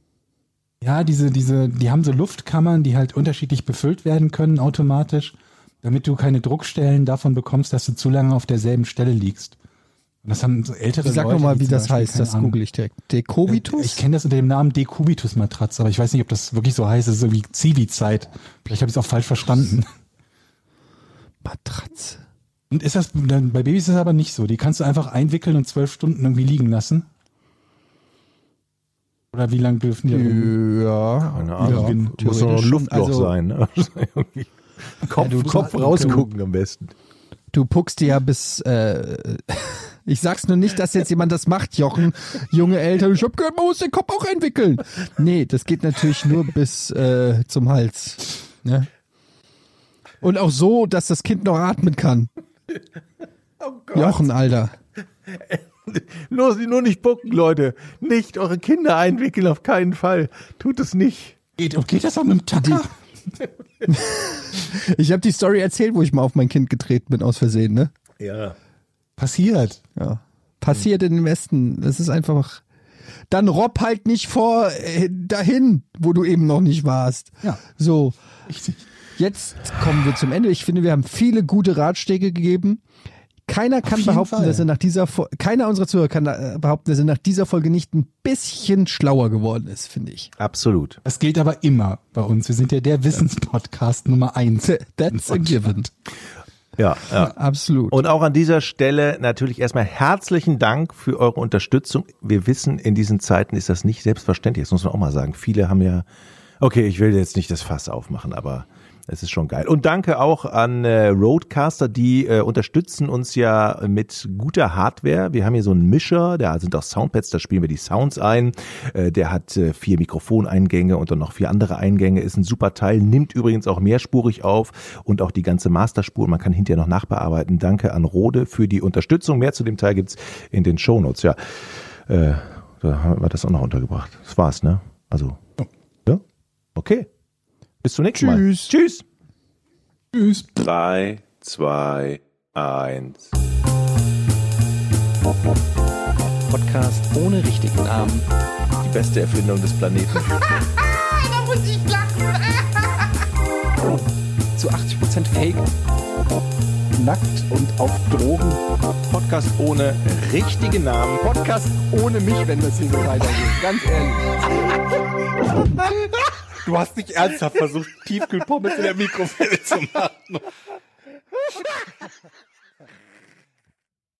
Ja, diese, diese, die haben so Luftkammern, die halt unterschiedlich befüllt werden können automatisch, damit du keine Druckstellen davon bekommst, dass du zu lange auf derselben Stelle liegst. Und das haben so ältere Sag Leute. nochmal, die wie zum das Beispiel, heißt. keine Das Ahnung, google ich direkt. Dekobitus? Ich kenne das unter dem Namen Dekubitus-Matratze, aber ich weiß nicht, ob das wirklich so heißt. Das ist so wie Zivi-Zeit. Vielleicht habe ich es auch falsch verstanden. Matratze. Und ist das, dann, bei Babys ist es aber nicht so. Die kannst du einfach einwickeln und zwölf Stunden irgendwie liegen lassen. Oder wie lange dürfen die? da- Ja. Keine Ahnung. Ja, Muss doch noch ein theoretisch Luftloch schon. Also- sein, ne? Irgendwie Kopf, Ja, du- Kopf du- rausgucken am besten. Du puckst dir ja bis, äh, ich sag's nur nicht, dass jetzt jemand das macht, Jochen. Junge Eltern, ich hab gehört, man muss den Kopf auch entwickeln. Nee, das geht natürlich nur bis äh, zum Hals. Ne? Und auch so, dass das Kind noch atmen kann. Oh Gott. Jochen, Alter. Nur, nur nicht pucken, Leute. Nicht eure Kinder einwickeln, auf keinen Fall. Tut es nicht. Geht, geht das auch mit dem Tacker? Ich habe die Story erzählt, wo ich mal auf mein Kind getreten bin, aus Versehen, ne? Ja. Passiert. Ja. Passiert in den Westen. Das ist einfach. Dann robb halt nicht vor äh, dahin, wo du eben noch nicht warst. Ja. So. Richtig. Jetzt kommen wir zum Ende. Ich finde, wir haben viele gute Ratschläge gegeben. Keiner kann jeden behaupten, Fall. dass er nach dieser Fo- keiner unserer Zuhörer kann äh, behaupten, dass er nach dieser Folge nicht ein bisschen schlauer geworden ist, finde ich. Absolut. Das gilt aber immer bei uns. Wir sind ja der Wissenspodcast Nummer eins. That's a given. Ja, ja. Absolut. Und auch an dieser Stelle natürlich erstmal herzlichen Dank für eure Unterstützung. Wir wissen, in diesen Zeiten ist das nicht selbstverständlich. Das muss man auch mal sagen. Viele haben ja, okay, ich will jetzt nicht das Fass aufmachen, aber es ist schon geil. Und danke auch an äh, Rodecaster, die äh, unterstützen uns ja mit guter Hardware. Wir haben hier so einen Mischer, da sind auch Soundpads, da spielen wir die Sounds ein. Äh, der hat äh, vier Mikrofoneingänge und dann noch vier andere Eingänge. Ist ein super Teil, nimmt übrigens auch mehrspurig auf und auch die ganze Masterspur. Man kann hinterher noch nachbearbeiten. Danke an Rode für die Unterstützung. Mehr zu dem Teil gibt's in den Shownotes. Ja, äh, da haben wir das auch noch untergebracht. Das war's, ne? Also, ja, okay. Bis zum nächsten Mal. Tschüss. Tschüss. Tschüss. drei, zwei, eins. Podcast ohne richtigen Namen. Die beste Erfindung des Planeten. Da muss ich lachen. Zu achtzig Prozent Fake. Nackt und auf Drogen. Podcast ohne richtigen Namen. Podcast ohne mich, wenn das hier so weitergeht. Ganz ehrlich. Du hast nicht ernsthaft versucht, Tiefkühlpommes in der Mikrowelle zu machen.